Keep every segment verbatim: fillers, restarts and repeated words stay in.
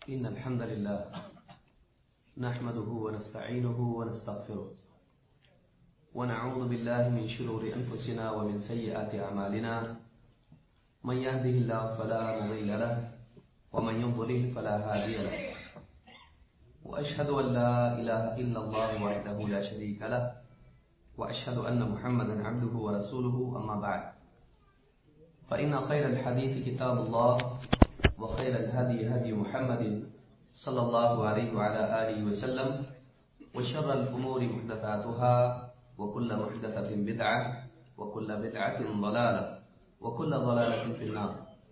إن الحمد لله نحمده ونستعينه ونستغفره ونعوذ بالله من شرور أنفسنا ومن سيئات أعمالنا من يهده الله فلا مضل له ومن يضلل فلا هادي له وأشهد أن لا إله إلا الله وحده لا شريك له وأشهد أن محمدا عبده ورسوله أما بعد فإن خير الحديث كتاب الله وخير الهدي هدي محمد صلى الله عليه وعلى آله وسلم وشر الأمور محدثاتها وكل محدثة بدعة وكل بدعة ضلالة وكل ضلالة في النار.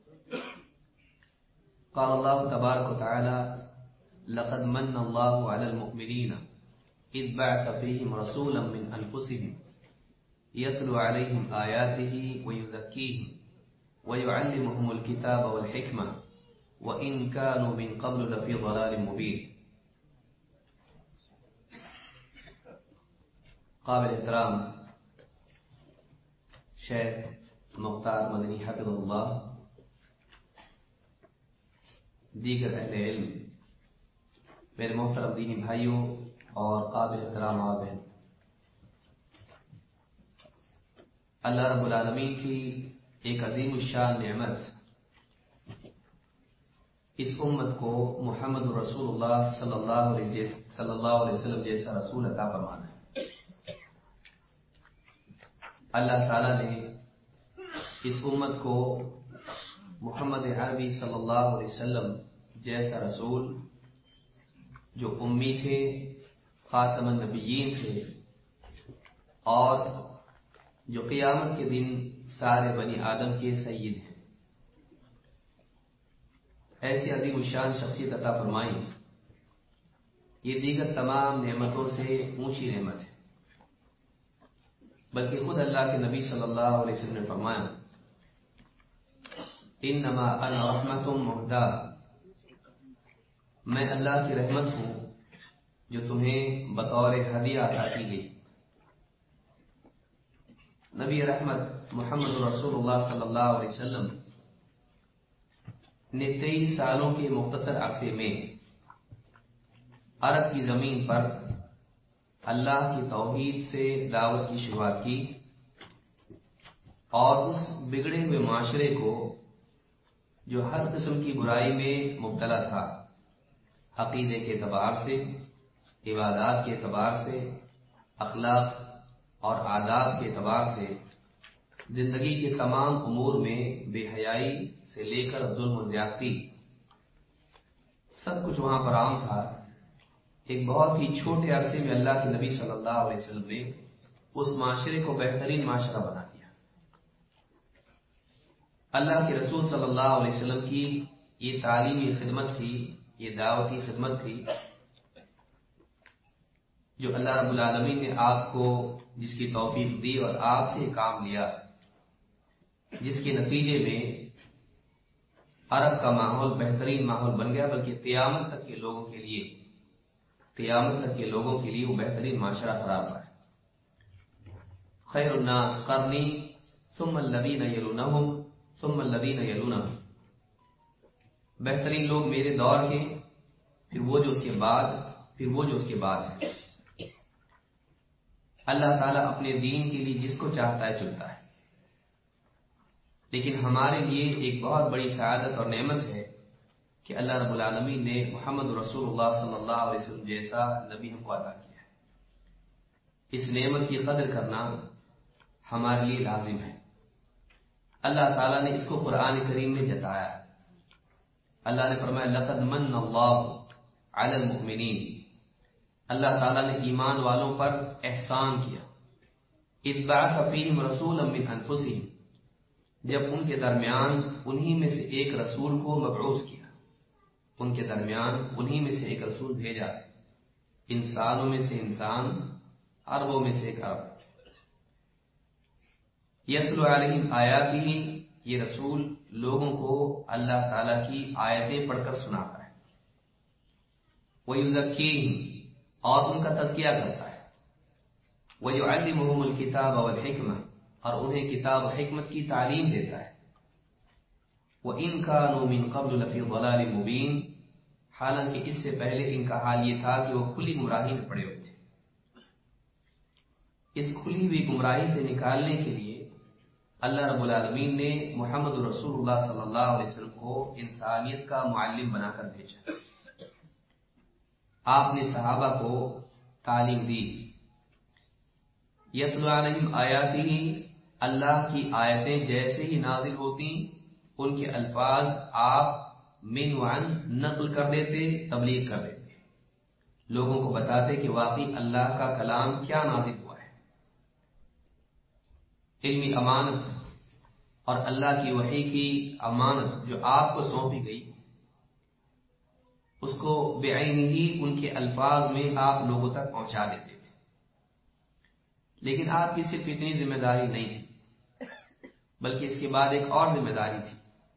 قال الله تبارك وتعالى لقد من الله على المؤمنين إذ بعث فيهم رسولا من أنفسهم يتلو عليهم آياته ويزكيهم ويعلمهم الكتاب والحكمة وإن كانوا من قبل لفي ضلال مبين. قابل احترام شیخ مختار مدنی حفظہ اللہ، دیگر اہل علم، میرے محترم دینی بھائیوں اور قابل احترام ماں بہن، اللہ رب العالمین کی ایک عظیم الشان نعمت اس امت کو محمد رسول اللہ صلی اللہ علیہ صلی اللہ علیہ وسلم جیسا رسول عطا فرمانا ہے. اللہ تعالیٰ نے اس امت کو محمد عربی صلی اللہ علیہ وسلم جیسا رسول جو امی تھے، خاتم النبیین تھے اور جو قیامت کے دن سارے بنی آدم کے سید ہیں، ایسی عظیم الشان شخصیت عطا فرمائی. یہ دیگر تمام نعمتوں سے اونچی نعمت ہے، بلکہ خود اللہ کے نبی صلی اللہ علیہ وسلم نے فرمایا انما انا رحمت مہدی، میں اللہ کی رحمت ہوں جو تمہیں بطور ہدیہ عطا کی گئی. نبی رحمت محمد رسول اللہ صلی اللہ علیہ وسلم نے تیئیس سالوں کے مختصر عرصے میں عرب کی زمین پر اللہ کی توحید سے دعوت کی شروعات کی اور اس بگڑے ہوئے معاشرے کو جو ہر قسم کی برائی میں مبتلا تھا، عقیدے کے اعتبار سے، عبادات کے اعتبار سے، اخلاق اور آداب کے اعتبار سے، زندگی کے تمام امور میں بے حیائی سے لے کر ظلم و زیادتی، سب کچھ وہاں پر عام تھا. ایک بہت ہی چھوٹے عرصے میں اللہ کے نبی صلی اللہ علیہ وسلم نے اس معاشرے کو بہترین معاشرہ بنا دیا. اللہ کے رسول صلی اللہ علیہ وسلم کی یہ تعلیمی خدمت تھی، یہ دعوتی خدمت تھی جو اللہ رب العالمین نے آپ کو جس کی توفیق دی اور آپ سے کام لیا، جس کے نتیجے میں عرب کا ماحول بہترین ماحول بن گیا، بلکہ قیامت تک کے لوگوں کے لیے قیامت تک کے لوگوں کے لیے وہ بہترین معاشرہ قرار پایا. خیر الناس قرنی ثم الذین یلونہم ثم الذین یلونہم، بہترین لوگ میرے دور کے، پھر وہ جو اس کے بعد، پھر وہ جو اس کے بعد ہے. اللہ تعالیٰ اپنے دین کے لیے جس کو چاہتا ہے چنتا ہے، لیکن ہمارے لیے ایک بہت بڑی سعادت اور نعمت ہے کہ اللہ رب العالمین نے محمد رسول اللہ صلی اللہ علیہ وسلم جیسا نبی ہم کو عطا کیا ہے. اس نعمت کی قدر کرنا ہمارے لیے لازم ہے. اللہ تعالیٰ نے اس کو قرآن کریم میں جتایا. اللہ نے فرمایا لقد من اللہ علی المؤمنین، اللہ تعالیٰ نے ایمان والوں پر احسان کیا. اذ بعث فیہم رسولا من انفسہم، جب ان کے درمیان انہی میں سے ایک رسول کو مبعوث کیا، ان کے درمیان انہی میں سے ایک رسول بھیجا، انسانوں میں سے انسان، عربوں میں سے ایک عرب. یتلو علیہم آیاتہ، یہ رسول لوگوں کو اللہ تعالیٰ کی آیتیں پڑھ کر سناتا ہے. ویزکیہم، اور ان کا تزکیہ کرتا ہے. ویعلمہم الکتاب والحکمہ، اور انہیں کتاب و حکمت کی تعلیم دیتا ہے. وَإِن كَانُوا مِن قَبْلُ لَفِي ضَلَالٍ مُبِينٍ، حالانکہ اس سے پہلے ان کا حال یہ تھا کہ وہ کھلی گمراہی میں پڑے ہوئے تھے۔ اس کھلی ہوئی گمراہی سے نکالنے کے لیے اللہ رب العالمین نے محمد رسول اللہ صلی اللہ علیہ وسلم کو انسانیت کا معلم بنا کر بھیجا۔ آپ نے صحابہ کو تعلیم دی۔ یتلو علیہم آیاتہ، اللہ کی آیتیں جیسے ہی نازل ہوتی ان کے الفاظ آپ من وعن نقل کر دیتے، تبلیغ کر دیتے، لوگوں کو بتاتے کہ واقعی اللہ کا کلام کیا نازل ہوا ہے۔ علمی امانت اور اللہ کی وحی کی امانت جو آپ کو سونپی گئی، اس کو بعینہ ان کے الفاظ میں آپ لوگوں تک پہنچا دیتے تھے۔ لیکن آپ کی صرف اتنی ذمہ داری نہیں تھی، بلکہ اس کے بعد ایک اور ذمہ داری تھی۔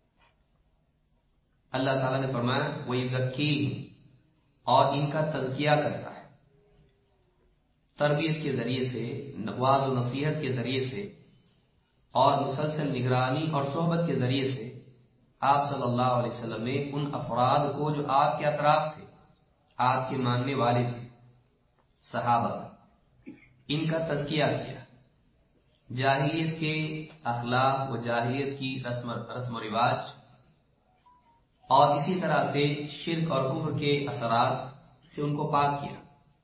اللہ تعالیٰ نے فرمایا وَيُزَكِّيهِمْ، اور ان کا تزکیہ کرتا ہے، تربیت کے ذریعے سے، واعظ و نصیحت کے ذریعے سے، اور مسلسل نگرانی اور صحبت کے ذریعے سے آپ صلی اللہ علیہ وسلم نے ان افراد کو جو آپ کے اطراف تھے، آپ کے ماننے والے تھے، صحابہ، ان کا تزکیہ کیا۔ جاہلیت کے اخلاق و جاہلیت کی رسم رسم و رواج اور اسی طرح سے شرک اور کفر کے اثرات سے ان کو پاک کیا،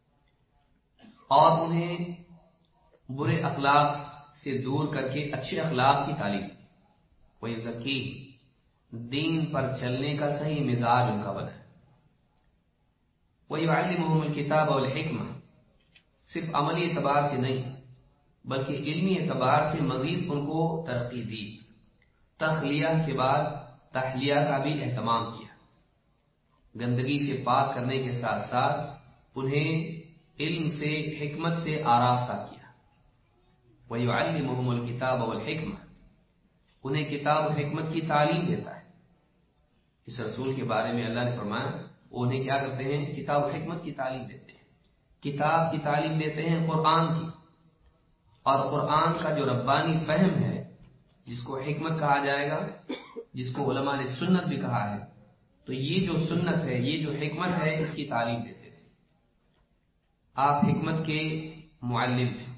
اور انہیں برے اخلاق سے دور کر کے اچھے اخلاق کی تعلیم دی۔ وَيُزَكِّيهِمْ، دین پر چلنے کا صحیح مزاج ان کا بنا۔ وَيُعَلِّمُهُمُ الْكِتَابَ وَالْحِكْمَةَ، صرف عملی اعتبار سے نہیں بلکہ علمی اعتبار سے مزید ان کو ترقی دی۔ تخلیہ کے بعد تحلیہ کا بھی اہتمام کیا، گندگی سے پاک کرنے کے ساتھ ساتھ انہیں علم سے، حکمت سے آراستہ کیا۔ وَيُعَلِّمُهُمُ الْكِتَابَ وَالْحِكْمَةَ، انہیں کتاب و حکمت کی تعلیم دیتا ہے۔ اس رسول کے بارے میں اللہ نے فرمایا وہ انہیں کیا کرتے ہیں؟ کتاب و حکمت کی تعلیم دیتے ہیں۔ کتاب کی تعلیم دیتے ہیں قرآن کی، اور قرآن کا جو ربانی فہم ہے، جس کو حکمت کہا جائے گا، جس کو علماء نے سنت بھی کہا ہے، تو یہ جو سنت ہے، یہ جو حکمت ہے، اس کی تعلیم دیتے تھے۔ آپ حکمت کے معلم تھے۔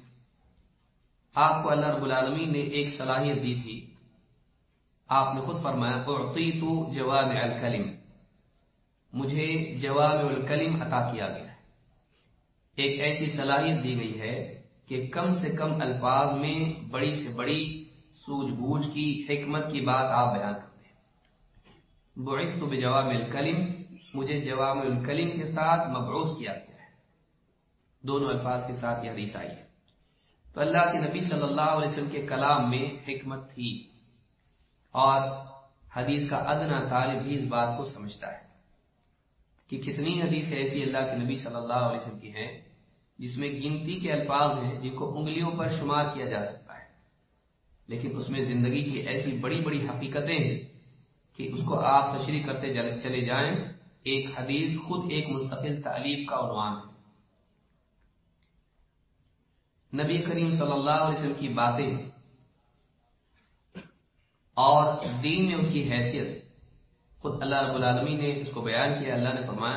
آپ کو اللہ رب العالمین نے ایک صلاحیت دی تھی، آپ نے خود فرمایا اعطیت جوامع الکلم، مجھے جوامع الکلم عطا کیا گیا ہے۔ ایک ایسی صلاحیت دی گئی ہے کہ کم سے کم الفاظ میں بڑی سے بڑی سوجھ بوجھ کی، حکمت کی بات آپ بیان کرتے ہیں۔ بعثت بجوامع الکلم، مجھے جوامع الکلم کے ساتھ مبعوث کیا گیا ہے۔ دونوں الفاظ کے ساتھ یہ حدیث آئی ہے۔ تو اللہ کے نبی صلی اللہ علیہ وسلم کے کلام میں حکمت تھی، اور حدیث کا ادنا طالب بھی اس بات کو سمجھتا ہے کہ کتنی حدیث ایسی اللہ کے نبی صلی اللہ علیہ وسلم کی ہیں جس میں گنتی کے الفاظ ہیں جن کو انگلیوں پر شمار کیا جا سکتا ہے، لیکن اس میں زندگی کی ایسی بڑی بڑی حقیقتیں ہیں کہ اس کو آپ تشریح کرتے چلے جائیں، ایک حدیث خود ایک مستقل تعلیف کا عنوان ہے۔ نبی کریم صلی اللہ علیہ وسلم کی باتیں اور دین میں اس کی حیثیت خود اللہ رب العالمین نے اس کو بیان کیا۔ اللہ نے فرمایا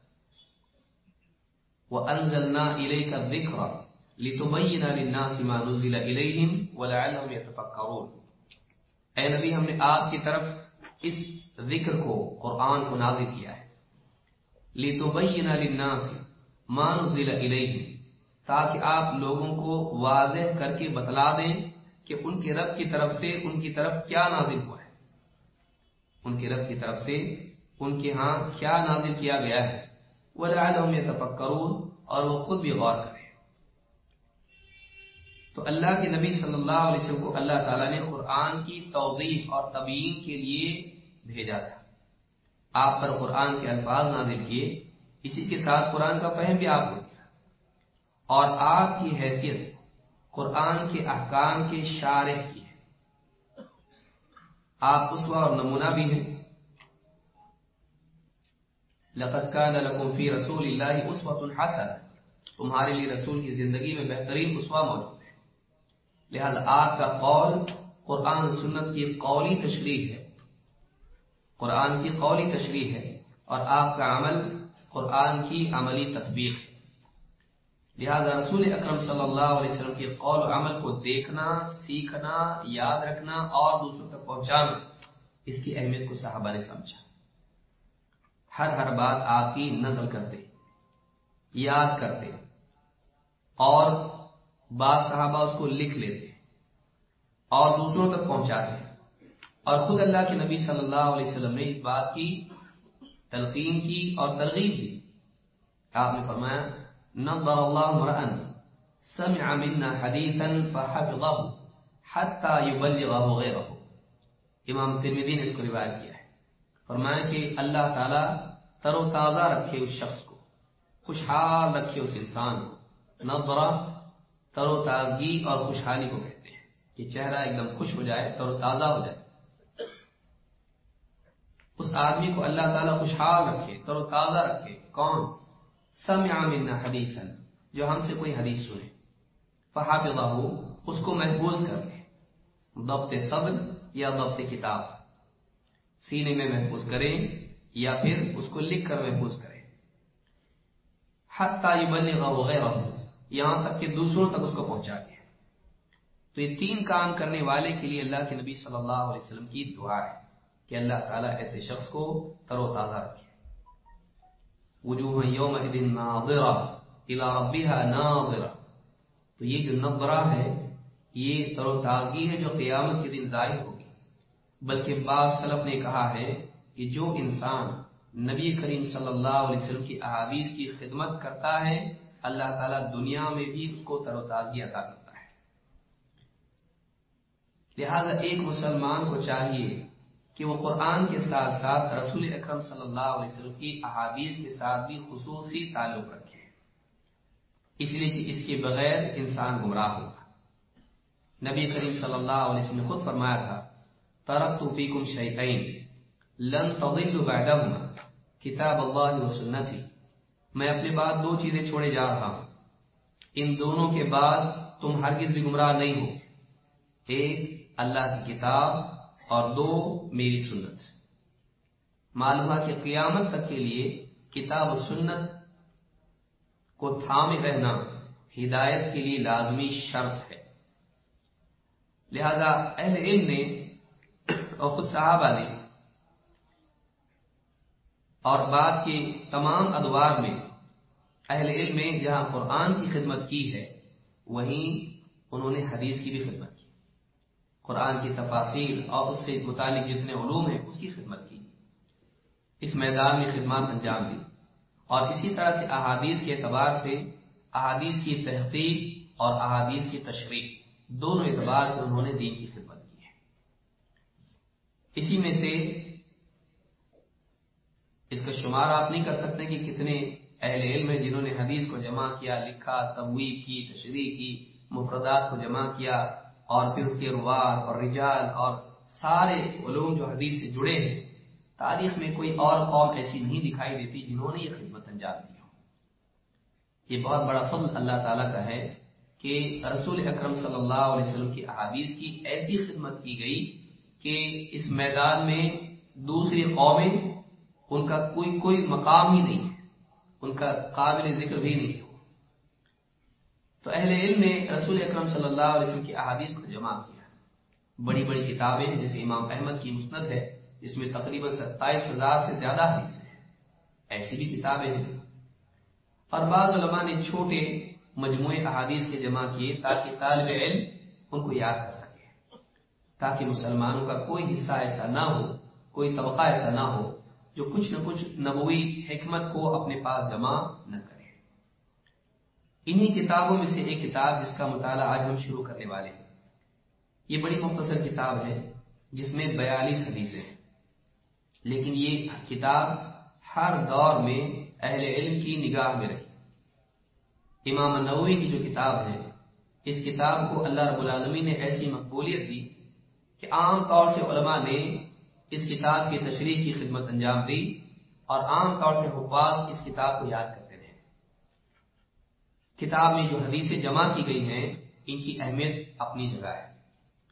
وَأَنزَلْنَا إِلَيْكَ الذِّكْرَ لِتُبَيِّنَ لِلنَّاسِ مَا نُزِّلَ إِلَيْهِمْ وَلَعَلَّهُمْ يَتَفَكَّرُونَ، اے نبی ہم نے آپ کی طرف اس ذکر کو، قرآن کو نازل کیا ہے، لِتُبَيِّنَ لِلنَّاسِ مَا نُزِّلَ إِلَيْهِمْ، تاکہ آپ لوگوں کو واضح کر کے بتلا دیں کہ ان کے رب کی طرف سے ان کی طرف کیا نازل ہوا ہے، ان کے رب کی طرف سے ان کے ہاں کیا نازل کیا گیا ہے، وَلَعَلَّهُمْ يَتَفَكَّرُونَ، اور وہ خود بھی غور کریں۔ تو اللہ کے نبی صلی اللہ علیہ وسلم کو اللہ تعالیٰ نے قرآن کی توضیح اور تبیین کے لیے بھیجا تھا۔ آپ پر قرآن کے الفاظ نازل کیے، اسی کے ساتھ قرآن کا فہم بھی آپ کو دیا، اور آپ کی حیثیت قرآن کے احکام کے شارح کی ہے۔ آپ اسوہ اور نمونہ بھی ہیں۔ لَقَدْ كَانَ لَكُمْ فِي رَسُولِ اللَّهِ أُسْوَةٌ حَسَنَةٌ، تمہارے لیے رسول کی زندگی میں بہترین اسوہ موجود ہے۔ لہذا آپ کا قول قرآن سنت کی قولی تشریح ہے، قرآن کی قولی تشریح ہے، اور آپ کا عمل قرآن کی عملی تطبیق ہے۔ لہذا رسول اکرم صلی اللہ علیہ وسلم کے قول و عمل کو دیکھنا، سیکھنا، یاد رکھنا اور دوسروں تک پہنچانا، اس کی اہمیت کو صحابہ نے سمجھا۔ ہر ہر بات آپ کی نقل کرتے، یاد کرتے، اور بعض صحابہ اس کو لکھ لیتے اور دوسروں تک پہنچاتے، اور خود اللہ کے نبی صلی اللہ علیہ وسلم نے اس بات کی تلقین کی اور ترغیب دی۔ آپ نے فرمایا نضر اللہ امرأ سمع منا حدیثا فحفظه حتى يبلغه غیرہ۔ امام ترمذی نے اس کو روایت کیا ہے، فرمایا کہ اللہ تعالیٰ تر و تازہ رکھے اس شخص کو، خوشحال رکھے اس انسان کو۔ نضرہ تر و تازگی اور خوشحالی کو کہتے ہیں کہ چہرہ ایک دم خوش ہو جائے، تر و تازہ ہو جائے، اس آدمی کو اللہ تعالیٰ خوشحال رکھے، تر و تازہ رکھے۔ کون؟ سمع منا حدیثا، جو ہم سے کوئی حدیث سنے، فحافظہ، اس کو محفوظ کر لے، ضبط صدر یا ضبط کتاب، سینے میں محفوظ کریں یا پھر اس کو لکھ کر محفوظ کریں، حتی یبلغہ غیرہ، یہاں تک کہ دوسروں تک اس کو پہنچا دے۔ تو یہ تین کام کرنے والے کے لیے اللہ کے نبی صلی اللہ علیہ وسلم کی دعا ہے کہ اللہ تعالیٰ ایسے شخص کو تر و تازہ رکھے۔ وجوہ یومئذ ناظرہ الی ربها ناظرہ، تو یہ جو نظرہ ہے یہ تر و تازگی ہے جو قیامت کے دن ظاہر ہوگی۔ بلکہ بعض سلف نے کہا ہے کہ جو انسان نبی کریم صلی اللہ علیہ وسلم کی احادیث کی خدمت کرتا ہے، اللہ تعالیٰ دنیا میں بھی اس کو تر و تازگی عطا کرتا ہے۔ لہذا ایک مسلمان کو چاہیے کہ وہ قرآن کے ساتھ ساتھ رسول اکرم صلی اللہ علیہ وسلم کی احادیث کے ساتھ بھی خصوصی تعلق رکھے، اس لیے کہ اس کے بغیر انسان گمراہ ہوگا۔ نبی کریم صلی اللہ علیہ وسلم نے خود فرمایا تھا ترکت فیکم شیئین لن تضلوا بعدہما کتاب اللہ و سنتی، میں اپنے بعد دو چیزیں چھوڑے جا رہا ہوں، ان دونوں کے بعد تم ہرگز بھی گمراہ نہیں ہو، ایک اللہ کی کتاب اور دو میری سنت۔ معلوم ہے کہ قیامت تک کے لیے کتاب و سنت کو تھامے رہنا ہدایت کے لیے لازمی شرط ہے۔ لہذا اہل علم نے اور خود صحابہ نے اور بعد کے تمام ادوار میں اہل علم نے جہاں قرآن کی خدمت کی ہے، وہیں انہوں نے حدیث کی بھی خدمت کی، قرآن کی تفاسیر اور اس سے متعلق جتنے علوم ہیں اس کی خدمت کی، اس میدان میں خدمات انجام دی، اور اسی طرح سے احادیث کے اعتبار سے احادیث کی تحقیق اور احادیث کی تشریح دونوں اعتبار سے انہوں نے دین کی خدمت کی ہے۔ اسی میں سے اس کا شمار آپ نہیں کر سکتے کہ کتنے اہل علم ہیں جنہوں نے حدیث کو جمع کیا، لکھا، تبویب کی، تشریح کی، مفردات کو جمع کیا، اور پھر اس کے روات اور رجال اور سارے علوم جو حدیث سے جڑے ہیں۔ تاریخ میں کوئی اور قوم ایسی نہیں دکھائی دیتی جنہوں نے یہ خدمت انجام دی ہو۔ یہ بہت بڑا فضل اللہ تعالیٰ کا ہے کہ رسول اکرم صلی اللہ علیہ وسلم کی احادیث کی ایسی خدمت کی گئی کہ اس میدان میں دوسری قومیں ان کا کوئی کوئی مقام ہی نہیں ہے، ان کا قابل ذکر بھی نہیں ہے۔ تو اہل علم نے رسول اکرم صلی اللہ علیہ وسلم کی احادیث کو جمع کیا، بڑی بڑی کتابیں جیسے امام احمد کی مسند ہے جس میں تقریباً ستائیس ہزار سے زیادہ حدیث ہیں، ایسی بھی کتابیں ہیں، اور بعض علماء نے چھوٹے مجموعے احادیث کے جمع کیے تاکہ طالب علم ان کو یاد کر سکے، تاکہ مسلمانوں کا کوئی حصہ ایسا نہ ہو، کوئی طبقہ ایسا نہ ہو جو کچھ نہ کچھ نبوی حکمت کو اپنے پاس جمع نہ کرے۔ انہی کتابوں میں سے ایک کتاب جس کا مطالعہ آج ہم شروع کرنے والے ہیں، یہ بڑی مختصر کتاب ہے جس میں بیالیس حدیثیں ہیں، لیکن یہ کتاب ہر دور میں اہل علم کی نگاہ میں رہی۔ امام نووی کی جو کتاب ہے، اس کتاب کو اللہ رب العالمین نے ایسی مقبولیت دی کہ عام طور سے علماء نے اس کتاب کی تشریح کی خدمت انجام دی، اور عام طور سے حفاظ اس کتاب کو یاد کرتے رہے۔ کتاب میں جو حدیثیں جمع کی گئی ہیں ان کی اہمیت اپنی جگہ ہے۔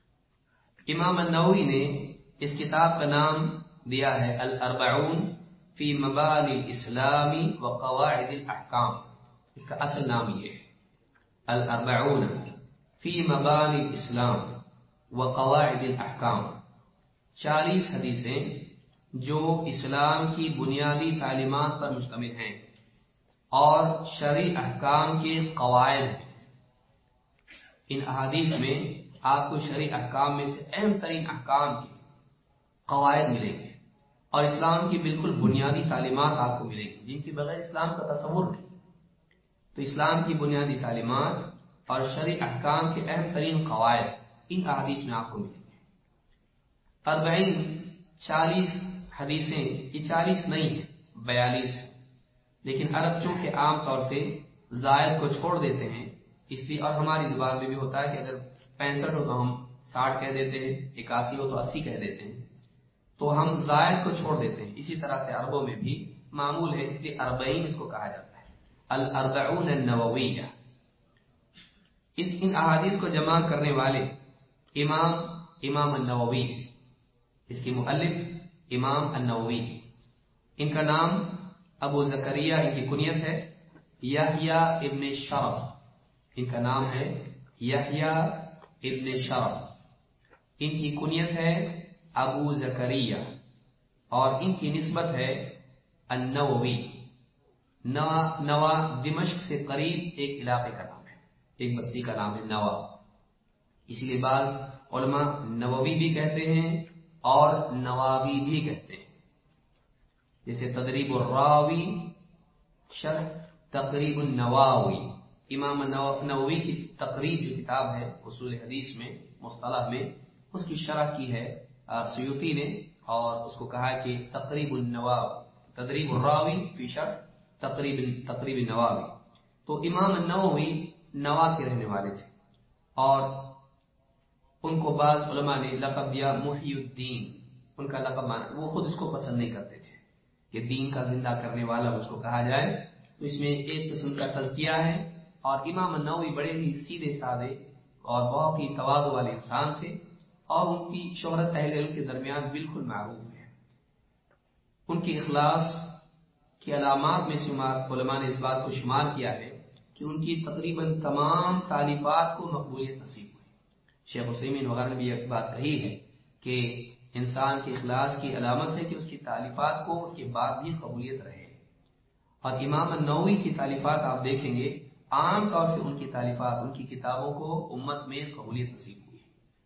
امام النووی نے اس کتاب کا نام دیا ہے الاربعون فی مبانی الاسلامی و قواعد الاحکام، اس کا اصل نام یہ ہے الاربعون فی مبانی الاسلام و قواعد الاحکام، چالیس حدیثیں جو اسلام کی بنیادی تعلیمات پر مشتمل ہیں اور شرعی احکام کے قواعد ہیں۔ ان احادیث میں آپ کو شرعی احکام میں سے اہم ترین احکام کے قواعد ملیں گے اور اسلام کی بالکل بنیادی تعلیمات آپ کو ملیں گی جن کے بغیر اسلام کا تصور نہیں۔ تو اسلام کی بنیادی تعلیمات اور شرعی احکام کے اہم ترین قواعد ان احادیث میں آپ کو ملیں گے۔ اربعین چالیس حدیثیں، یہ چالیس نہیں ہیں، بیالیس ہیں، لیکن عرب چونکہ عام طور سے زائد کو چھوڑ دیتے ہیں اس لیے، اور ہماری زبان میں بھی ہوتا ہے کہ اگر پینسٹھ ہو تو ہم ساٹھ کہہ دیتے ہیں، اکاسی ہو تو اسی کہہ دیتے ہیں، تو ہم زائد کو چھوڑ دیتے ہیں۔ اسی طرح سے عربوں میں بھی معمول ہے، اس لیے اربعین اس کو کہا جاتا ہے، الاربعون النوویہ۔ اس ان احادیث کو جمع کرنے والے امام امام النووی ہے، اس کی مؤلف امام النووی، ان کا نام ابو زکریہ، ان کی کنیت ہے یحییٰ ابن شرف، ان کا نام ہے یحییٰ ابن شرف، ان کی کنیت ہے ابو زکریہ، اور ان کی نسبت ہے النووی۔ نوا نوا دمشق سے قریب ایک علاقے کا نام ہے، ایک بستی کا نام ہے نوا، اسی لیے بعض علماء نووی بھی کہتے ہیں اور نواوی بھی کہتے ہیں، جیسے تدریب الراوی شرح تقریب النواوی، امام نووی کی تقریب جو کتاب ہے اصول حدیث میں مصطلح میں، اس کی شرح کی ہے سیوطی نے، اور اس کو کہا ہے کہ تقریب النواوی، تدریب الراوی فی شرح تقریب تقریب النواوی۔ تو امام النووی نوا کے رہنے والے تھے، اور ان کو بعض علماء نے لقب دیا محی الدین، ان کا لقب مانا، وہ خود اس کو پسند نہیں کرتے تھے کہ دین کا زندہ کرنے والا اس کو کہا جائے، تو اس میں ایک قسم کا تزکیہ ہے۔ اور امام النووی بڑے ہی سیدھے سادے اور بہت ہی تواضع والے انسان تھے، اور ان کی شہرت اہل علم کے درمیان بالکل معروف ہے۔ ان کی اخلاص کی علامات میں سے علماء نے اس بات کو شمار کیا ہے کہ ان کی تقریباً تمام تالیفات کو مقبولیت نصیب ہوئی۔ شیخ عثیمین وغیرہ نے بھی ایک بات کہی ہے کہ انسان کے اخلاص کی علامت ہے کہ اس کی تالیفات کو اس کے بعد بھی قبولیت رہے، اور امام النووی کی تالیفات آپ دیکھیں گے عام طور سے ان کی تالیفات، ان کی کتابوں کو امت میں قبولیت نصیب ہوئی۔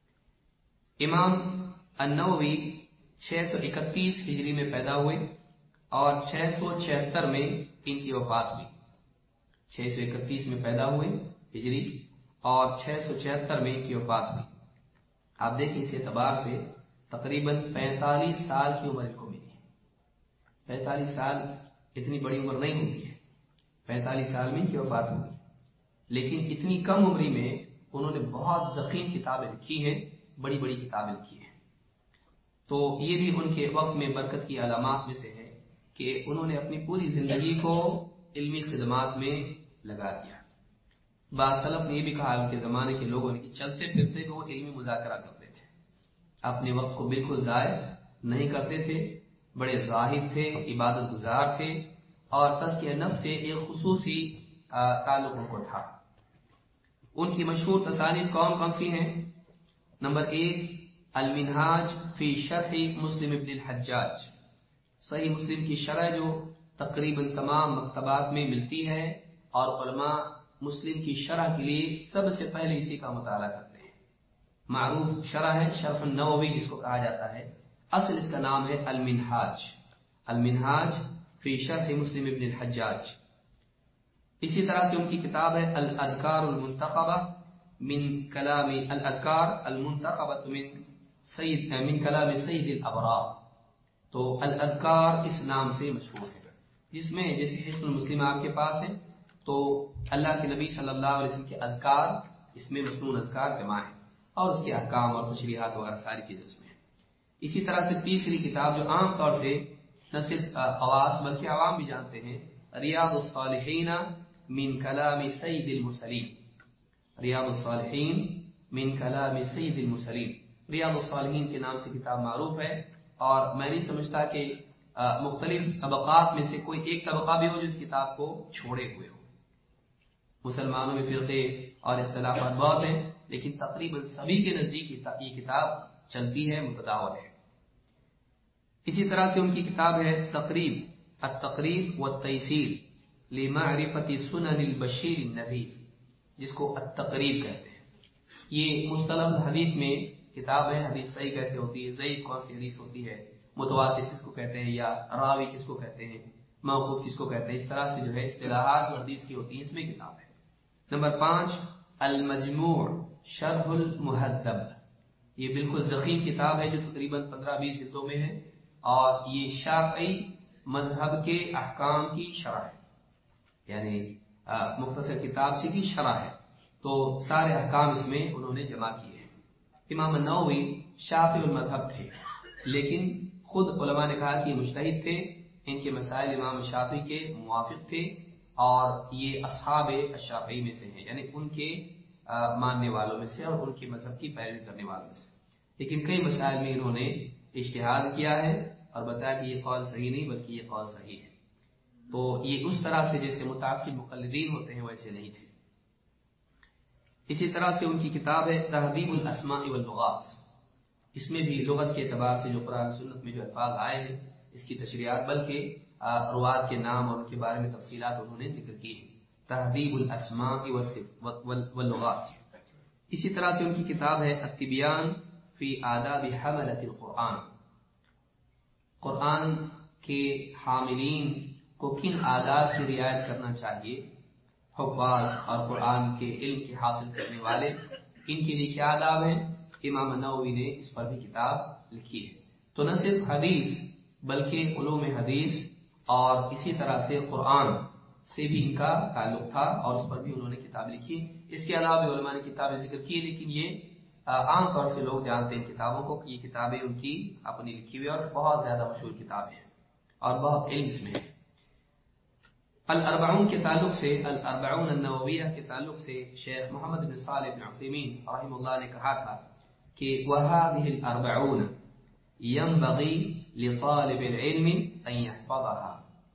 امام النووی چھ سو اکتیس ہجری میں پیدا ہوئے اور چھ سو چھہتر میں ان کی وفات ہوئی۔ چھ سو اکتیس میں پیدا ہوئے ہجری اور چھ سو چھہتر میں ان کی وفات ہوئی۔ آپ دیکھیں اس اعتبار سے تقریباً پینتالیس سال کی عمر کو ملی ہے۔ پینتالیس سال اتنی بڑی عمر نہیں ہوتی ہے، پینتالیس سال میں ان کی وفات ہوئی، لیکن اتنی کم عمری میں انہوں نے بہت ضخیم کتابیں لکھی ہیں، بڑی بڑی کتابیں لکھی ہیں۔ تو یہ بھی ان کے وقت میں برکت کی علامات میں سے ہے کہ انہوں نے اپنی پوری زندگی کو علمی خدمات میں لگا دیا۔ بعض سلف نے یہ بھی کہا ان کے زمانے کے لوگوں نے کہ چلتے پھرتے بھی وہ علمی مذاکرہ کرتے تھے، اپنے وقت کو بالکل ضائع نہیں کرتے تھے، بڑے زاہد تھے، عبادت گزار تھے، اور تزکیہ نفس سے ایک خصوصی تعلق ان کو تھا۔ ان کی مشہور تصانیف کون کون سی ہیں؟ نمبر ایک المنہاج فی شرح مسلم ابن الحجاج، صحیح مسلم کی شرح جو تقریباً تمام مکتبات میں ملتی ہے، اور علماء مسلم کی شرح کے لیے سب سے پہلے اسی کا مطالعہ کرتے ہیں۔ معروف شرح ہے شرح النووی جس کو کہا جاتا ہے، اصل اس کا نام ہے المنہاج، المنہاج فی شرح مسلم ابن الحجاج۔ اسی طرح سے ان کی کتاب ہے الاذکار المنتخبہ من کلام الاذکار المنتخبۃ من سید من کلام سید الابرار، تو الاذکار اس نام سے مشہور ہے، جس میں جیسے حصن المسلم آپ کے پاس ہے تو اللہ کے نبی صلی اللہ علیہ وسلم کے اذکار، اس میں مسنون اذکار جمع ہے، اور اس کے احکام اور تشریحات وغیرہ ساری چیزیں اس میں ہیں۔ اسی طرح سے تیسری کتاب جو عام طور سے نہ صرف خواص بلکہ عوام بھی جانتے ہیں، ریاض الصالحین من کلام سید المرسلین، ریاض الصالحین من کلام سید المرسلین، ریاض الصالحین کے نام سے کتاب معروف ہے، اور میں نہیں سمجھتا کہ مختلف طبقات میں سے کوئی ایک طبقہ بھی ہو جو اس کتاب کو چھوڑے ہوئے ہو. مسلمانوں میں فرقے اور اختلافات بہت ہیں، لیکن تقریباً سبھی کے نزدیک یہ کتاب چلتی ہے، متداول ہے. اسی طرح سے ان کی کتاب ہے تقریب التقریب والتیسیر لمعرفت سنن البشیر النذیر، جس کو التقریب کہتے ہیں. یہ مصطلح حدیث میں کتاب ہے. حدیث صحیح کیسے ہوتی ہے، ضعیف کون سی حدیث ہوتی ہے، متواتر کس کو کہتے ہیں، یا راوی کس کو کہتے ہیں، موقوف کس کو کہتے ہیں، اس طرح سے جو ہے اصطلاحات جو حدیث کی ہوتی ہیں اس میں کتاب ہے. نمبر پانچ المجموع شرح المہذب، یہ بالکل ضخیم کتاب ہے جو تقریباً پندرہ بیس جلدوں میں ہے، اور یہ شافعی مذہب کے احکام کی شرح ہے، یعنی مختصر کتاب سے کی شرح ہے، تو سارے احکام اس میں انہوں نے جمع کیے ہیں. امام النووی شافعی المذہب تھے، لیکن خود علماء نے کہا کہ مجتہد تھے، ان کے مسائل امام شافعی کے موافق تھے، اور یہ اصحاب الشافعی میں سے ہیں، یعنی ان کے ماننے والوں میں سے اور ان کے مذہب کی پیروی کرنے والوں میں سے. لیکن کئی مسائل میں انہوں نے اجتہاد کیا ہے اور بتایا کہ یہ قول صحیح نہیں بلکہ یہ قول صحیح ہے. تو یہ اس طرح سے جیسے متعصب مقلدین ہوتے ہیں ویسے نہیں تھے. اسی طرح سے ان کی کتاب ہے تہذیب الاسماء واللغات، اس میں بھی لغت کے اعتبار سے جو قرآن سنت میں جو الفاظ آئے ہیں اس کی تشریحات، بلکہ روات کے نام اور ان کے بارے میں تفصیلات انہوں نے ذکر کی ہے. تہذیب الاسماء واللغات. اسی طرح سے ان کی کتاب ہے التبیان فی آداب حملۃ القرآن، قرآن کے حاملین کو کن آداب کی رعایت کرنا چاہیے، حفاظ اور قرآن کے علم کے حاصل کرنے والے ان کے لیے کیا آداب ہیں. امام نووی نے اس پر بھی کتاب لکھی ہے. تو نہ صرف حدیث بلکہ علوم حدیث اور اسی طرح سے قرآن سے بھی ان کا تعلق تھا، اور اس پر بھی انہوں نے کتاب لکھی. اس کے علاوہ بھی علماء نے کتابیں ذکر کی، لیکن یہ عام طور سے لوگ جانتے ہیں کتابوں کو کہ یہ کتابیں ان کی اپنی لکھی ہوئی اور بہت زیادہ مشہور کتابیں ہیں اور بہت علم اس میں ہے. الاربعون کے تعلق سے، الاربعون النوویہ کے تعلق سے شیخ محمد بن صالح بن عثیمین رحمہ اللہ نے کہا تھا کہ وَهَذِهِ الْأَرْبَعُونَ يَنْبَغِي لِطَالِبِ الْعِلْمِ أَنْ يَحْفَظَهَا.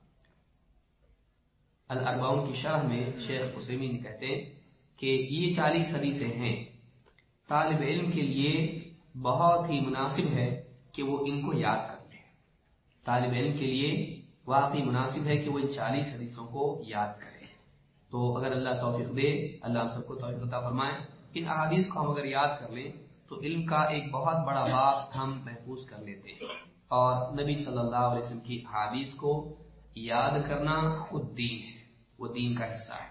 الاربعون کی شرح میں شیخ عثیمین کہتے ہیں کہ یہ چالیس حدیثیں ہیں، طالب علم کے لیے بہت ہی مناسب ہے کہ وہ ان کو یاد کر لے. طالب علم کے لیے واقعی مناسب ہے کہ وہ ان چالیس حدیثوں کو یاد کرے. تو اگر اللہ توفیق دے، اللہ ہم سب کو توفیق عطا فرمائے، ان احادیث کو ہم اگر یاد کر لیں تو علم کا ایک بہت بڑا باب ہم محفوظ کر لیتے ہیں. اور نبی صلی اللہ علیہ وسلم کی احادیث کو یاد کرنا خود دین ہے، وہ دین کا حصہ ہے.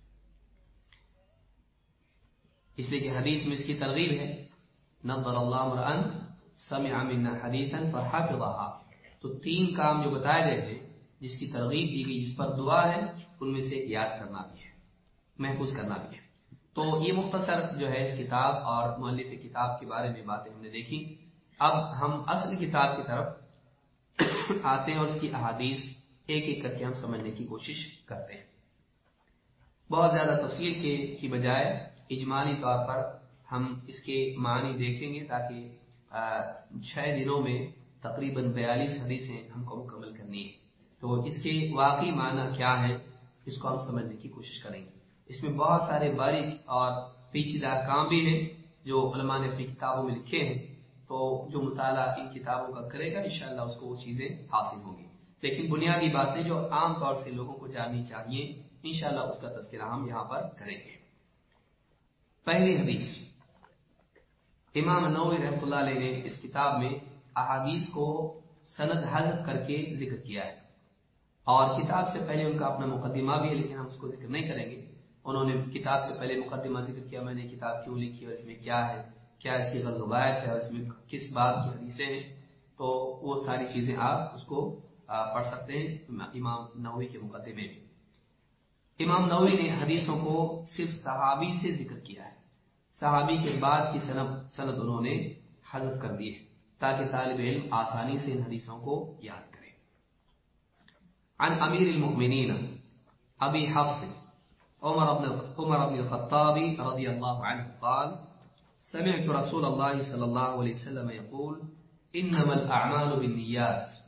اس لیے کہ حدیث میں اس کی ترغیب ہے، نظر اللہ امرأ سمع منا حدیثا فحفظها. تو تین کام جو بتائے گئے ہیں جس کی ترغیب دی گئی، جس پر دعا ہے، ان میں سے یاد کرنا بھی ہے، محفوظ کرنا بھی ہے. تو یہ مختصر جو ہے اس کتاب اور مؤلف کتاب کے بارے میں باتیں ہم نے دیکھی. اب ہم اصل کتاب کی طرف آتے ہیں اور اس کی احادیث ایک ایک کر کے ہم سمجھنے کی کوشش کرتے ہیں. بہت زیادہ تفصیل کے کی بجائے اجمالی طور پر ہم اس کے معنی دیکھیں گے، تاکہ چھ دنوں میں تقریباً بیالیس حدیثیں ہم کو مکمل کرنی ہے. تو اس کے واقعی معنی کیا ہے اس کو ہم سمجھنے کی کوشش کریں گے. اس میں بہت سارے باریک اور پیچیدہ کام بھی ہیں جو علماء نے اپنی کتابوں میں لکھے ہیں. تو جو مطالعہ ان کتابوں کا کرے گا انشاءاللہ اس کو وہ چیزیں حاصل ہوں گی. لیکن بنیادی باتیں جو عام طور سے لوگوں کو جاننی چاہیے انشاءاللہ اس کا تذکرہ ہم یہاں پر کریں گے. پہلی حدیث، امام نووی رحمۃ اللہ علیہ نے اس کتاب میں احادیث کو سند حذف کر کے ذکر کیا ہے، اور کتاب سے پہلے ان کا اپنا مقدمہ بھی ہے، لیکن ہم اس کو ذکر نہیں کریں گے. انہوں نے کتاب سے پہلے مقدمہ ذکر کیا، میں نے کتاب کیوں لکھی اور اس میں کیا ہے، کیا اس کی غزوات ہے اور اس میں کس بات کی حدیثیں ہیں. تو وہ ساری چیزیں آپ اس کو پڑھ سکتے ہیں امام نووی کے مقدمے میں. امام نووی نے حدیثوں کو صرف صحابی سے ذکر کیا ہے، صحابی کے بعد کی سند سند انہوں نے حذف کر دی ہے تاکہ طالب علم آسانی سے ان حدیثوں کو یاد کرے. عن امیر المؤمنین ابی حفص عمر بن عمر بن الخطاب رضی اللہ عنہ قال سمعت رسول الله صلى الله عليه وسلم يقول انما الاعمال بالنيات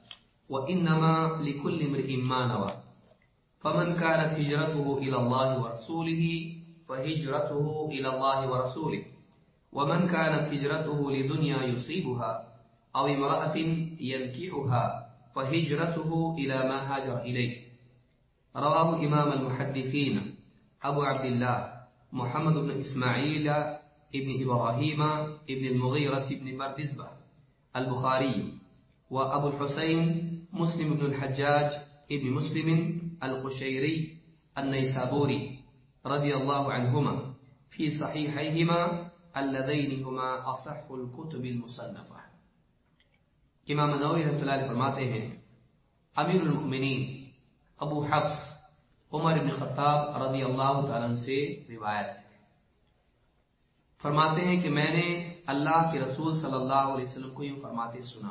وإنما لكل امرئ ما نوى فمن كانت هجرته إلى الله ورسوله فهجرته إلى الله ورسوله ومن كانت هجرته لدنيا يصيبها أو امرأة ينكحها فهجرته إلى ما هاجر إليه. رواه إمام المحدثين أبو عبد الله محمد بن إسماعيل ابن إبراهيم ابن المغيرة بن بردزبة البخاري، وأبو الحسين مسلم بن الحجاج ابن مسلم القشيري النيسابوري رضي الله عنهما في صحيحيهما اللذين هما أصح الكتب المصنفة. امام نووی رحمۃ اللہ علیہ فرماتے ہیں امیر المؤمنین ابو حفص عمر بن خطاب رضی اللہ تعالیٰ عنہ سے روایت ہے، فرماتے ہیں کہ میں نے اللہ کے رسول صلی اللہ علیہ وسلم کو یوں فرماتے سنا،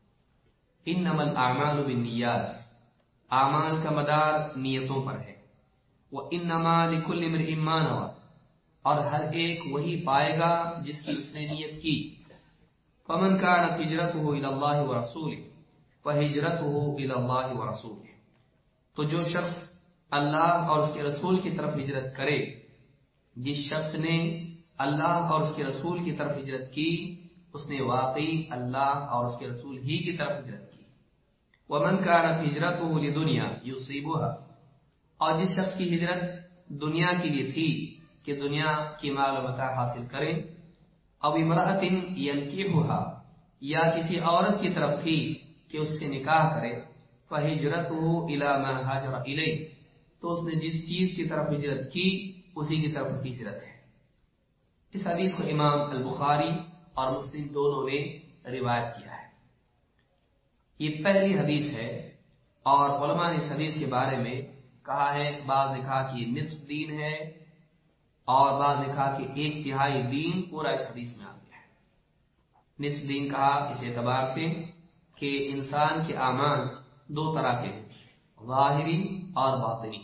انما الاعمال بالنیات، اعمال کا مدار نیتوں پر ہے، وانما لکل امرئ ما نوى، اور ہر ایک وہی پائے گا جس کی اس نے نیت کی، فمن كانت هجرته الى الله ورسوله فهجرته الى الله ورسوله، تو جو شخص اللہ اور اس کے رسول کی طرف ہجرت کرے، جس شخص نے اللہ اور اس کے رسول کی طرف ہجرت کی اس نے واقعی اللہ اور اس کے رسول ہی کی طرف ہجرت کی، ومن كانت هجرته لدنيا يصيبها، اور جس شخص کی ہجرت دنیا کے لیے تھی کہ دنیا کی مال و متاع حاصل کریں، او امرأۃ ینکحها، یا کسی عورت کی طرف تھی کہ اس سے نکاح کرے، فہجرته الی ما ہاجر الیہ، تو اس نے جس چیز کی طرف ہجرت کی اسی کی طرف اس کی ہجرت ہے۔ اس حدیث کو امام البخاری اور مسلم دونوں نے روایت کیا ہے۔ یہ پہلی حدیث ہے، اور علماء نے اس حدیث کے بارے میں کہا ہے، بعض نے کہا کہ یہ نصف دین ہے، اور بعض نے کہا کہ ایک تہائی دین پورا اس حدیث میں آ گیا ہے۔ نصف دین کہا اس اعتبار سے کہ انسان کے اعمال دو طرح کے ہیں، ظاہری اور باطنی۔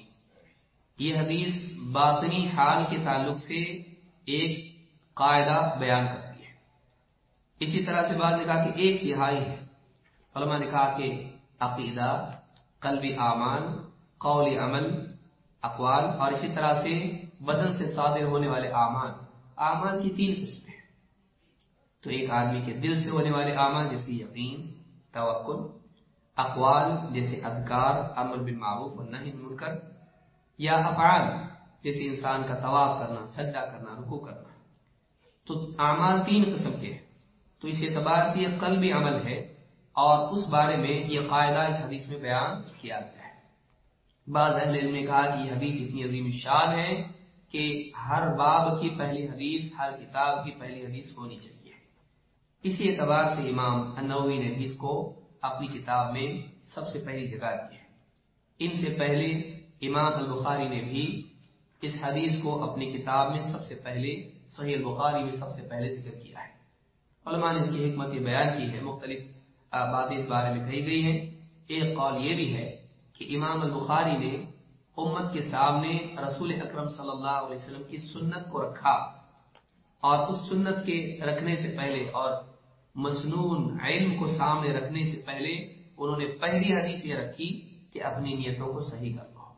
یہ حدیث باطنی حال کے تعلق سے ایک قاعدہ بیان کرتی ہے۔ اسی طرح سے بعض نے کہا کہ ایک تہائی ہے، علماء نے کہا کہ عقیدہ، قلبی اعمال، قولی عمل، اقوال، اور اسی طرح سے بدن سے صادر ہونے والے اعمال۔ اعمال کی تین قسمیں ہیں، تو ایک آدمی کے دل سے ہونے والے اعمال جیسے یقین، توکل، اقوال جیسے اذکار، امر بالمعروف و نہی عن المنکر، یا افعال جیسے انسان کا طواف کرنا، سجدہ کرنا، رکوع کرنا۔ تو اعمال تین قسم کے ہیں، تو اس اعتبار سے یہ قلبی عمل ہے، اور اس بارے میں یہ قاعدہ اس حدیث میں بیان کیا گیا ہے۔ بعض اہل علم نے کہا کہ یہ حدیث اتنی عظیم الشان ہے کہ ہر باب کی پہلی حدیث، ہر کتاب کی پہلی حدیث ہونی چاہیے۔ اسی اعتبار سے امام النووی نے بھی اس کو اپنی کتاب میں سب سے پہلی جگہ دی ہے۔ ان سے پہلے امام البخاری نے بھی اس حدیث کو اپنی کتاب میں سب سے پہلے صحیح البخاری میں سب سے پہلے ذکر کیا ہے۔ علماء نے اس کی حکمت یہ بیان کی ہے، مختلف باتیں اس بارے میں کہی گئی ہیں۔ ایک قول یہ بھی ہے کہ امام البخاری نے امت کے سامنے رسول اکرم صلی اللہ علیہ وسلم کی سنت کو رکھا، اور اس سنت کے رکھنے سے پہلے اور مسنون علم کو سامنے رکھنے سے پہلے انہوں نے پہلی حدیث یہ رکھی کہ اپنی نیتوں کو صحیح کر لو،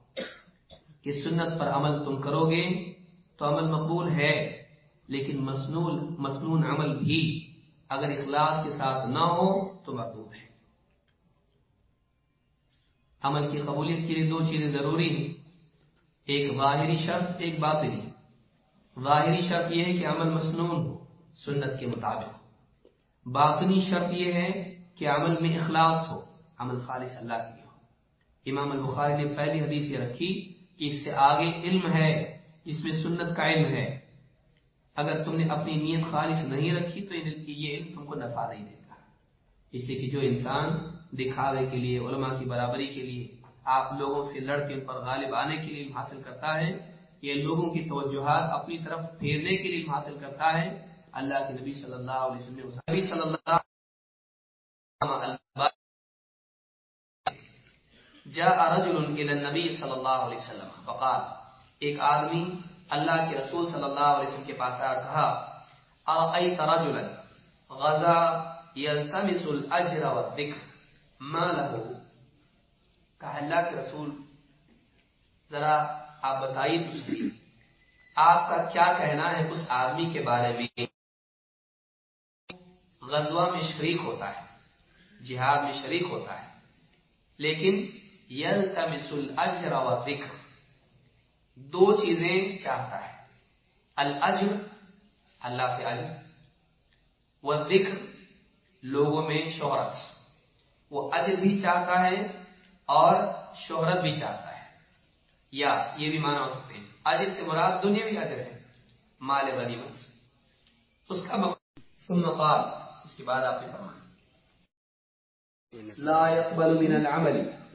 کہ سنت پر عمل تم کرو گے تو عمل مقبول ہے، لیکن مسنون مسنون عمل بھی اگر اخلاص کے ساتھ نہ ہو تو مردود ہے۔ عمل کی قبولیت کے لیے دو چیزیں ضروری ہیں، ایک ظاہری شرط، ایک باطنی۔ ظاہری شرط یہ ہے کہ عمل مسنون ہو، سنت کے مطابق۔ باطنی شرط یہ ہے کہ عمل میں اخلاص ہو، عمل خالص اللہ کے لیے ہو۔ امام البخاری نے پہلی حدیث یہ رکھی کہ اس سے آگے علم ہے جس میں سنت کا علم ہے، اگر تم نے اپنی نیت خالص نہیں رکھی تو یہ علم تم کو نفع نہیں دے گا۔ اس لیے کہ جو انسان دکھاوے کے لیے، علماء کی برابری کے لیے، آپ لوگوں سے لڑ کے ان پر غالب آنے کے لیے علم حاصل کرتا ہے، یہ لوگوں کی توجہات اپنی طرف پھیرنے کے لیے علم حاصل کرتا ہے، اللہ کے نبی صلی اللہ علیہ وسلم نے نبی صلی اللہ علیہ وسلم جاء رجل الى النبی صلی اللہ علیہ وسلم فقال، ایک آدمی اللہ کے رسول صلی اللہ علیہ وسلم کے پاس آیا، کہا ارأیت رجلا غزا یلتمس الاجر والذکر ما له کہا اللہ کے رسول ذرا آپ بتائیے تو صحیح، آپ کا کیا کہنا ہے اس آدمی کے بارے میں غزوہ میں شریک ہوتا ہے، جہاد میں شریک ہوتا ہے، لیکن یلتمس الاجر والذکر، دو چیزیں چاہتا ہے، الاجر اللہ سے اجر، والذکر لوگوں میں شہرت، وہ اجر بھی چاہتا ہے اور شہرت بھی چاہتا ہے، یا یہ بھی معنی ہو سکتے ہیں اجر سے مراد دنیاوی اجر ہے، مال غنیمت، اس کا مقصد ثم قال، اس کے بعد آپ نے فرمایا لا يقبل من العمل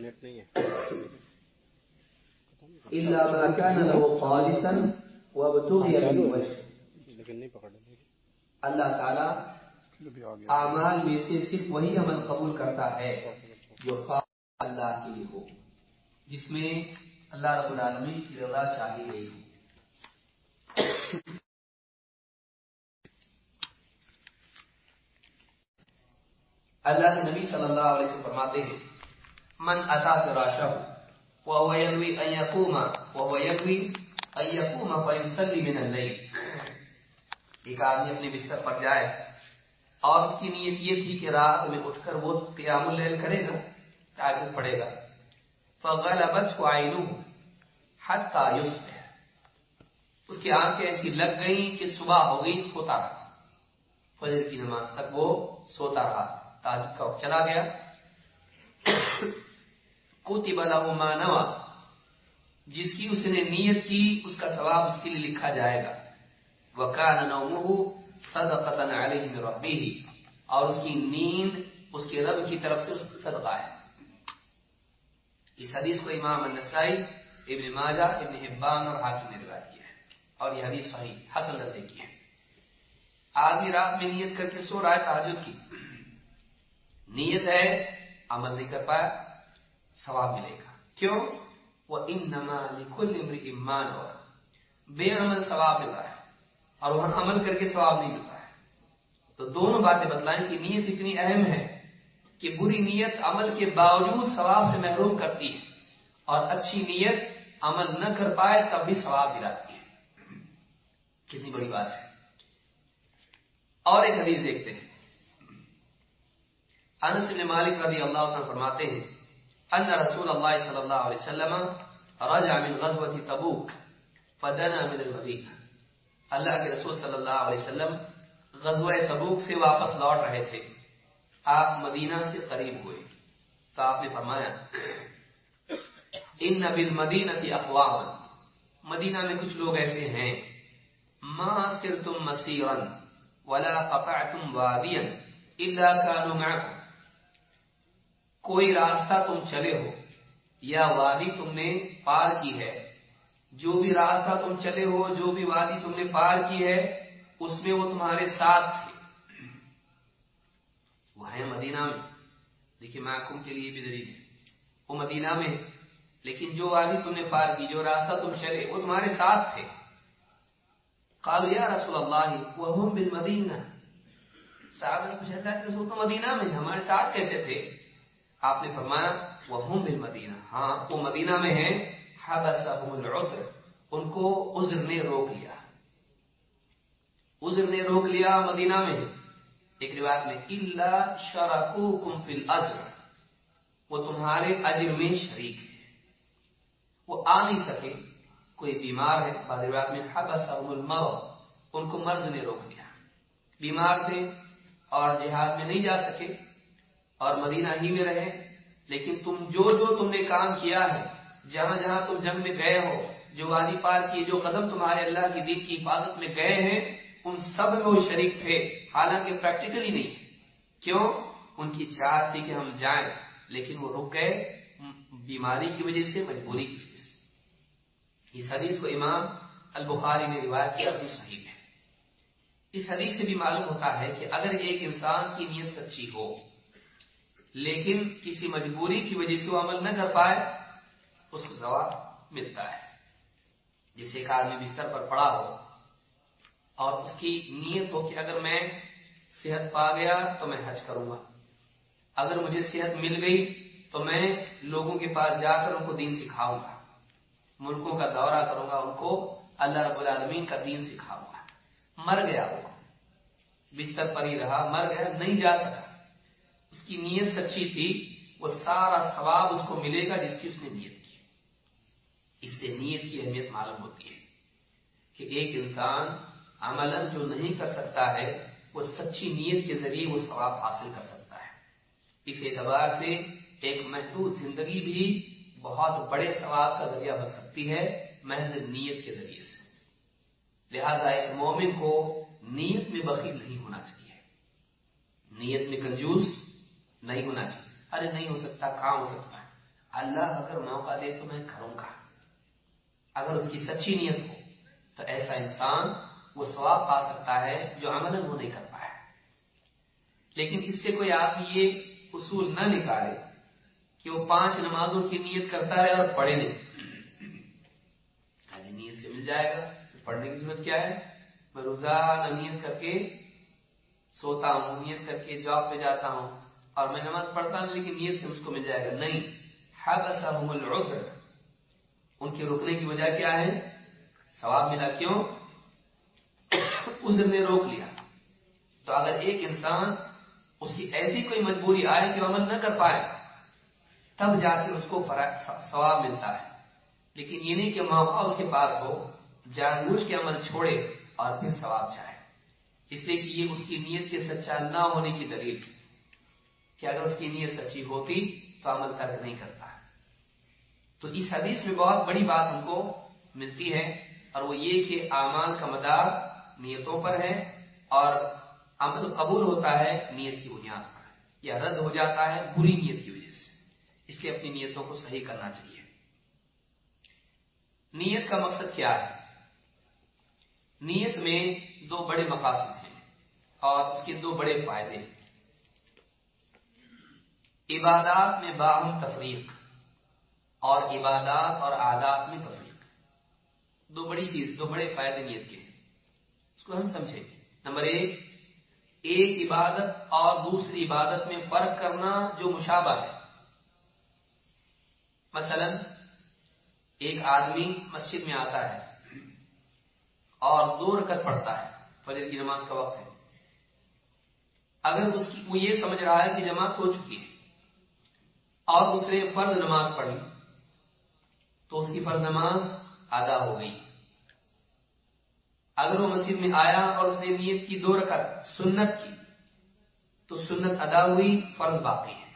الا ما كان له خالصا وابتغي به وجهه، اللہ تعالی اعمال میں سے صرف وہی عمل قبول کرتا ہے جو خالص اللہ کے لیے ہو، جس میں اللہ رب العالمین کی رضا چاہی گئی ہو۔ اللہ کے نبی صلی اللہ علیہ وسلم فرماتے ہیں من اتا فراشہ وهو ينوي ان يقوم وهو ينوي ان يقوم فيصلي من الليل، ایک آدمی اپنے بستر پر جائے اور اس کی نیت یہ تھی کہ رات میں اٹھ کر وہ قیام اللیل کرے گا، تہجد پڑھے گا، فغلبته عينه حتى يصبح، اس کی آنکھیں ایسی لگ گئیں کہ صبح ہو گئی، سوتا رہا، فجر کی نماز تک وہ سوتا رہا، تہجد کا وقت چلا گیا، کتب له ما نوى، جس کی اس نے نیت کی اس کا ثواب اس کے لیے لکھا جائے گا، وكان نومه صدقة عليه من ربه، اور اس کی نیند اس کے رب کی طرف سے صدقہ ہے۔ اس حدیث کو امام النسائی، ابن ماجہ، ابن حبان اور حاکم نے روایت کیا ہے، اور یہ حدیث صحیح حسن درجے کی ہے۔ آدمی رات میں نیت کر کے سو رہا ہے تہجد کی، نیت ہے، عمل نہیں کر پایا، ثواب ملے گا، کیوں؟ وَإِنَّمَا لِكُلِّ امْرِئٍ مَّا نَوَىٰ، بے عمل ثواب مل رہا ہے اور وہاں عمل کر کے ثواب نہیں مل رہا ہے، تو دونوں باتیں بتلائیں کہ نیت اتنی اہم ہے کہ بری نیت عمل کے باوجود ثواب سے محروم کرتی ہے، اور اچھی نیت عمل نہ کر پائے تب بھی ثواب دلاتی ہے، کتنی بڑی بات ہے۔ اور ایک حدیث دیکھتے ہیں، انس بن مالک رضی اللہ عنہ فرماتے ہیں ان رسول اللہ صلی اللہ علیہ وسلم رجع من غزوة تبوک فدنا من المدینہ، اللہ کے رسول صلی اللہ علیہ وسلم غزوہ تبوک سے واپس لوٹ رہے تھے، آپ مدینہ سے قریب ہوئے تو آپ نے فرمایا ان بالمدینۃ اقوام، مدینہ میں کچھ لوگ ایسے ہیں، ما سرتم مسیرا ولا قطعتم وادیا الا كانوا معكم، کوئی راستہ تم چلے ہو یا وادی تم نے پار کی ہے، جو بھی راستہ تم چلے ہو، جو بھی وادی تم نے پار کی ہے، اس میں وہ تمہارے ساتھ تھے، وہ ہے مدینہ میں، دیکھیے معکوم کے لیے بھی دلیل ہے، وہ مدینہ میں ہے، لیکن جو وادی تم نے پار کی، جو راستہ تم چلے، وہ تمہارے ساتھ تھے۔ قالوا یا رسول اللہ وهم بالمدینہ، صحابہ نے پوچھا اللہ کے رسول تو مدینہ میں، ہمارے ساتھ کیسے تھے؟ آپ نے فرمایا وهم بالمدینہ، ہاں وہ مدینہ میں ہیں، حبسهم العذر، ان کو عذر نے روک لیا، عذر نے روک لیا، مدینہ میں ہے۔ ایک روایت میں الا شرکوکم فی الاجر، وہ تمہارے اجر میں شریک ہے، وہ آ نہیں سکے، کوئی بیمار ہے، بعض روایت میں حبسهم المرض، ان کو مرض نے روک لیا، بیمار تھے اور جہاد میں نہیں جا سکے اور مدینہ ہی میں رہے، لیکن تم جو جو تم نے کام کیا ہے، جہاں جہاں تم جنگ میں گئے ہو، جو وادی پار کیے، جو قدم تمہارے اللہ کی دین کی حفاظت میں گئے ہیں، ان سب میں وہ شریک تھے، حالانکہ پریکٹیکلی نہیں، کیوں؟ ان کی چاہت تھی کہ ہم جائیں، لیکن وہ رک گئے بیماری کی وجہ سے، مجبوری کی وجہ سے۔ اس حدیث کو امام البخاری نے روایت کیا، حدیث صحیح ہے۔ اس حدیث سے بھی معلوم ہوتا ہے کہ اگر ایک انسان کی نیت سچی ہو لیکن کسی مجبوری کی وجہ سے وہ عمل نہ کر پائے، اس کو ثواب ملتا ہے۔ جیسے ایک آدمی بستر پر پڑا ہو اور اس کی نیت ہو کہ اگر میں صحت پا گیا تو میں حج کروں گا، اگر مجھے صحت مل گئی تو میں لوگوں کے پاس جا کر ان کو دین سکھاؤں گا، ملکوں کا دورہ کروں گا، ان کو اللہ رب العالمین کا دین سکھاؤں گا۔ مر گیا، وہ بستر پر ہی رہا، مر گیا، نہیں جا سکا۔ اس کی نیت سچی تھی، وہ سارا ثواب اس کو ملے گا جس کی اس نے نیت کی۔ اس سے نیت کی اہمیت معلوم ہوتی ہے کہ ایک انسان عملاً جو نہیں کر سکتا ہے وہ سچی نیت کے ذریعے وہ ثواب حاصل کر سکتا ہے۔ اس اعتبار سے ایک محدود زندگی بھی بہت بڑے ثواب کا ذریعہ بن سکتی ہے محض نیت کے ذریعے سے۔ لہذا ایک مومن کو نیت میں بخیل نہیں ہونا چاہیے، نیت میں کنجوس نہیں ہونا چاہیے۔ ارے نہیں ہو سکتا، کہاں ہو سکتا ہے، اللہ اگر موقع دے تو میں کروں گا۔ اگر اس کی سچی نیت ہو تو ایسا انسان وہ ثواب پا سکتا ہے جو عملاً وہ نہیں کر پایا۔ لیکن اس سے کوئی آدمی یہ اصول نہ نکالے کہ وہ پانچ نمازوں کی نیت کرتا رہے اور پڑھے نہیں، آگے نیت سے مل جائے گا، پڑھنے کی ضرورت کیا ہے؟ میں روزانہ نیت کر کے سوتا ہوں، نیت کر کے جاب پہ جاتا ہوں اور میں نماز پڑھتا ہوں لیکن نیت سے مجھ کو مل جائے گا، نہیں۔ حبسہم العذر، ان کے رکنے کی وجہ کیا ہے؟ ثواب ملا، کیوں؟ عذر نے روک لیا۔ تو اگر ایک انسان اس کی ایسی کوئی مجبوری آئے کہ وہ عمل نہ کر پائے تب جا کے اس کو ثواب ملتا ہے، لیکن یہ نہیں کہ موقع اس کے پاس ہو جان بوجھ کے عمل چھوڑے اور پھر ثواب چاہے، اس لیے کہ یہ اس کی نیت کے سچا نہ ہونے کی دلیل ہے کہ اگر اس کی نیت سچی ہوتی تو عمل ترک نہیں کرتا۔ تو اس حدیث میں بہت بڑی بات ہم کو ملتی ہے، اور وہ یہ کہ اعمال کا مدار نیتوں پر ہے اور عمل قبول ہوتا ہے نیت کی بنیاد پر، یا رد ہو جاتا ہے بری نیت کی وجہ سے۔ اس لیے اپنی نیتوں کو صحیح کرنا چاہیے۔ نیت کا مقصد کیا ہے؟ نیت میں دو بڑے مقاصد ہیں اور اس کے دو بڑے فائدے ہیں۔ عبادات میں باہم تفریق اور عبادات اور عادات میں تفریق، دو بڑی چیز، دو بڑے فائدے نیت کے ہیں، اس کو ہم سمجھیں۔ نمبر ایک، ایک عبادت اور دوسری عبادت میں فرق کرنا جو مشابہ ہے۔ مثلا ایک آدمی مسجد میں آتا ہے اور دو رکعت پڑھتا ہے، فجر کی نماز کا وقت ہے، اگر اس کی وہ یہ سمجھ رہا ہے کہ جماعت ہو چکی ہے اور اس نے فرض نماز پڑھی تو اس کی فرض نماز ادا ہو گئی۔ اگر وہ مسجد میں آیا اور اس نے نیت کی دو رکعت سنت کی تو سنت ادا ہوئی، فرض باقی ہے۔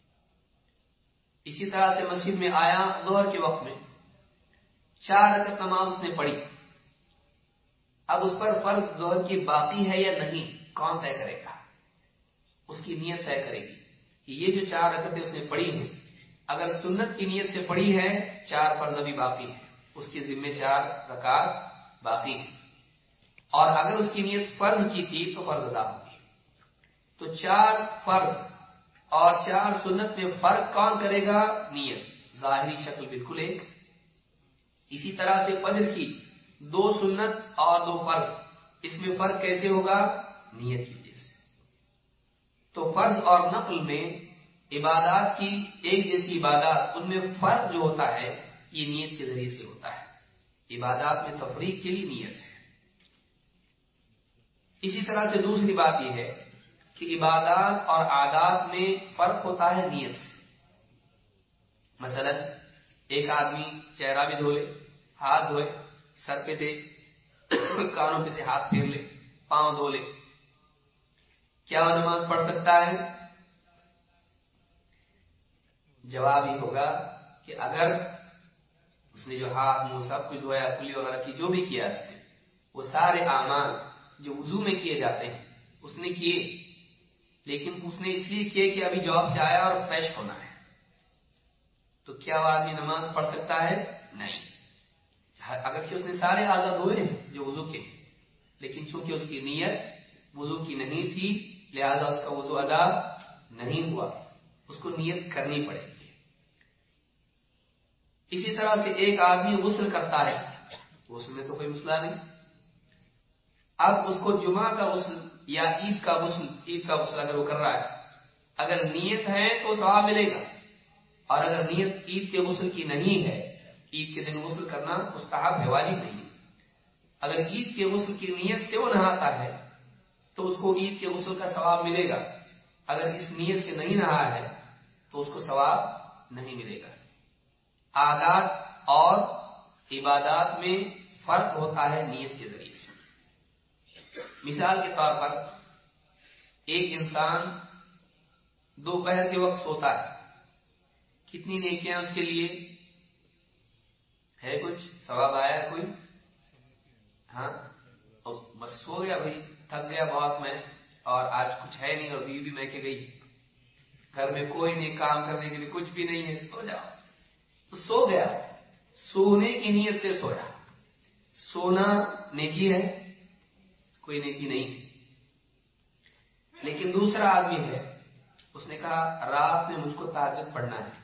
اسی طرح سے مسجد میں آیا ظہر کے وقت میں، چار رکعت نماز اس نے پڑھی، اب اس پر فرض ظہر کی باقی ہے یا نہیں، کون طے کرے گا؟ اس کی نیت طے کرے گی کہ یہ جو چار رکعتیں اس نے پڑھی ہیں اگر سنت کی نیت سے پڑھی ہے چار فرض ابھی باقی ہے، اس کے ذمے چار رکعت باقی ہے، اور اگر اس کی نیت فرض کی تھی تو فرض ادا ہوگی۔ تو چار فرض اور چار سنت میں فرق کون کرے گا؟ نیت، ظاہری شکل بالکل ایک۔ اسی طرح سے فجر کی دو سنت اور دو فرض، اس میں فرق کیسے ہوگا؟ نیت کی وجہ سے۔ تو فرض اور نفل میں عبادات کی ایک جیسی عبادات، ان میں فرق جو ہوتا ہے یہ نیت کے ذریعے سے ہوتا ہے۔ عبادات میں تفریق کے لیے نیت ہے۔ اسی طرح سے دوسری بات یہ ہے کہ عبادات اور عادات میں فرق ہوتا ہے نیت سے۔ مثلا ایک آدمی چہرہ بھی دھو لے، ہاتھ دھوئے، سر پہ سے کانوں پہ سے ہاتھ پھیر لے، پاؤں دھو لے، کیا وہ نماز پڑھ سکتا ہے؟ جواب یہ ہوگا کہ اگر اس نے جو ہاتھ منہ سب کچھ دھویا، کلی وغیرہ کی جو بھی کیا اس نے، وہ سارے اعمال جو وضو میں کیے جاتے ہیں اس نے کیے، لیکن اس نے اس لیے کیے کہ ابھی جاب سے آیا اور فریش ہونا ہے، تو کیا وہ آدمی نماز پڑھ سکتا ہے؟ نہیں۔ اگرچہ اس نے سارے اعضاء دھوئے ہیں جو وضو کے، لیکن چونکہ اس کی نیت وضو کی نہیں تھی لہذا اس کا وضو ادا نہیں ہوا، اس کو نیت کرنی پڑے گی۔ اسی طرح سے ایک آدمی غسل کرتا ہے، غسل میں تو کوئی مسئلہ نہیں، اب اس کو جمعہ کا غسل یا عید کا غسل، عید کا غسل اگر وہ کر رہا ہے، اگر نیت ہے تو ثواب ملے گا، اور اگر نیت عید کے غسل کی نہیں ہے، عید کے دن غسل کرنا مستحب ہے، واجب نہیں ہے۔ اگر عید کے غسل کی نیت سے وہ نہاتا ہے تو اس کو عید کے غسل کا ثواب ملے گا، اگر اس نیت سے نہیں نہا ہے تو اس کو ثواب نہیں ملے گا۔ عادات اور عبادات میں فرق ہوتا ہے نیت کے ذریعے سے۔ مثال کے طور پر ایک انسان دوپہر کے وقت سوتا ہے، کتنی نیکیاں اس کے لیے ہے؟ کچھ ثواب آیا ہے کوئی؟ ہاں، بس سو گیا بھائی، تھک گیا بہت میں، اور آج کچھ ہے نہیں، اور بیوی بھی میں کے گئی، گھر میں کوئی نہیں، کام کرنے کے لیے کچھ بھی نہیں ہے، سو جاؤ، تو سو گیا، سونے کی نیت سے سویا۔ سونا نیکی ہے؟ کوئی نیکی نہیں۔ لیکن دوسرا آدمی ہے، اس نے کہا رات میں مجھ کو تہجد پڑھنا ہے،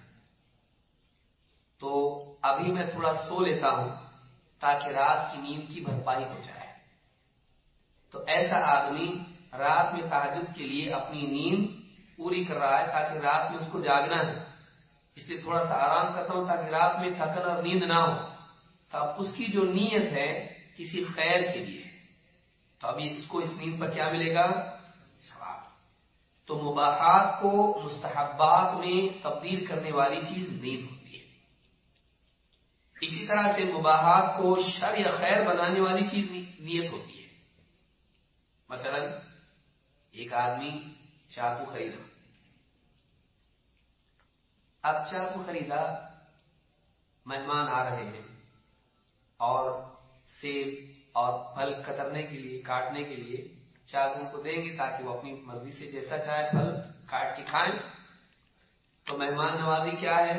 تو ابھی میں تھوڑا سو لیتا ہوں تاکہ رات کی نیند کی بھرپائی ہو جائے۔ تو ایسا آدمی رات میں تہجد کے لیے اپنی نیند پوری کر رہا ہے تاکہ رات میں اس کو جاگنا ہے، اس لیے تھوڑا سا آرام کرتا ہوں تاکہ رات میں تھکن اور نیند نہ ہو۔ تو اب اس کی جو نیت ہے کسی خیر کے لیے، تو ابھی اس کو اس نیند پر کیا ملے گا؟ ثواب۔ تو مباحات کو مستحبات میں تبدیل کرنے والی چیز نیت ہوتی ہے، اسی طرح سے مباحات کو شر یا خیر بنانے والی چیز نیت ہوتی ہے۔ مثلا ایک آدمی چاقو خریدا، اب چاقو خریدا، مہمان آ رہے ہیں اور سیب اور پھل کترنے کے لیے، کاٹنے کے لیے چاقو کو دیں گے تاکہ وہ اپنی مرضی سے جیسا چاہے پھل کاٹ کے کھائیں۔ تو مہمان نوازی کیا ہے؟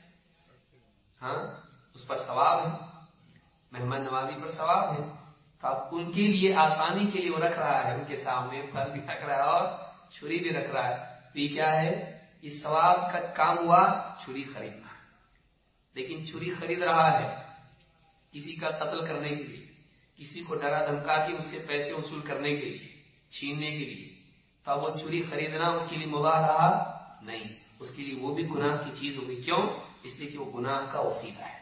ہاں، اس پر ثواب ہے، مہمان نوازی پر ثواب ہے۔ تو اب ان کے لیے آسانی کے لیے وہ رکھ رہا ہے، ان کے سامنے پھل بھی رکھ رہا ہے اور چھری بھی رکھ رہا ہے، تو یہ کیا ہے؟ یہ ثواب کا کام ہوا، چھری خریدنا۔ لیکن چھری خرید رہا ہے کسی کا قتل کرنے کے لیے، کسی کو ڈرا دھمکا کے اس سے پیسے وصول کرنے کے لیے، چھیننے کے لیے، تو اب وہ چھری خریدنا اس کے لیے مباح رہا نہیں، اس کے لیے وہ بھی گناہ کی چیز ہوگی۔ کیوں؟ اس لیے کہ وہ گناہ کا وسیلہ ہے۔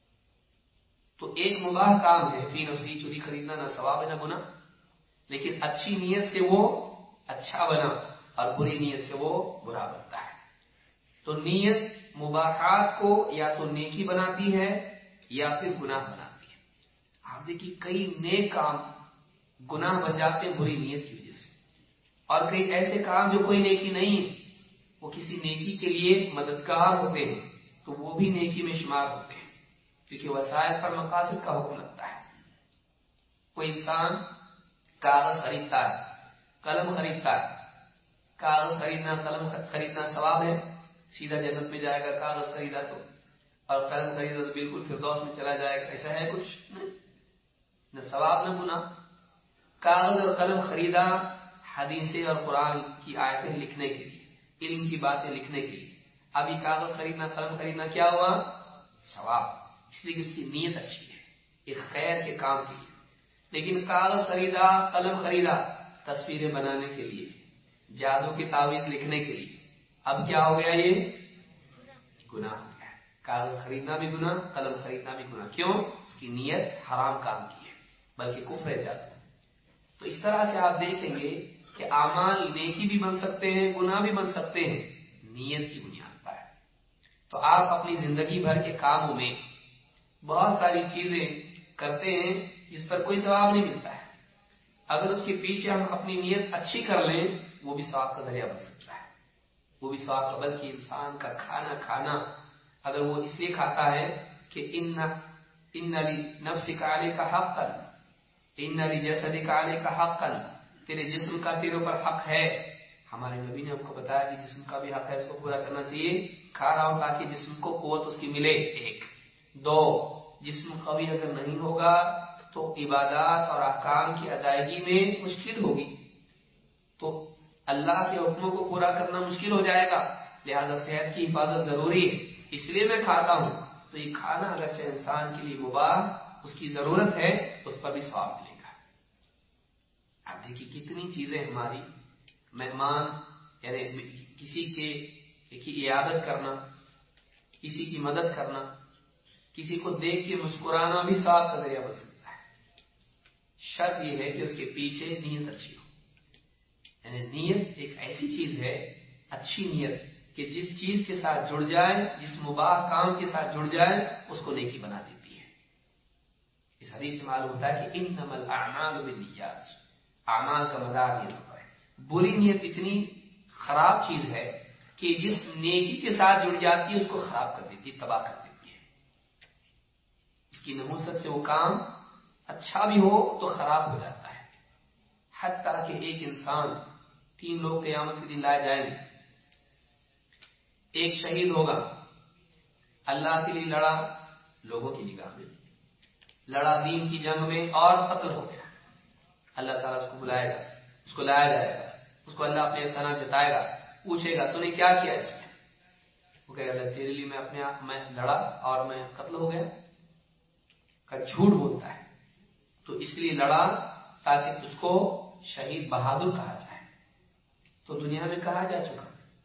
تو ایک مباح کام ہے فی نفسی، چھری خریدنا، نہ ثواب ہے نہ گناہ، لیکن اچھی نیت سے وہ اچھا بنا اور بری نیت سے وہ برا بنتا ہے۔ تو نیت مباحات کو یا تو نیکی بناتی ہے یا پھر گناہ بناتی ہے۔ آپ دیکھیے کئی نیک کام گناہ بن جاتے ہیں بری نیت کی وجہ سے، اور کئی ایسے کام جو کوئی نیکی نہیں ہے وہ کسی نیکی کے لیے مددگار ہوتے ہیں تو وہ بھی نیکی میں شمار ہوتے ہیں، کیونکہ وسائل پر مقاصد کا حکم لگتا ہے۔ کوئی انسان کاغذ خریدتا ہے، قلم خریدتا ہے، کاغذ خریدنا قلم خریدنا ثواب ہے، سیدھا جنت میں جائے گا کاغذ خریدا تو، اور قلم خریدا تو بالکل فردوس میں چلا جائے گا، ایسا ہے کچھ نہیں، نہ ثواب نہ گناہ۔ کاغذ اور قلم خریدا حدیثیں اور قرآن کی آیتیں لکھنے کے لیے، علم کی باتیں لکھنے کے لیے، ابھی کاغذ خریدنا قلم خریدنا کیا ہوا؟ ثواب، اس لیے کہ اس کی نیت اچھی ہے، ایک خیر کے کام کے لیے۔ لیکن کاغذ خریدا قلم خریدا تصویریں بنانے کے لیے، جادو کی تعویذ لکھنے کے لیے، اب کیا ہو گیا؟ یہ گناہ ہو گیا۔ کاغذ خریدنا بھی گناہ، قلم خریدنا بھی گناہ۔ کیوں؟ اس کی نیت حرام کام کی ہے، بلکہ کفر ہے جادو۔ تو اس طرح سے آپ دیکھیں گے کہ اعمال نیکی بھی بن سکتے ہیں، گناہ بھی بن سکتے ہیں، نیت کی بنیاد پر ہے۔ تو آپ اپنی زندگی بھر کے کاموں میں بہت ساری چیزیں کرتے ہیں جس پر کوئی ثواب نہیں ملتا ہے، اگر اس کے پیچھے ہم اپنی نیت اچھی کر لیں وہ بھی ثواب کا ذریعہ بن سکتا ہے، وہ بھی ثواب کا۔ بلکہ انسان کا کھانا کھانا اگر وہ اس لیے کھاتا ہے کہ ان ان لنفسک علیک حقا، ان لجسدک علیک حقا، تیرے جسم کا تیرے اوپر حق ہے۔ ہمارے نبی نے ہم کو بتایا کہ جسم کا بھی حق ہے، اس کو پورا کرنا چاہیے۔ کھا رہا ہوں تاکہ جسم کو قوت اس کی ملے، ایک۔ دو، جسم قوی اگر نہیں ہوگا تو عبادات اور احکام کی ادائیگی میں مشکل ہوگی، تو اللہ کے حکموں کو پورا کرنا مشکل ہو جائے گا، لہذا صحت کی حفاظت ضروری ہے، اس لیے میں کھاتا ہوں۔ تو یہ کھانا اگرچہ انسان کے لیے مباح، اس کی ضرورت ہے، اس پر بھی ثواب ملے گا۔ اب دیکھیے کتنی چیزیں ہماری، مہمان یعنی کسی کے کی عیادت کرنا، کسی کی مدد کرنا، کسی کو دیکھ کے مسکرانا بھی ثواب کا ذریعہ بن سکتا ہے۔ شرط یہ ہے کہ اس کے پیچھے نیت اچھی ہو، یعنی نیت ایک ایسی چیز ہے، اچھی نیت، کہ جس چیز کے ساتھ جڑ جائے، جس مباح کام کے ساتھ جڑ جائے، اس کو نیکی بنا دیتی ہے۔ اس حدیث سے معلوم ہوتا ہے کہ انما الاعمال بالنیات، اعمال کا مدار نیت پر ہے۔ بری نیت اتنی خراب چیز ہے کہ جس نیکی کے ساتھ جڑ جاتی ہے اس کو خراب کر دیتی ہے، تباہ کر دیتی ہے۔ اس کی نحوست سے وہ کام اچھا بھی ہو تو خراب ہو جاتا ہے۔ حتیٰ کہ ایک انسان، تین لوگ قیامت کے دن لائے جائیں گے، ایک شہید ہوگا، اللہ کے لیے لڑا، لوگوں کی نگاہ میں لڑا دین کی جنگ میں اور قتل ہو گیا، اللہ تعالیٰ اس کو بلائے گا، اس کو لایا جائے گا، اس کو اللہ اپنے احسانات جتائے گا، پوچھے گا تو نے کیا کیا اس میں؟ وہ کہے گا اللہ تیرے لیے میں اپنے آپ میں لڑا اور میں قتل ہو گیا، کا جھوٹ بولتا ہے، تو اس لیے لڑا تاکہ اس کو شہید بہادر کہا جائے۔ تو دنیا میں کہا جا چکا،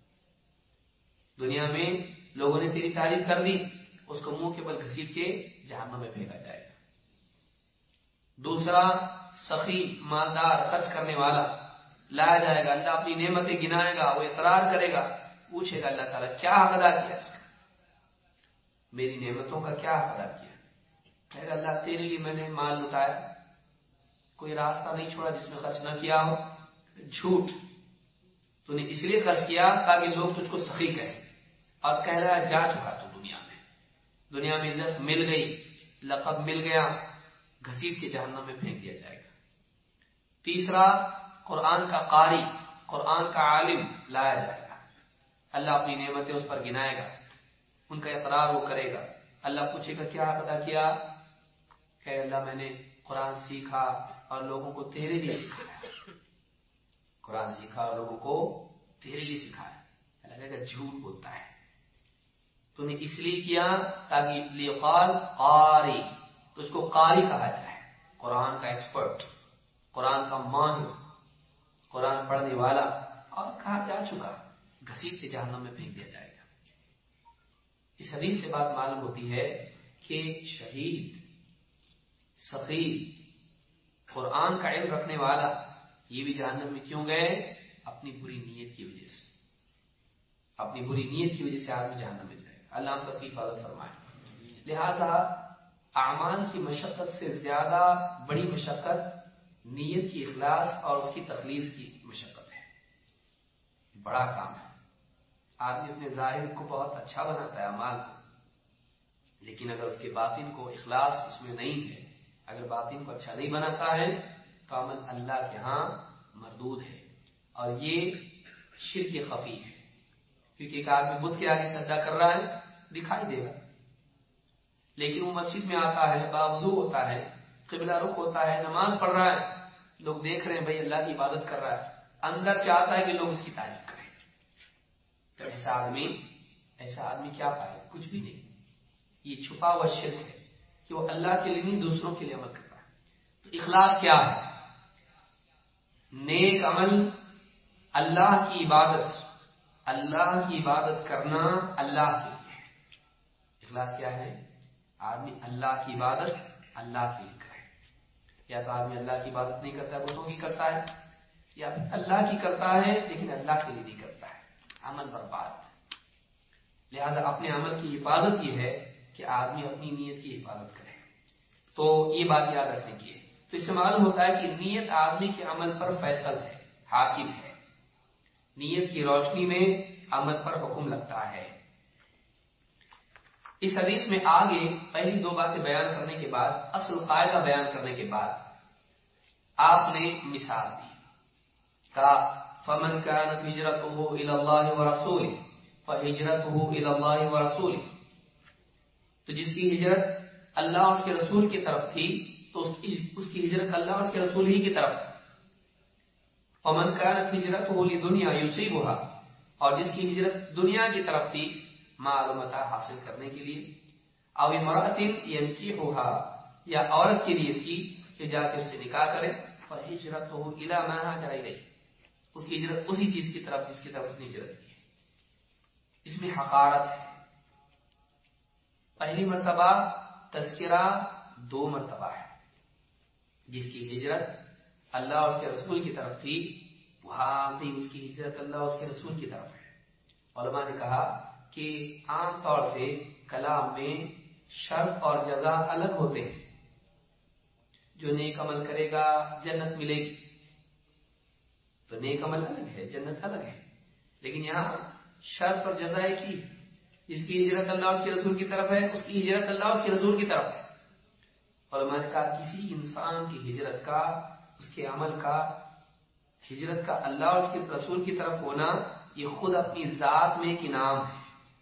دنیا میں لوگوں نے تیری تعریف کر دی، اس کو منہ کے بل گھسیٹ کے جہنم میں پھینکا جائے گا۔ دوسرا سخی، مالدار، خرچ کرنے والا لایا جائے گا، اللہ اپنی نعمتیں گنائے گا، وہ اقرار کرے گا، پوچھے گا اللہ تعالیٰ کیا حق ادا کیا اس کا، میری نعمتوں کا کیا حق ادا کیا؟ کہے گا اللہ تیرے لیے میں نے مال لٹایا، کوئی راستہ نہیں چھوڑا جس میں خرچ نہ کیا ہو۔ جھوٹ، تو نے اس لیے خرچ کیا تاکہ لوگ تجھ کو سخی کہیں، اور کہلایا جا چکا تو دنیا میں، دنیا میں عزت مل گئی، لقب مل گیا، گھسیٹ کے جہنم میں پھینک دیا جائے گا۔ تیسرا قرآن کا قاری، قرآن کا عالم لایا جائے گا، اللہ اپنی نعمتیں اس پر گنائے گا، ان کا اقرار وہ کرے گا، اللہ پوچھے گا کیا ادا کیا؟ کہ اللہ میں نے قرآن سیکھا اور لوگوں کو تیرے لیے سکھایا، قرآن سیکھا اور لوگوں کو تیرے لیے سکھایا۔ اللہ کہے گا جھوٹ بولتا ہے، تو نے اس لیے کیا تاکہ لیقال قاری، تو اس کو قاری کہا جائے، قرآن کا ایکسپرٹ، قرآن کا ماہر، قرآن پڑھنے والا، اور کہا جا چکا، گھسیٹ کے جہنم میں پھینک دیا جائے گا۔ اس حدیث سے بات معلوم ہوتی ہے کہ شہید، سخی، قرآن کا علم رکھنے والا، یہ بھی جہنم میں کیوں گئے؟ اپنی بری نیت کی وجہ سے، اپنی بری نیت کی وجہ سے آدمی جہنم میں جائے گا۔ اللہ ہم سب کی حفاظت فرمائے۔ لہذا اعمال کی مشقت سے زیادہ بڑی مشقت نیت کی اخلاص اور اس کی تخلیص کی مشقت ہے، بڑا کام ہے۔ آدمی اپنے ظاہر کو بہت اچھا بناتا ہے اعمال کو، لیکن اگر اس کے باطن کو اخلاص اس میں نہیں ہے، اگر باطن کو اچھا نہیں بناتا ہے تو عمل اللہ کے ہاں مردود ہے، اور یہ شرک خفی ہے، کیونکہ ایک آدمی بت کے آگے سجدہ کر رہا ہے، دکھائی دے گا، لیکن وہ مسجد میں آتا ہے، باوضو ہوتا ہے، قبلہ رخ ہوتا ہے، نماز پڑھ رہا ہے، لوگ دیکھ رہے ہیں بھائی اللہ کی عبادت کر رہا ہے، اندر چاہتا ہے کہ لوگ اس کی تعریف کریں، تو ایسا آدمی ایسا آدمی کیا پائے؟ کچھ بھی نہیں۔ یہ چھپا ہوا شرک ہے کہ وہ اللہ کے لیے نہیں دوسروں کے لیے عمل کر رہا ہے۔ تو اخلاص کیا ہے؟ نیک عمل، اللہ کی عبادت، اللہ کی عبادت کرنا اللہ کے لیے۔ اخلاص کیا ہے؟ آدمی اللہ کی عبادت اللہ کے لیے کرے، یا تو آدمی اللہ کی عبادت نہیں کرتا ہے، بتوں کی کرتا ہے، یا اللہ کی کرتا ہے لیکن اللہ کے لیے نہیں کرتا ہے، عمل برباد۔ لہذا اپنے عمل کی حفاظت یہ ہے کہ آدمی اپنی نیت کی حفاظت کرے، تو یہ بات یاد رکھنے کی ہے۔ تو اس سے معلوم ہوتا ہے کہ نیت آدمی کے عمل پر فیصل ہے، حاکم ہے، نیت کی روشنی میں عمل پر حکم لگتا ہے۔ اس حدیث میں آگے پہلی دو باتیں بیان کرنے کے بعد، اصل قاعدہ بیان کرنے کے بعد آپ نے مثال دی، کہا فمن كانت هجرته الى الله ورسوله فهجرته الى الله ورسوله، تو جس کی ہجرت اللہ اور اس کے رسول کی طرف تھی تو اس کی ہجرت اللہ اور اس کے رسول ہی کی طرف۔ فمن كانت هجرته لدنيا يصيبها، اور جس کی ہجرت دنیا کی طرف تھی، مال و متاع حاصل کرنے کے لیے، او امرأة ينكحها، یا عورت کے لیے تھی کہ جا کے اس سے نکاح کرے، فهجرته الى ما هاجر الیہ، اس کی ہجرت اسی چیز کی طرف جس کی طرف اس نے ہجرت کی ہے۔ اس میں حقارت ہے، پہلی مرتبہ تذکرہ دو مرتبہ ہے. جس کی ہجرت اللہ اور اس کے رسول کی طرف تھی وہاں بھی اس کی ہجرت اللہ اور اس کے رسول کی طرف ہے. علماء نے کہا کہ عام طور سے کلام میں شرط اور جزا الگ ہوتے ہیں. جو نیک عمل کرے گا جنت ملے گی، تو نیک عمل الگ ہے، جنت الگ ہے. لیکن یہاں شرط اور جزا ایک ہی، جس کی ہجرت اللہ اور اس کے رسول کی طرف ہے اس کی ہجرت اللہ اور اس کے رسول کی طرف ہے. علماء نے کہا کسی انسان کی ہجرت کا، اس کے عمل کا، ہجرت کا اللہ اور اس کے رسول کی طرف ہونا یہ خود اپنی ذات میں ایک انعام ہے.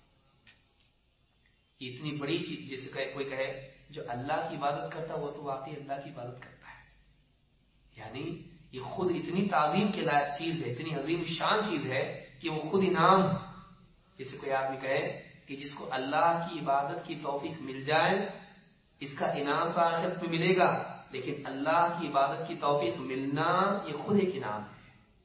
اتنی بڑی چیز جیسے کہ کوئی کہے جو اللہ کی عبادت کرتا وہ تو واقعی اللہ کی عبادت کرتا ہے، یعنی یہ خود اتنی تعظیم کے لائق چیز ہے، اتنی عظیم شان چیز ہے کہ وہ خود انعام ہے. جیسے کوئی آدمی کہے کہ جس کو اللہ کی عبادت کی توفیق مل جائے اس کا انعام تو آخرت میں ملے گا، لیکن اللہ کی عبادت کی توفیق ملنا یہ خود ایک انعام ہے.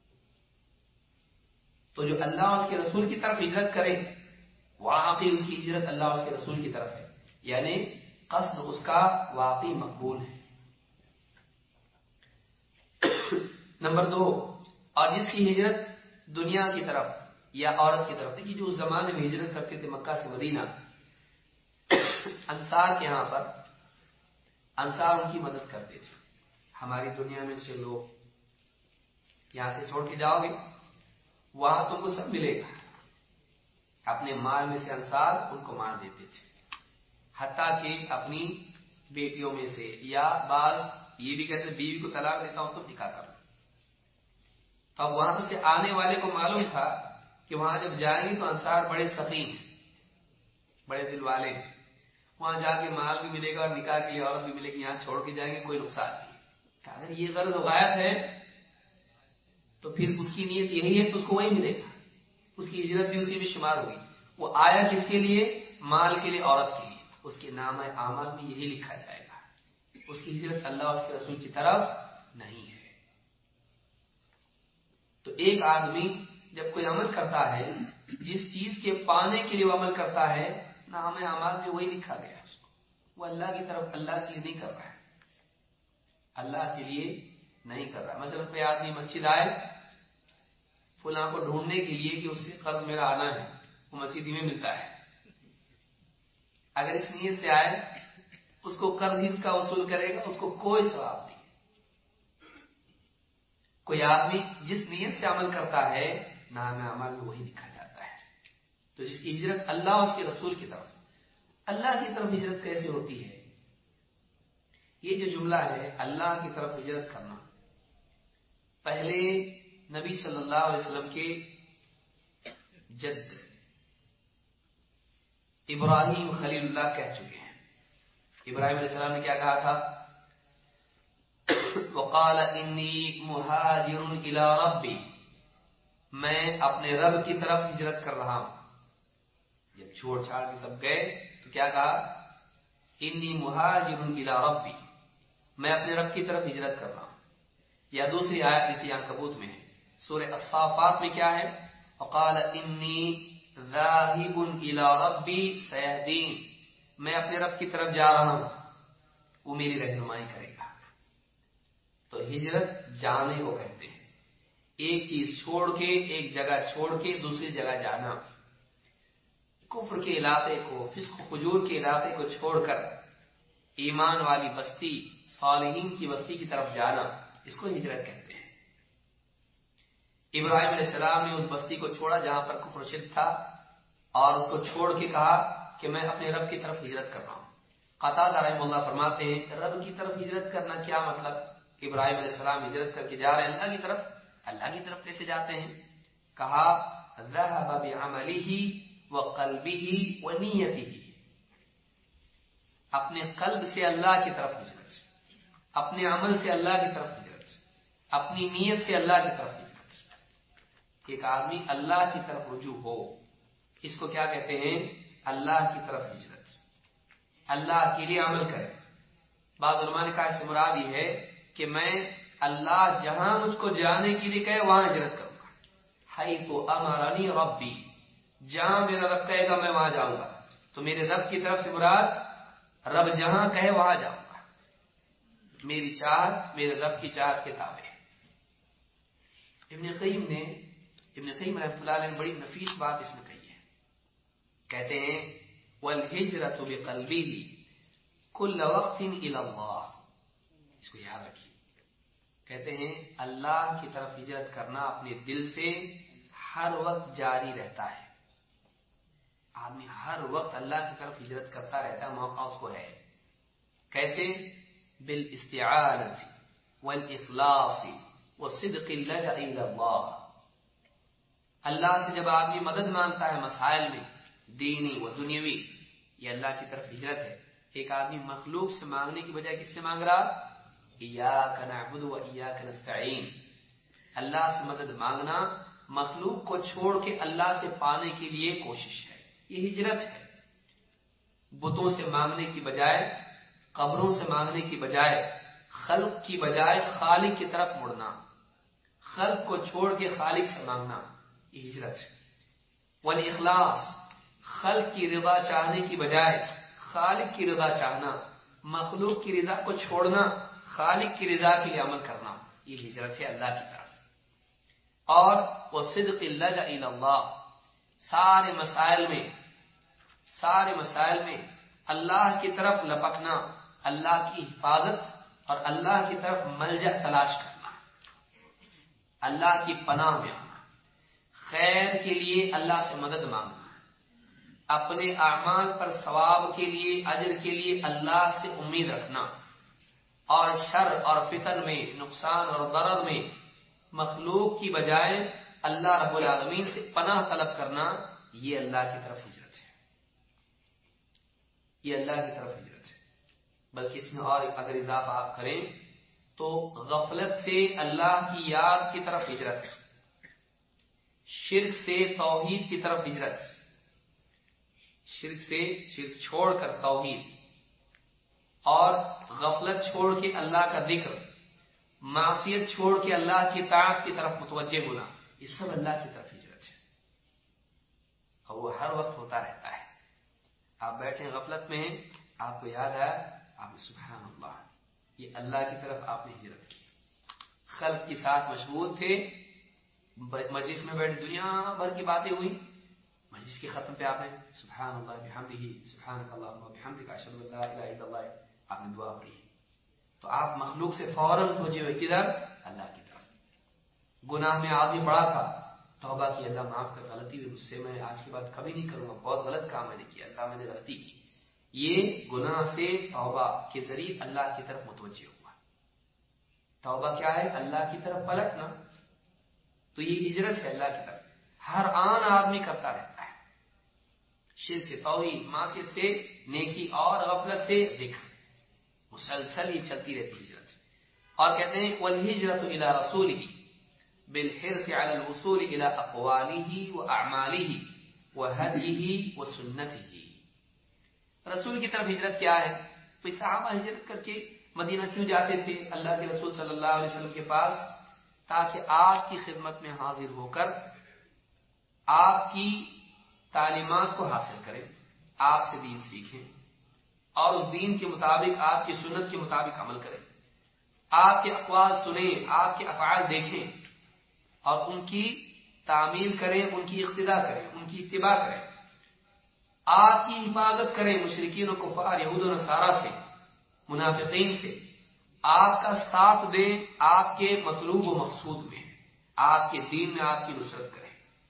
تو جو اللہ اور اس کے رسول کی طرف ہجرت کرے واقعی اس کی ہجرت اللہ اور اس کے رسول کی طرف ہے، یعنی قصد اس کا واقعی مقبول ہے. نمبر دو، اور جس کی ہجرت دنیا کی طرف یا عورت کی طرف. دیکھیے جو اس زمانے میں ہجرت کرتے تھے مکہ سے مدینہ، انصار کے یہاں پر انصار ان کی مدد کرتے تھے. ہماری دنیا میں سے لوگ یہاں سے چھوڑ کے جاؤ گے وہاں تم کو سب ملے گا. اپنے مال میں سے انصار ان کو مال دیتے تھے، حتیٰ کہ اپنی بیٹیوں میں سے، یا بعض یہ بھی کہتے بیوی کو طلاق دیتا ہوں تم نکاح کر لو. تو اب وہاں سے آنے والے کو معلوم تھا کہ وہاں جب جائیں گے تو انصار بڑے سخی ہیں، بڑے دل والے ہیں، وہاں جا کے مال بھی ملے گا اور نکاح کے لیے عورت بھی ملے گی، یہاں چھوڑ کے جائیں گے کوئی نقصان نہیں. اگر یہ غرض غایت ہے تو پھر اس کی نیت یہی ہے تو اس کو وہی ملے گا، اس کی ہجرت بھی اسی میں شمار ہوگی. وہ آیا کس کے لیے؟ مال کے لیے، عورت کے لیے. اس کے نام اعمال میں یہی لکھا جائے گا، اس کی ہجرت اللہ اور اس کے رسول کی طرف نہیں ہے. تو ایک آدمی جب کوئی عمل کرتا ہے جس چیز کے پانے کے لیے وہ عمل کرتا ہے نام اعمال میں وہی لکھا گیا، اس کو وہ اللہ کی طرف اللہ کے لیے نہیں کر رہا ہے، اللہ کے لیے نہیں کر رہا. مثلا کوئی آدمی مسجد آئے فلاں کو ڈھونڈنے کے لیے کہ اس سے قرض میرا آنا ہے، وہ مسجد ہی میں ملتا ہے. اگر اس نیت سے آئے اس کو قرض ہی اس کا وصول کرے گا، اس کو کوئی ثواب نہیں. کوئی آدمی جس نیت سے عمل کرتا ہے نام اعمال میں وہی لکھا جاتا ہے. تو جس کی ہجرت اللہ اور اس کے رسول کی طرف، اللہ کی طرف ہجرت کیسے ہوتی ہے؟ یہ جو جملہ ہے اللہ کی طرف ہجرت کرنا، پہلے نبی صلی اللہ علیہ وسلم کے جد ابراہیم خلیل اللہ کہہ چکے ہیں. ابراہیم علیہ السلام نے کیا کہا تھا؟ وقال انی مہاجر الی ربی، میں اپنے رب کی طرف ہجرت کر رہا ہوں. جب چھوڑ چھاڑ کے سب گئے تو کیا کہا؟ انی مہاجر الی ربی، میں اپنے رب کی طرف ہجرت کر رہا ہوں. یا دوسری آیت اسی عنکبوت میں ہے، سورہ الصافات میں کیا ہے؟ وقال انی ذاہب الی ربی سیہدین، میں اپنے رب کی طرف جا رہا ہوں، وہ میری رہنمائی کرے گا. تو ہجرت جانے کو کہتے ہیں، ایک چیز چھوڑ کے، ایک جگہ چھوڑ کے دوسری جگہ جانا. کفر کے علاقے کو، فسق و فجور کے علاقے کو چھوڑ کر ایمان والی بستی، صالحین کی بستی کی طرف جانا، اس کو ہجرت کہتے ہیں. ابراہیم علیہ السلام نے اس بستی کو چھوڑا جہاں پر کفر و شرک تھا، اور اس کو چھوڑ کے کہا کہ میں اپنے رب کی طرف ہجرت کر رہا ہوں. قتادہ رحمہ اللہ فرماتے ہیں رب کی طرف ہجرت کرنا کیا مطلب؟ ابراہیم علیہ السلام ہجرت کر کے جا رہے ہیں اللہ کی طرف. اللہ کی طرف کیسے جاتے ہیں؟ کہا ذهب بعمله وقلبه ونيته، اپنے قلب سے اللہ کی طرف ہجرت، اپنے عمل سے اللہ کی طرف ہجرت، اپنی نیت سے اللہ کی طرف ہجرت. ایک آدمی اللہ کی طرف رجوع ہو، اس کو کیا کہتے ہیں؟ اللہ کی طرف ہجرت. اللہ کے لیے عمل کرے. بعض علماء نے کہا اس سے مراد یہ ہے کہ میں اللہ جہاں مجھ کو جانے کے لیے کہے وہاں ہجرت کروں گا. حیث امرنی ربی، جہاں میرا رب کہے گا میں وہاں جاؤں گا. تو میرے رب کی طرف سے مراد رب جہاں کہے وہاں جاؤں گا، میری چاہت میرے رب کی چاہت کے تابع ہے۔ ابن قیم نے ابن قیم رحمۃ اللہ علیہ نے بڑی نفیس بات اس میں کہی ہے، کہتے ہیں والہجرۃ بقلبہ کل وقت الی اللہ، اس کو یاد رکھیے، کہتے ہیں اللہ کی طرف ہجرت کرنا اپنے دل سے ہر وقت جاری رہتا ہے، آدمی ہر وقت اللہ کی طرف ہجرت کرتا رہتا ہے، موقع اس کو ہے۔ کیسے؟ بالاستعانۃ والاخلاص وصدق اللجأ الی اللہ، اللہ سے جب آدمی مدد مانگتا ہے مسائل میں دینی و دنیوی، یہ اللہ کی طرف ہجرت ہے۔ ایک آدمی مخلوق سے مانگنے کی بجائے کس سے مانگ رہا؟ ایاک نعبد و ایاک نستعین، اللہ سے مدد مانگنا مخلوق کو چھوڑ کے اللہ سے پانے کے لیے کوشش ہے، یہ ہجرت ہے۔ بتوں سے مانگنے کی بجائے، قبروں سے مانگنے کی بجائے، خلق کی بجائے خالق کی طرف مڑنا، خلق کو چھوڑ کے خالق سے مانگنا، یہ ہجرت ہے۔ والاخلاص، خلق کی رضا چاہنے کی بجائے خالق کی رضا چاہنا، مخلوق کی رضا کو چھوڑنا، خالق کی رضا کے لیے عمل کرنا، یہ ہجرت ہے اللہ کی طرف۔ اور وہ صدق اللجأ الی اللہ، سارے مسائل میں سارے مسائل میں اللہ کی طرف لپکنا، اللہ کی حفاظت اور اللہ کی طرف ملجأ تلاش کرنا، اللہ کی پناہ میں آنا، خیر کے لیے اللہ سے مدد مانگنا، اپنے اعمال پر ثواب کے لیے، اجر کے لیے اللہ سے امید رکھنا، اور شر اور فتن میں، نقصان اور ضرر میں مخلوق کی بجائے اللہ رب العالمین سے پناہ طلب کرنا، یہ اللہ کی طرف ہجرت ہے، یہ اللہ کی طرف ہجرت ہے۔ بلکہ اس میں اور اگر اضافہ آپ کریں تو غفلت سے اللہ کی یاد کی طرف ہجرت، شرک سے توحید کی طرف ہجرت، شرک سے شرک چھوڑ کر توحید، اور غفلت چھوڑ کے اللہ کا ذکر، معصیت چھوڑ کے اللہ کی طاعت کی طرف متوجہ ہونا، یہ سب اللہ کی طرف ہجرت ہے، اور وہ ہر وقت ہوتا رہتا ہے۔ آپ بیٹھے غفلت میں ہیں، آپ کو یاد آیا، آپ نے سبحان اللہ، یہ اللہ کی طرف آپ نے ہجرت کی۔ خلق کے ساتھ مشغول تھے، مجلس میں بیٹھے دنیا بھر کی باتیں ہوئی، مجلس کے ختم پہ آپ نے سبحان اللہ بحمدہ سبحانک اللہم وبحمدک اشہد ان لا الہ الا اللہ، آپ نے دعا پڑھی، تو آپ مخلوق سے فوراً پہنچے ہوئے کدھر؟ اللہ کی طرف۔ گناہ میں آدمی پڑا تھا، توبہ کی، اللہ معاف کر، غلطی ہوئی مجھ سے، میں آج کے بعد کبھی نہیں کروں گا، بہت غلط کام میں نے کیا، اللہ میں نے غلطی کی، یہ گناہ سے توبہ کے ذریعے اللہ کی طرف متوجہ ہوا۔ توبہ کیا ہے؟ اللہ کی طرف پلٹنا، تو یہ ہجرت ہے اللہ کی طرف، ہر آن آدمی کرتا رہتا ہے، شرک سے توحید، معصیت سے نیکی، اور غفلت سے ذکر، مسلسل یہ چلتی رہتی ہجرت۔ اور کہتے ہیں والہجرۃ الی رسولہ بالحرص علی الوصول الی اقوالہ واعمالہ وہدیہ وسنتہ، رسول کی طرف ہجرت کیا ہے؟ تو صحابہ ہجرت کر کے مدینہ کیوں جاتے تھے اللہ کے رسول صلی اللہ علیہ وسلم کے پاس؟ تاکہ آپ کی خدمت میں حاضر ہو کر آپ کی تعلیمات کو حاصل کریں، آپ سے دین سیکھیں، اور اس دین کے مطابق، آپ کی سنت کے مطابق عمل کریں، آپ کے اقوال سنیں، آپ کے افعال دیکھیں، اور ان کی تعمیل کریں، ان کی اقتداء کریں، ان کی اتباع کریں، آپ کی حفاظت کریں مشرکین و کفار، یہود و نصارہ سے، منافقین سے، آپ کا ساتھ دیں آپ کے مطلوب و مقصود میں، آپ کے دین میں آپ کی نصرت کریں،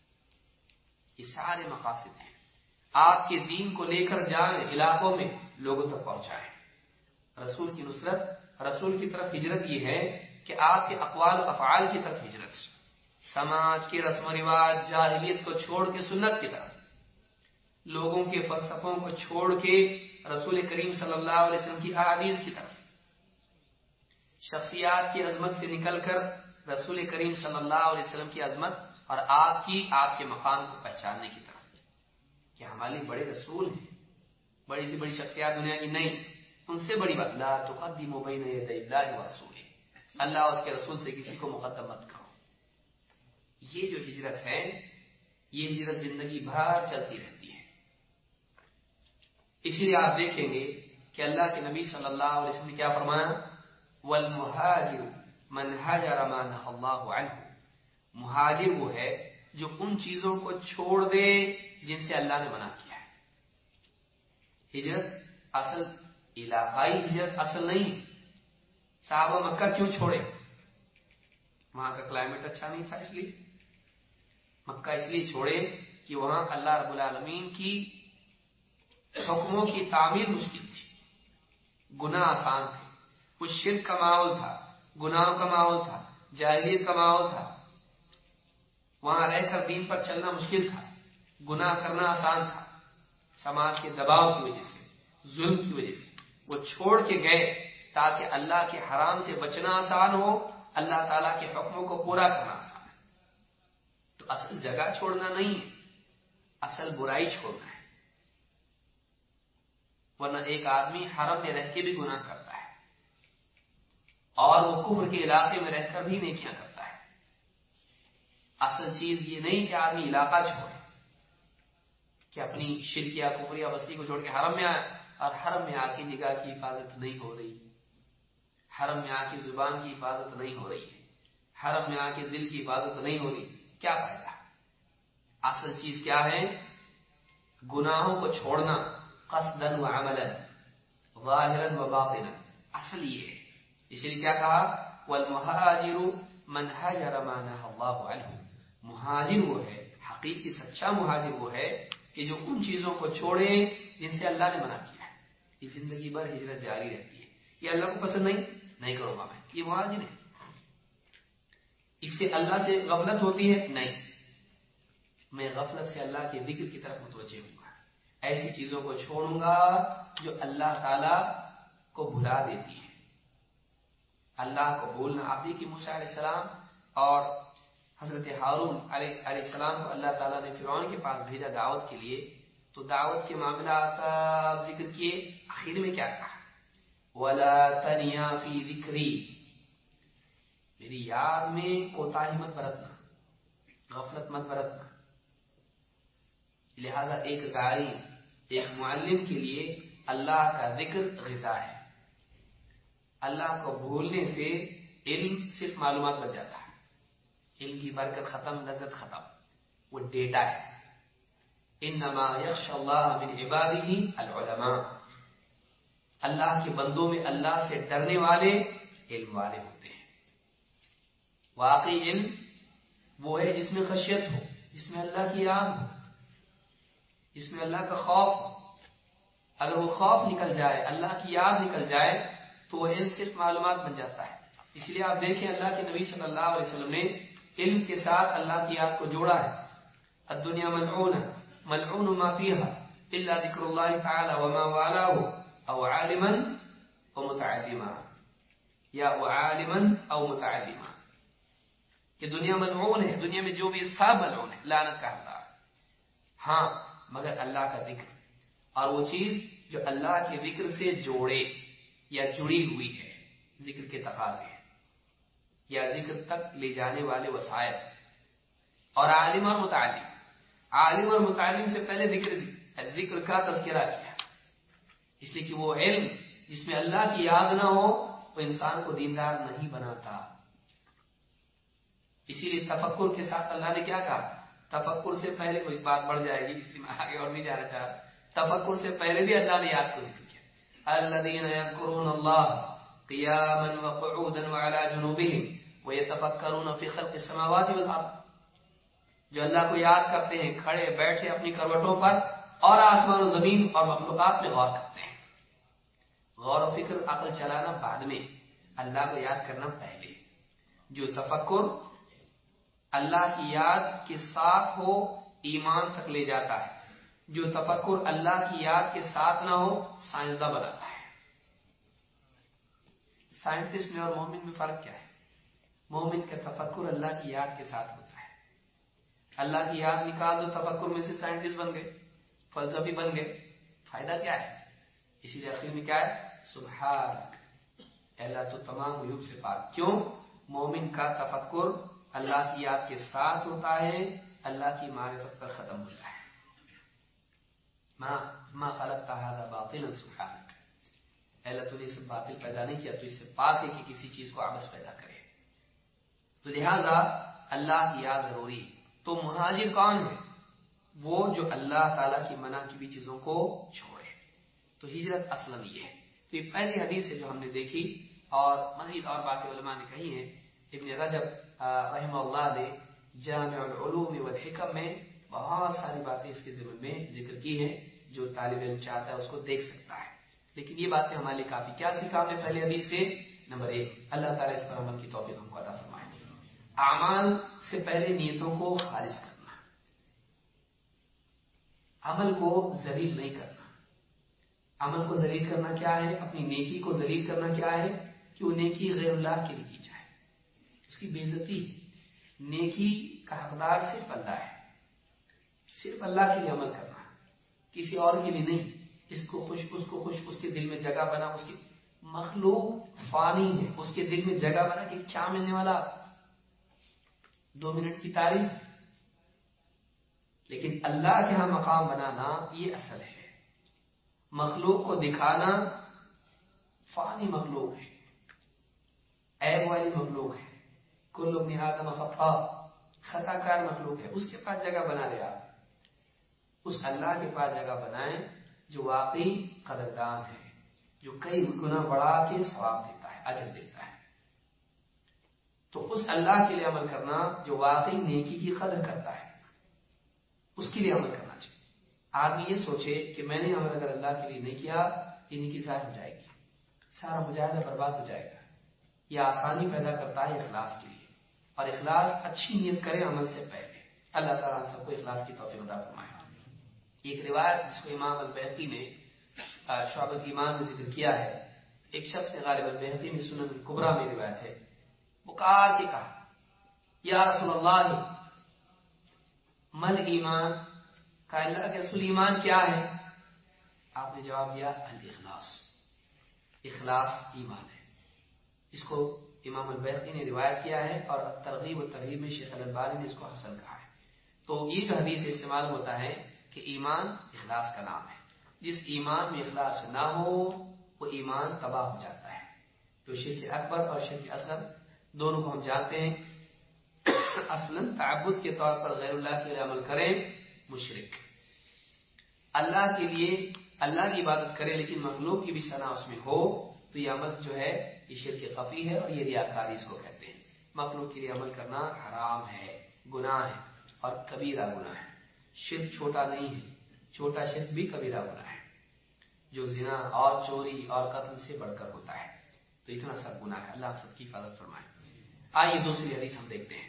یہ سارے مقاصد ہیں۔ آپ کے دین کو لے کر جائیں علاقوں میں، لوگوں تک پہنچائیں۔ رسول کی نصرت، رسول کی طرف ہجرت یہ ہے کہ آپ کے اقوال و افعال کی طرف ہجرت، سماج کے رسم و رواج، جاہلیت کو چھوڑ کے سنت کی طرف، لوگوں کے فلسفوں کو چھوڑ کے رسول کریم صلی اللہ علیہ وسلم کی احادیث کی طرف، شخصیات کی عظمت سے نکل کر رسول کریم صلی اللہ علیہ وسلم کی عظمت اور آپ کی آپ کے مقام کو پہچاننے کی طرف، کہ ہمارے بڑے رسول ہیں، بڑی سی بڑی شخصیات دنیا کی نہیں، ان سے بڑی بات لا تقدموا بین یدی اللہ ورسولہ، اللہ اور اس کے رسول سے کسی کو مقدم مت کرو۔ یہ جو ہجرت ہے، یہ ہجرت زندگی بھر چلتی رہتی ہے۔ اسی لیے آپ دیکھیں گے کہ اللہ کے نبی صلی اللہ علیہ وسلم نے کیا فرمایا؟ والمہاجر من ہاجر ما نہى اللہ عنہ، مہاجر وہ ہے جو ان چیزوں کو چھوڑ دے جن سے اللہ نے منع کیا ہے۔ ہجرت اصل علاقائی ہجرت اصل نہیں۔ صحابہ مکہ کیوں چھوڑے؟ وہاں کا کلائمیٹ اچھا نہیں تھا، اس لیے مکہ اس لیے چھوڑے کہ وہاں اللہ رب العالمین کی حکموں کی تعمیل مشکل تھی، گناہ آسان تھے، کچھ شرک کا ماحول تھا، گناہوں کا ماحول تھا، جاہلیت کا ماحول تھا، وہاں رہ کر دین پر چلنا مشکل تھا، گناہ کرنا آسان تھا، سماج کے دباؤ کی وجہ سے، ظلم کی وجہ سے وہ چھوڑ کے گئے تاکہ اللہ کے حرام سے بچنا آسان ہو، اللہ تعالیٰ کے حکموں کو پورا کرنا آسان ہے۔ تو اصل جگہ چھوڑنا نہیں ہے، اصل برائی چھوڑنا ہے، ورنہ ایک آدمی حرم میں رہ کے بھی گناہ کرتا ہے اور وہ کفر کے علاقے میں رہ کر بھی نیکیاں کرتا ہے۔ اصل چیز یہ نہیں کہ آدمی علاقہ چھوڑے، کہ اپنی شرکیہ کفریہ بستی کو چھوڑ کے حرم میں آیا اور حرم میں آ کے نگاہ کی حفاظت نہیں ہو رہی، حرم میں آ کے زبان کی حفاظت نہیں ہو رہی ہے، حرم میں آ کے دل کی حفاظت نہیں ہو رہی، کیا فائدہ؟ اصل چیز کیا ہے؟ گناہوں کو چھوڑنا، قصدا و عملا، ظاہرا و باطنا، اصل یہ ہے۔ اس لیے کیا کہا؟ والمہاجر من ہاجر ما نہى اللہ عنہ، مہاجر وہ ہے، حقیقی سچا مہاجر وہ ہے کہ جو ان چیزوں کو چھوڑے جن سے اللہ نے منع کیا ہے۔ یہ زندگی بھر ہجرت جاری رہتی ہے، یہ اللہ کو پسند نہیں نہیں کروں گا میں، یہ مہاجر ہے۔ اس سے اللہ سے غفلت ہوتی ہے؟ نہیں، میں غفلت سے اللہ کے ذکر کی طرف متوجہ ہوں گا، ایسی چیزوں کو چھوڑوں گا جو اللہ تعالی کو بھلا دیتی ہے۔ اللہ کو بھولنا، آپ دیکھیے موسیٰ علیہ السلام اور حضرت ہارون علیہ السلام کو اللہ تعالیٰ نے فرعون کے پاس بھیجا دعوت کے لیے، تو دعوت کے معاملات سب ذکر کیے، آخر میں کیا کہا؟ وَلَا تَنِيَا فِي ذِكْرِي، میری یاد میں کوتاہی مت برتنا، غفلت مت برتنا۔ لہذا ایک داعی، ایک معلم کے لیے اللہ کا ذکر غذا ہے۔ اللہ کو بھولنے سے علم صرف معلومات بن جاتا ہے، علم کی برکت ختم، لذت ختم، وہ ڈیٹا ہے۔ انما یخشی اللہ من عبادہ العلماء، اللہ کے بندوں میں اللہ سے ڈرنے والے علم والے ہوتے ہیں۔ واقعی علم وہ ہے جس میں خشیت ہو، جس میں اللہ کی یاد ہو، جس میں اللہ کا خوف ہو۔ اگر وہ خوف نکل جائے، اللہ کی یاد نکل جائے، تو وہ علم صرف معلومات بن جاتا ہے۔ اس لیے آپ دیکھیں اللہ کے نبی صلی اللہ علیہ وسلم نے علم کے ساتھ اللہ کی یاد کو جوڑا ہے۔ الدنیا ملعونہ ملعون ما فیہا الا ذکر اللہ تعالی وما والاہ او عالما او متعلما، یا او عالما او متعلما، کہ دنیا ملعون ہے، دنیا میں جو بھی سب ملعون ہے، لعنت کا حقدار، ہاں مگر اللہ کا ذکر، اور وہ چیز جو اللہ کے ذکر سے جوڑے یا جڑی ہوئی ہے، ذکر کے تقاضے یا ذکر تک لے جانے والے وسائل۔ اور عالم اور متعلم، عالم اور متعلم سے پہلے ذکر ذکر کا تذکرہ کیا، اس لیے کہ وہ علم جس میں اللہ کی یاد نہ ہو وہ انسان کو دیندار نہیں بناتا۔ اسی لیے تفکر کے ساتھ اللہ نے کیا کہا؟ تفکر سے پہلے کوئی بات بڑھ جائے گی، اس لیے میں آگے اور نہیں جانا چاہ رہا۔ تفکر سے پہلے بھی اللہ نے یاد کو ذکر کیا، الذین یذکرون اللہ قیاما وقعودا وعلی جنوبہم ویتفکرون فی خلق السماوات والارض، جو اللہ کو یاد کرتے ہیں کھڑے بیٹھے اپنی کروٹوں پر، اور آسمان و زمین اور مخلوقات میں غور کرتے ہیں۔ غور و فکر عقل چلانا بعد میں، اللہ کو یاد کرنا پہلے۔ جو تفکر اللہ کی یاد کے ساتھ ہو ایمان تک لے جاتا ہے، جو تفکر اللہ کی یاد کے ساتھ نہ ہو سائنسداں بناتا ہے۔ سائنٹسٹ میں اور مومن میں فرق کیا ہے؟ مومن کا تفکر اللہ کی یاد کے ساتھ ہوتا ہے، اللہ کی یاد نکال دو تفکر میں سے سائنٹسٹ بن گئے، فلسفی بن گئے، فائدہ کیا ہے؟ اسی لیے آخر میں کیا ہے؟ سبحانک، اللہ تو تمام عیوب سے پاک۔ کیوں؟ مومن کا تفکر اللہ کی یاد کے ساتھ ہوتا ہے، اللہ کی معرفت پر ختم ہوتا ہے۔ ما ما خلقت هذا باطلا سبحانك، اے اللہ تو نے اسے باطل پیدا نہیں کیا، تو اس سے پاک ہے کہ کسی چیز کو عبث پیدا کرے. تو لہذا اللہ کی یاد ضروری ہے. تو مہاجر کون ہے؟ وہ جو اللہ تعالیٰ کی منع کی بھی چیزوں کو چھوڑے. تو ہجرت اصلاً یہ ہے. تو یہ پہلی حدیث ہے جو ہم نے دیکھی، اور مزید اور باتیں علماء نے کہی ہیں. ابن رجب رحمہ اللہ نے جامع العلوم والحکم میں بہت ساری باتیں اس کے ضمن میں ذکر کی ہیں، جو طالب علم چاہتا ہے اس کو دیکھ سکتا ہے. لیکن یہ باتیں ہمارے لیے کافی. کیا سیکھا ہم نے پہلی حدیث سے؟ نمبر ایک، اللہ تعالیٰ اس پر عمل کی توفیق ہم کو عطا فرمائے. اعمال سے پہلے نیتوں کو خالص کرنا، عمل کو ذلیل نہیں کرنا. عمل کو ذلیل کرنا کیا ہے؟ اپنی نیکی کو ذلیل کرنا کیا ہے؟ کہ وہ نیکی غیر اللہ کے لیے کی جائے، اس کی بے عزتی ہے. نیکی کا حقدار صرف اللہ ہے، صرف اللہ کے لیے عمل کرنا، کسی اور کے لیے نہیں. اس کو خوش اس کو خوش اس کے دل میں جگہ بنا. اس کی مخلوق فانی ہے، اس کے دل میں جگہ بنا کہ کیا ملنے والا، دو منٹ کی تعریف. لیکن اللہ کے ہاں مقام بنانا یہ اصل ہے. مخلوق کو دکھانا فانی مخلوق ہے، عیب والی مخلوق ہے. کل ابن آدم خطا، خطا کار مخلوق ہے. اس کے پاس جگہ بنا رہے آپ. اس اللہ کے پاس جگہ بنائیں جو واقعی قدردان ہے، جو کئی گنا بڑھا کے ثواب دیتا ہے، اجر دیتا ہے. تو اس اللہ کے لیے عمل کرنا جو واقعی نیکی کی قدر کرتا ہے، اس کے لیے عمل کرنا چاہیے. آدمی یہ سوچے کہ میں نے عمل اگر اللہ کے لیے نہیں کیا یہ نیکی ضائع ہو جائے گی، سارا مجاہدہ برباد ہو جائے گا. یہ آسانی پیدا کرتا ہے اخلاص کے لیے. اور اخلاص اچھی نیت کرے عمل سے پہلے. اللہ تعالیٰ ہم سب کو اخلاص کی توفیق عطا فرمائے. ایک روایت جس کو امام البیہقی نے شعب الایمان میں ذکر کیا ہے، ایک شخص نے غالب البیہقی میں سنن الکبریٰ میں روایت ہے، پکار کے کہا یا رسول اللہ مل ایمان، کہا اللہ کے رسول ایمان کیا ہے؟ آپ نے جواب دیا الاخلاص، اخلاص ایمان ہے. اس کو امام البیہقی نے روایت کیا ہے، اور ترغیب و ترہیب میں شیخ الالبانی نے اس کو حسن کہا ہے. تو یہ جو حدیث استعمال ہوتا ہے کہ ایمان اخلاص کا نام ہے. جس ایمان میں اخلاص نہ ہو وہ ایمان تباہ ہو جاتا ہے. تو شرک اکبر اور شرک اصغر دونوں کو ہم جانتے ہیں. اصلاً تعبد کے طور پر غیر اللہ کے لیے عمل کریں مشرک، اللہ کے لیے اللہ کی عبادت کرے لیکن مخلوق کی بھی ثنا اس میں ہو تو یہ عمل جو ہے یہ شرک خفی ہے، اور یہ ریاکاری اس کو کہتے ہیں. مخلوق کے لیے عمل کرنا حرام ہے، گناہ ہے، اور کبیرہ گناہ ہے. شرک چھوٹا نہیں ہے، چھوٹا شرک بھی کبیرہ گناہ ہے جو زنا اور چوری اور قتل سے بڑھ کر ہوتا ہے. تو اتنا سب گناہ ہے. اللہ سب کی حفاظت فرمائے. آئیے دوسری حدیث ہم دیکھتے ہیں.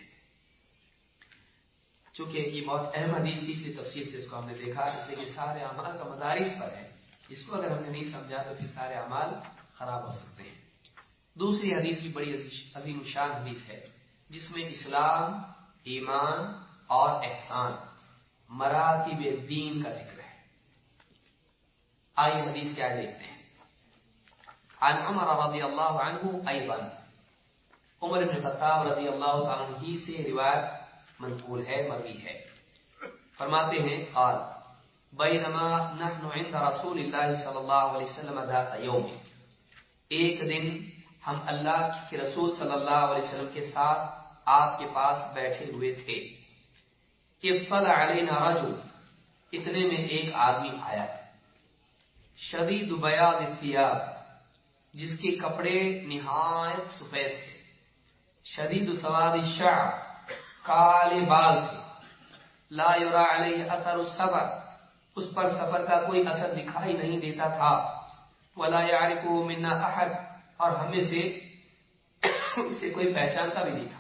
چونکہ یہ بہت اہم حدیث تھی اس لیے تفصیل سے اس کو ہم نے دیکھا، اس لیے کہ سارے اعمال کا مدار اس پر ہے. اس کو اگر ہم نے نہیں سمجھا تو پھر سارے اعمال خراب ہو سکتے ہیں. دوسری حدیث بھی بڑی عظیم الشان حدیث ہے جس میں اسلام، ایمان اور احسان، مراتب دین کا ذکر ہے. آئیے حدیث کیا دیکھتے ہیں. عن عمر رضی اللہ عنہ ایضا، عمر بن خطاب رضی اللہ تعالیٰ عنہ ہی سے روایت منقول ہے، مروی ہے. فرماتے ہیں قال بینما نحن عند رسول اللہ صلی اللہ علیہ وسلم ذات یوم، ایک دن ہم اللہ کے رسول صلی اللہ علیہ وسلم کے ساتھ آپ کے پاس بیٹھے ہوئے تھے. اطلع علینا رجل، اتنے میں ایک آدمی آیا، شدید بیاض الثیاب، جس کے کپڑے نہایت سفید تھے، شدید سواد الشعر، کالے بال تھے، لا یرا علیہ اثر السفر، اس پر سفر کا کوئی اثر دکھائی نہیں دیتا تھا، ولا یعرفه منا احد، اور ہمیں سے اسے کوئی پہچانتا بھی نہیں تھا.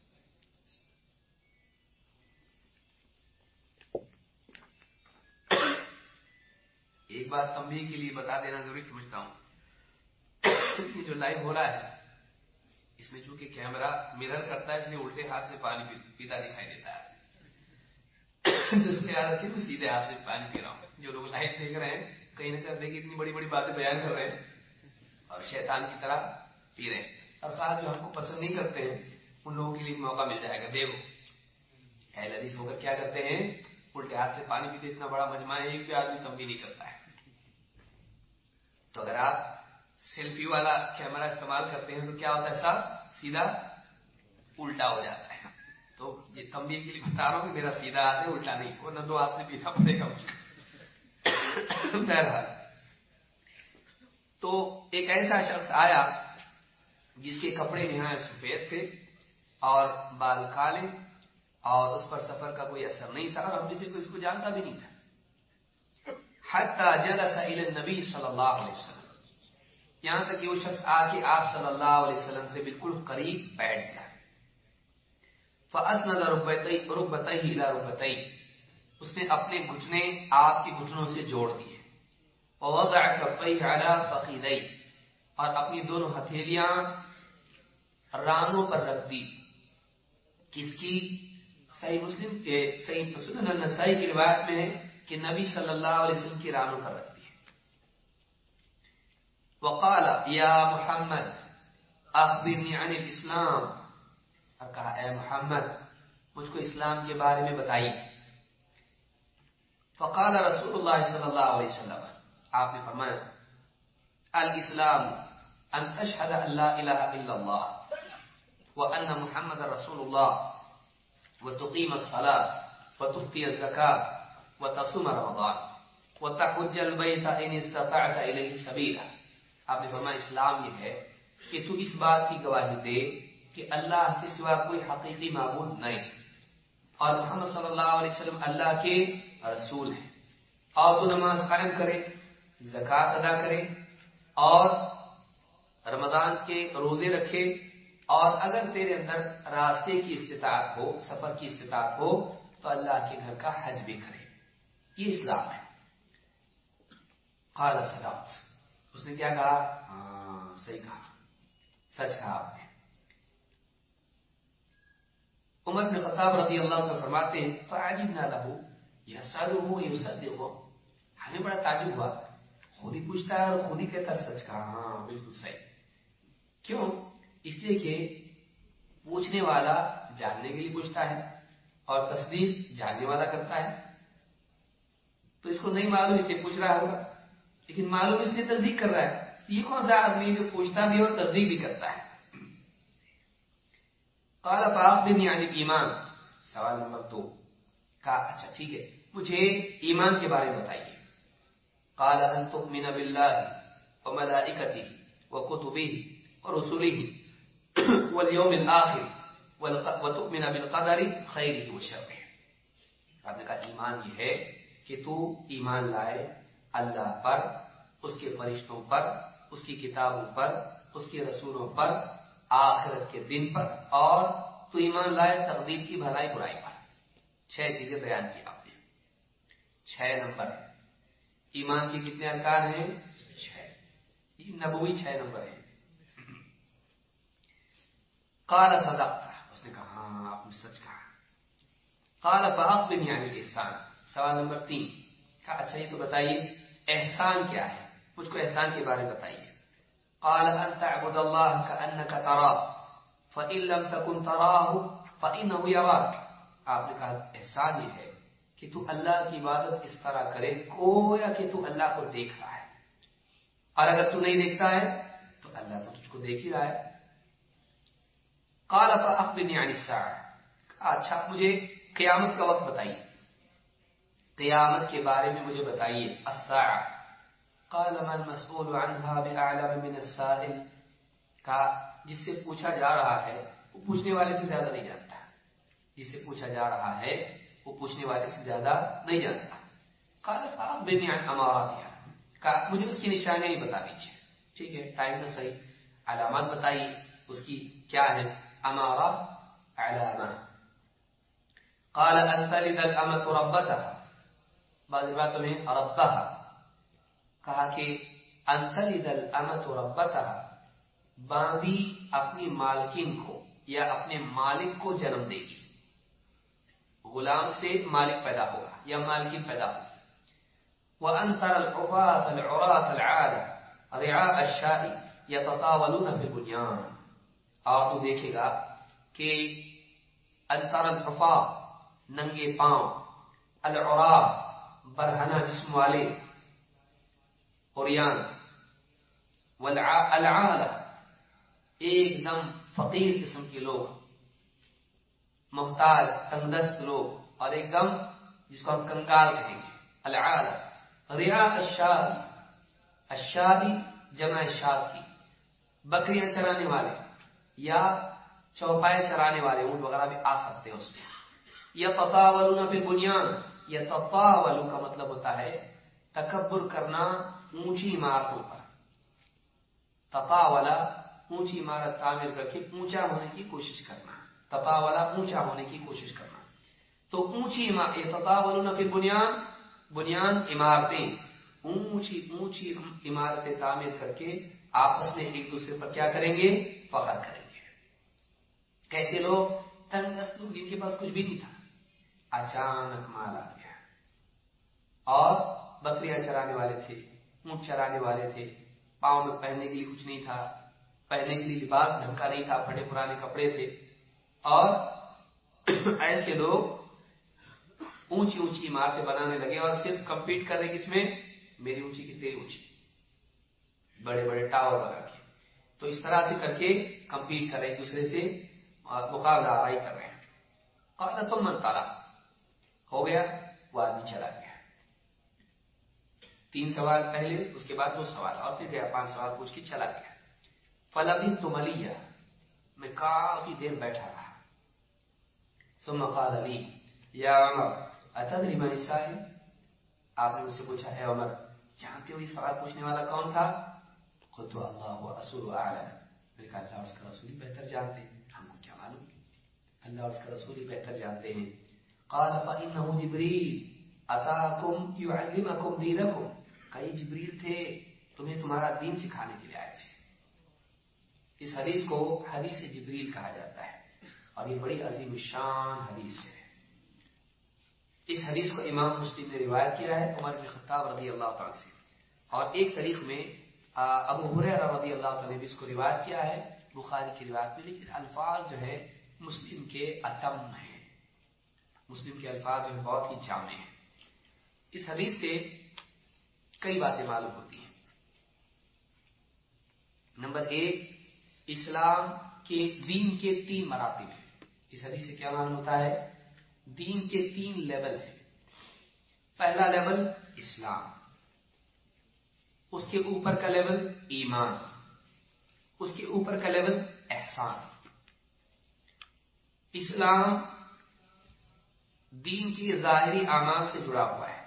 ایک بات تنبیہ کے لیے بتا دینا ضروری سمجھتا ہوں. یہ جو لائیو ہو رہا ہے اس میں چونکہ کیمرہ مرر کرتا ہے اس لیے الٹے ہاتھ سے پانی پیتا دکھائی دیتا ہے. جس کو یاد رکھے میں سیدھے ہاتھ سے پانی پی رہا ہوں. جو لوگ لائیو دیکھ رہے ہیں کہیں نہ کہیں دیکھیں اتنی بڑی بڑی باتیں بیان کر رہے ہیں اور شیطان کی طرح پی رہے ہیں. اور خاص جو ہم کو پسند نہیں کرتے ہیں ان لوگوں کے لیے موقع مل جائے گا. دیکھو اہل حدیث ہو کر کیا کرتے ہیں، الٹے ہاتھ سے پانی پیتے، اتنا بڑا مجمع ہے، ایک بھی آدمی تنبیہ نہیں کرتا ہے. تو اگر آپ سیلفی والا کیمرہ استعمال کرتے ہیں تو کیا ہوتا ہے صاحب؟ سیدھا الٹا ہو جاتا ہے. تو یہ تنبیہ کے لیے بتا رہا ہوں کہ میرا سیدھا ہاتھ ہے، الٹا نہیں، وہ نہ دو ہاتھ سے پیسا پڑے گا. بہرحال تو ایک ایسا شخص آیا جس کے کپڑے نہایت سفید تھے اور بال کالے، اور اس پر سفر کا کوئی اثر نہیں تھا، اور ہم جسے کوئی اس کو جانتا بھی نہیں تھا. حتی جلس الی النبی صلی اللہ علیہ وسلم، یہاں تک کہ وہ شخص آ کے آپ صلی اللہ علیہ وسلم سے بالکل قریب بیٹھ گیا. فاسند رکبتیہ الی رکبتیہ، اس نے اپنے گھٹنے آپ کے گھٹنوں سے جوڑ دیے. ووضع کفیہ علی فخذیہ، اور اپنی دونوں ہتھیلیاں رانوں پر رکھ دی. کس کی؟ صحیح مسلم کے صحیح سنن النسائی کی روایت میں ہے کہ نبی صلی اللہ علیہ وسلم کی رانوں پر رکھ دی. وقال یا محمد اخبرنی عن الاسلام، اور کہا اے محمد مجھ کو اسلام کے بارے میں بتائیے. فقال رسول اللہ صلی اللہ علیہ وسلم، آپ نے فرمایا الاسلام ان تشهد ان لا الہ الا اللہ وان محمد رسول اللہ وتقیم الصلاة وتؤتی الزکاة وتصوم رمضان وتحج البیت ان استطعت الیہ سبیلا. آپ نے فرمایا اسلام یہ ہے کہ تو اس بات کی گواہی دے کہ اللہ کے سوا کوئی حقیقی معبود نہیں، اور محمد صلی اللہ علیہ وسلم اللہ کے رسول ہیں، اور تو نماز قائم کرے، زکوٰۃ ادا کرے، اور رمضان کے روزے رکھے، اور اگر تیرے اندر راستے کی استطاعت ہو، سفر کی استطاعت ہو، تو اللہ کے گھر کا حج بھی کرے. یہ اسلام ہے. قال صدقت، اس نے کیا کہا؟ ہاں صحیح کہا، سچ کہا آپ نے. عمر بن خطاب رضی اللہ عنہ فرماتے ہیں فعجبنا له يسأله ويصدقه، ہمیں بڑا تعجب ہوا، خود ہی پوچھتا ہے اور خود ہی کہتا سچ کہا. ہاں بالکل صحیح. کیوں؟ اس لیے کہ پوچھنے والا جاننے کے لیے پوچھتا ہے اور تصدیق جاننے والا کرتا ہے. تو اس کو نہیں معلوم اس لیے پوچھ رہا ہوگا، لیکن معلوم اس لیے تصدیق کر رہا ہے. یہ کون سا آدمی جو پوچھتا بھی اور تصدیق بھی کرتا ہے؟ قال فاخبرنی عن الایمان، سوال نمبر دو. کہا اچھا ٹھیک ہے، مجھے ایمان کے بارے میں بتائیے. قال ان تؤمن بالله وملائكته وكتبه ورسله واليوم الاخر وتؤمن بالقدر خيره وشره. آپ نے کہا ایمان یہ ہے کہ تو ایمان لائے اللہ پر، اس کے فرشتوں پر، اس کی کتابوں پر، اس کے رسولوں پر، آخرت کے دن پر، اور تو ایمان لائے تقدیر کی بھلائی برائی پر. چھ چیزیں بیان کی آپ نے. چھ نمبر ہے. ایمان کے کتنے ارکان ہیں؟ چھ. یہ نبوی چھ نمبر ہے. قال صدقت، اس نے کہا ہاں آپ نے سچ کہا. قال فاخبرنی عن الاحسان، سوال نمبر تین. کہا اچھا یہ تو بتائیے احسان کیا ہے، مجھ کو احسان کے بارے میں بتائیے. قال ان تعبد الله كأنك تراه فإن لم تكن تراه فإنه يراك. آپ نے کہا احسان یہ ہے کہ تو اللہ کی عبادت اس طرح کرے گویا کہ تو اللہ کو دیکھ رہا ہے، اور اگر تو نہیں دیکھتا ہے تو اللہ تو تجھ کو دیکھ ہی رہا ہے. قال فأخبرني عن الساعة، اچھا مجھے قیامت کا وقت بتائیے، قیامت کے بارے میں مجھے بتائیے. الساعة قال ما المسؤول عنها بأعلم من السائل، کہا جس سے پوچھا جا رہا ہے وہ پوچھنے والے سے زیادہ نہیں جانتا. جس سے پوچھا جا رہا ہے وہ پوچھنے والے سے زیادہ نہیں جانتا. قال فأخبرني عن أماراتها، کہا مجھے اس کی نشانیاں ہی بتا دیجیے. ٹھیک ہے ٹائم تو صحیح، علامات بتائیے اس کی کیا ہے. امارہ علامہ. قال ان تلد الامة ربتها، بعض روایتوں میں ربها، کہا کہ ان تلد الامة ربتها، باندی اپنی مالکن کو یا اپنے مالک کو جنم دے گی. غلام سے مالک پیدا ہوگا یا مالکن پیدا ہوگی. وان ترى العفاة العراة العالة رعاء الشاء يتطاولون في البنيان، اور تو دیکھے گا کہ انتر الحفاظ ننگے پاؤں العراء برہنہ جسم والے عریان، والعالہ ایک دم فقیر قسم کے لوگ، محتاج تنگدست لوگ، اور ایک دم جس کو ہم کنگال کہیں گے العالہ. رعاء الشاء، الشاء جمع شاء کی، بکریاں چرانے والے یا چوپائے چرانے والے، اونٹ وغیرہ بھی آ سکتے ہیں اس میں. یتطاولون فی البنیان، یتطاول کا مطلب ہوتا ہے تکبر کرنا اونچی عمارتوں پر. تطاولا اونچی عمارت تعمیر کر کے اونچا ہونے کی کوشش کرنا، تطاولا اونچا ہونے کی کوشش کرنا. تو اونچی عمارت، یتطاولون فی البنیان، بنیان عمارتیں، اونچی اونچی عمارتیں تعمیر کر کے آپس میں ایک دوسرے پر کیا کریں گے؟ فخر کریں گے. کیسے لوگ؟ تنگ دست لوگ جن کے پاس کچھ بھی نہیں تھا، اچانک مال آ گیا، اور بکریاں چرانے والے تھے، اونٹ چرانے والے تھے، پاؤں میں پہننے کے لیے کچھ نہیں تھا، پہننے کے لیے لباس ڈھنگ کا نہیں تھا، پھٹے پرانے کپڑے تھے. اور ایسے لوگ اونچی اونچی عمارتیں بنانے لگے اور صرف کمپیٹ کر رہے کس میں؟ میری اونچی کی تیری اونچی، بڑے بڑے ٹاور بنا کے. تو اس طرح سے کر کے کمپیٹ کر رہے، ایک دوسرے سے مقابلہ آرائی کر رہے ہیں. قال ثم انطلق، ہو گیا وہ آدمی چلا گیا. تین سوال پہلے، اس کے بعد دو سوال، اور پھر گیا پانچ سوال پوچھ کے چلا گیا. فلبثت ملیا، میں کافی دیر بیٹھا رہا. ثم قال لي یا عمر اتدری من السائل، آپ نے مجھ سے پوچھا ہے عمر جانتے ہو یہ سوال پوچھنے والا کون تھا؟ قلت اللہ ورسولہ اعلم، میں نے کہا اللہ اور اس کا رسول ہی بہتر جانتے ہیں، ہم کو کیا معلوم، اللہ اور اس کا رسول ہی بہتر جانتے ہیں. قال فإنه جبریل اتاکم یعلمکم دینکم، کئی جبریل تھے تمہیں تمہارا دین سکھانے کے لیے آئے تھے. اس حدیث کو حدیث جبریل کہا جاتا ہے، اور یہ بڑی عظیم الشان حدیث ہے. اس حدیث کو امام مسلم نے روایت کیا ہے عمر بن خطاب رضی اللہ تعالیٰ سے، اور ایک طریق میں ابو ہریرہ رضی اللہ تعالیٰ نے بھی اس کو روایت کیا ہے بخاری کی روایت میں، لیکن الفاظ جو ہے مسلم کے اتم ہیں، مسلم کے الفاظ جو ہے بہت ہی جامع ہیں. اس حدیث سے کئی باتیں معلوم ہوتی ہیں. نمبر ایک، اسلام کے دین کے تین مراتب ہیں. اس حدیث سے کیا معلوم ہوتا ہے؟ دین کے تین لیول ہیں. پہلا لیول اسلام، اس کے اوپر کا لیول ایمان، اس کے اوپر کا لیول احسان. اسلام دین کی ظاہری اعمال سے جڑا ہوا ہے،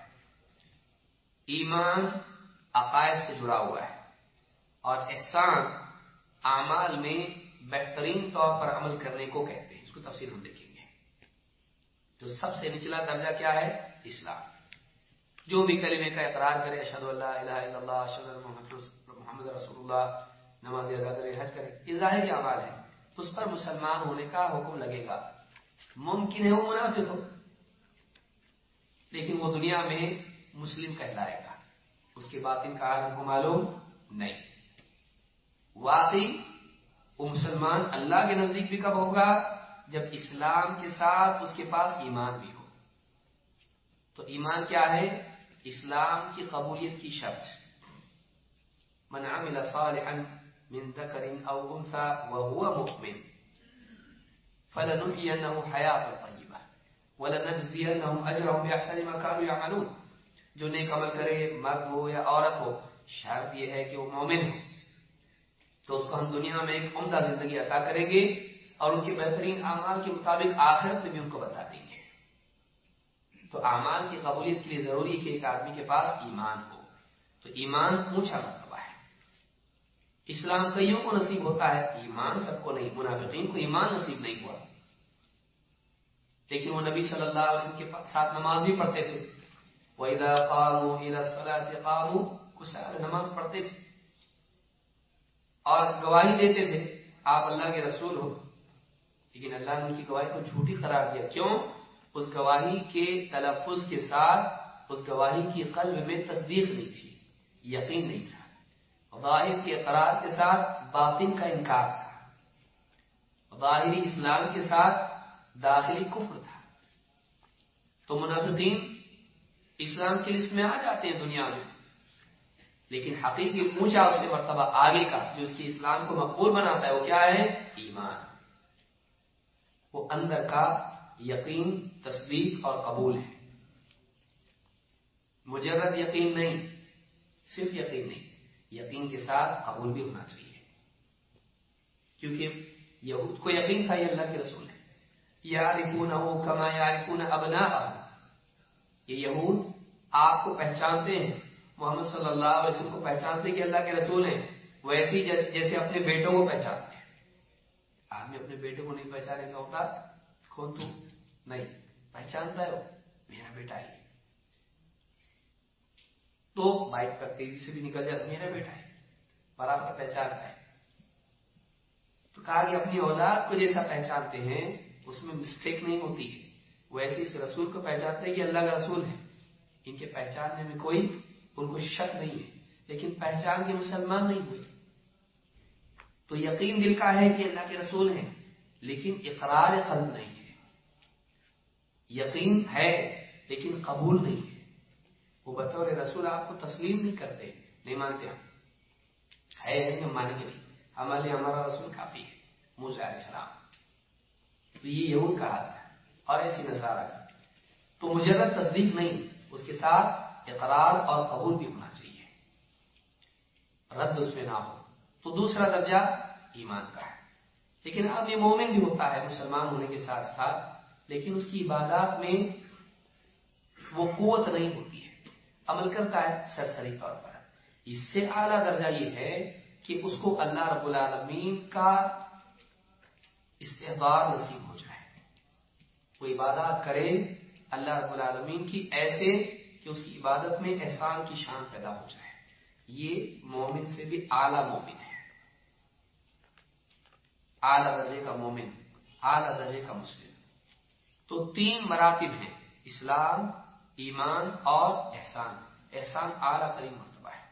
ایمان عقائد سے جڑا ہوا ہے، اور احسان اعمال میں بہترین طور پر عمل کرنے کو کہتے ہیں. اس کو تفصیل ہم دیکھیں گے. تو سب سے نچلا درجہ کیا ہے؟ اسلام. جو بھی کلمے کا اقرار کرے، اشہد ان لا الہ الا اللہ، اشہد ان محمد رسول اللہ، نماز ادا کرے، حج کرے، یہ ظاہری اعمال ہے، اس پر مسلمان ہونے کا حکم لگے گا. ممکن ہے وہ منافق ہو، لیکن وہ دنیا میں مسلم کہلائے گا، اس کے باطن کا حال ہم کو معلوم نہیں. واقعی وہ مسلمان اللہ کے نزدیک بھی کب ہوگا؟ جب اسلام کے ساتھ اس کے پاس ایمان بھی ہو. تو ایمان کیا ہے؟ اسلام کی قبولیت کی شرط. من عمل صالحا من ذکر او انثى وهو مؤمن فلنحيينه حیاة طیبہ ولنجزینهم اجرهم باحسن ما كانوا يعملون. جو نیک عمل کرے، مرد ہو یا عورت ہو، شرط یہ ہے کہ وہ مومن ہو، تو اس کو ہم دنیا میں ایک عمدہ زندگی عطا کریں گے، اور ان کے بہترین اعمال کے مطابق آخرت میں بھی ان کو بتا دیں گے. تو اعمال کی قبولیت کے لیے ضروری ہے کہ ایک آدمی کے پاس ایمان ہو. تو ایمان اونچا مرتبہ ہے. اسلام کئیوں کو نصیب ہوتا ہے، ایمان سب کو نہیں. منافقین کو ایمان نصیب نہیں ہوا، لیکن وہ نبی صلی اللہ علیہ وسلم کے ساتھ نماز بھی پڑھتے تھے. وَإِذَا قَامُوا إِلَى الصَّلَاةِ قَامُوا كُسَالَىٰ، نماز پڑھتے تھے اور گواہی دیتے تھے آپ اللہ کے رسول ہو. لیکن اللہ نے ان کی گواہی کو جھوٹی قرار دیا. کیوں؟ اس گواہی کے تلفظ کے ساتھ اس گواہی کی قلب میں تصدیق نہیں تھی، یقین نہیں تھا. ظاہر کے اقرار کے ساتھ باطن کا انکار تھا. ظاہری اسلام کے ساتھ داخلی کفر تھا. تو منافقین اسلام کی لسٹ میں آ جاتے ہیں دنیا میں، لیکن حقیقی اونچا اس سے مرتبہ آگے کا جو اس کی اسلام کو مقبول بناتا ہے وہ کیا ہے؟ ایمان، وہ اندر کا یقین، تصدیق اور قبول ہے۔ مجرد یقین نہیں، صرف یقین نہیں، یقین کے ساتھ قبول بھی ہونا چاہیے، کیونکہ یہود کو یقین تھا یہ اللہ کے رسول ہے، یعرفونہ کما یعرفون ابناءہم، یہ یہود آپ کو پہچانتے ہیں، محمد صلی اللہ علیہ وسلم کو پہچانتے کہ اللہ کے رسول ہیں، ویسے جیسے اپنے بیٹوں کو پہچانتے ہیں۔ آدمی اپنے بیٹوں کو نہیں پہچانے کا ہوتا، کون تو نہیں پہچانتا ہے، وہ میرا بیٹا ہے، تو بائک پر تیزی سے بھی نکل جاتا، میرا بیٹا ہے، برابر پہچانتا ہے۔ تو کہا کہ اپنی اولاد کو جیسا پہچانتے ہیں اس میں مسٹیک نہیں ہوتی ہے، ویسے اس رسول کو پہچانتے ہیں کہ اللہ کا رسول ہے، ان کے پہچاننے میں کوئی ان کو شک نہیں ہے، لیکن پہچان کے مسلمان نہیں ہوئے۔ تو یقین دل کا ہے کہ اللہ کے رسول ہیں، لیکن اقرار قلب نہیں ہے، یقین ہے لیکن قبول نہیں ہے، وہ بطور رسول آپ کو تسلیم نہیں کرتے، نہیں مانتے، ہم ہے نہیں، ہم مانیں گے نہیں، ہمارے لیے ہمارا رسول کافی ہے، موسیٰ علیہ السلام۔ تو یہ یہود کا حال ہے اور ایسی نصارہ کا۔ تو مجرد تصدیق نہیں، اس کے ساتھ اقرار اور قبول بھی ہونا چاہیے، رد اس میں نہ ہو۔ تو دوسرا درجہ ایمان کا ہے، لیکن اب یہ مومن بھی ہوتا ہے مسلمان ہونے کے ساتھ ساتھ، لیکن اس کی عبادات میں وہ قوت نہیں ہوتی ہے، عمل کرتا ہے سرسری طور پر۔ اس سے اعلیٰ درجہ یہ ہے کہ اس کو اللہ رب العالمین کا استحضار نصیب ہو جائے، وہ عبادات کرے اللہ رب العالمین کی ایسے کہ اس کی عبادت میں احسان کی شان پیدا ہو جائے، یہ مومن سے بھی اعلیٰ مومن ہے، اعلیٰ درجے کا مومن، اعلیٰ درجے کا مسلم۔ تو تین مراتب ہیں، اسلام، ایمان اور احسان۔ احسان اعلیٰ ترین مرتبہ ہے،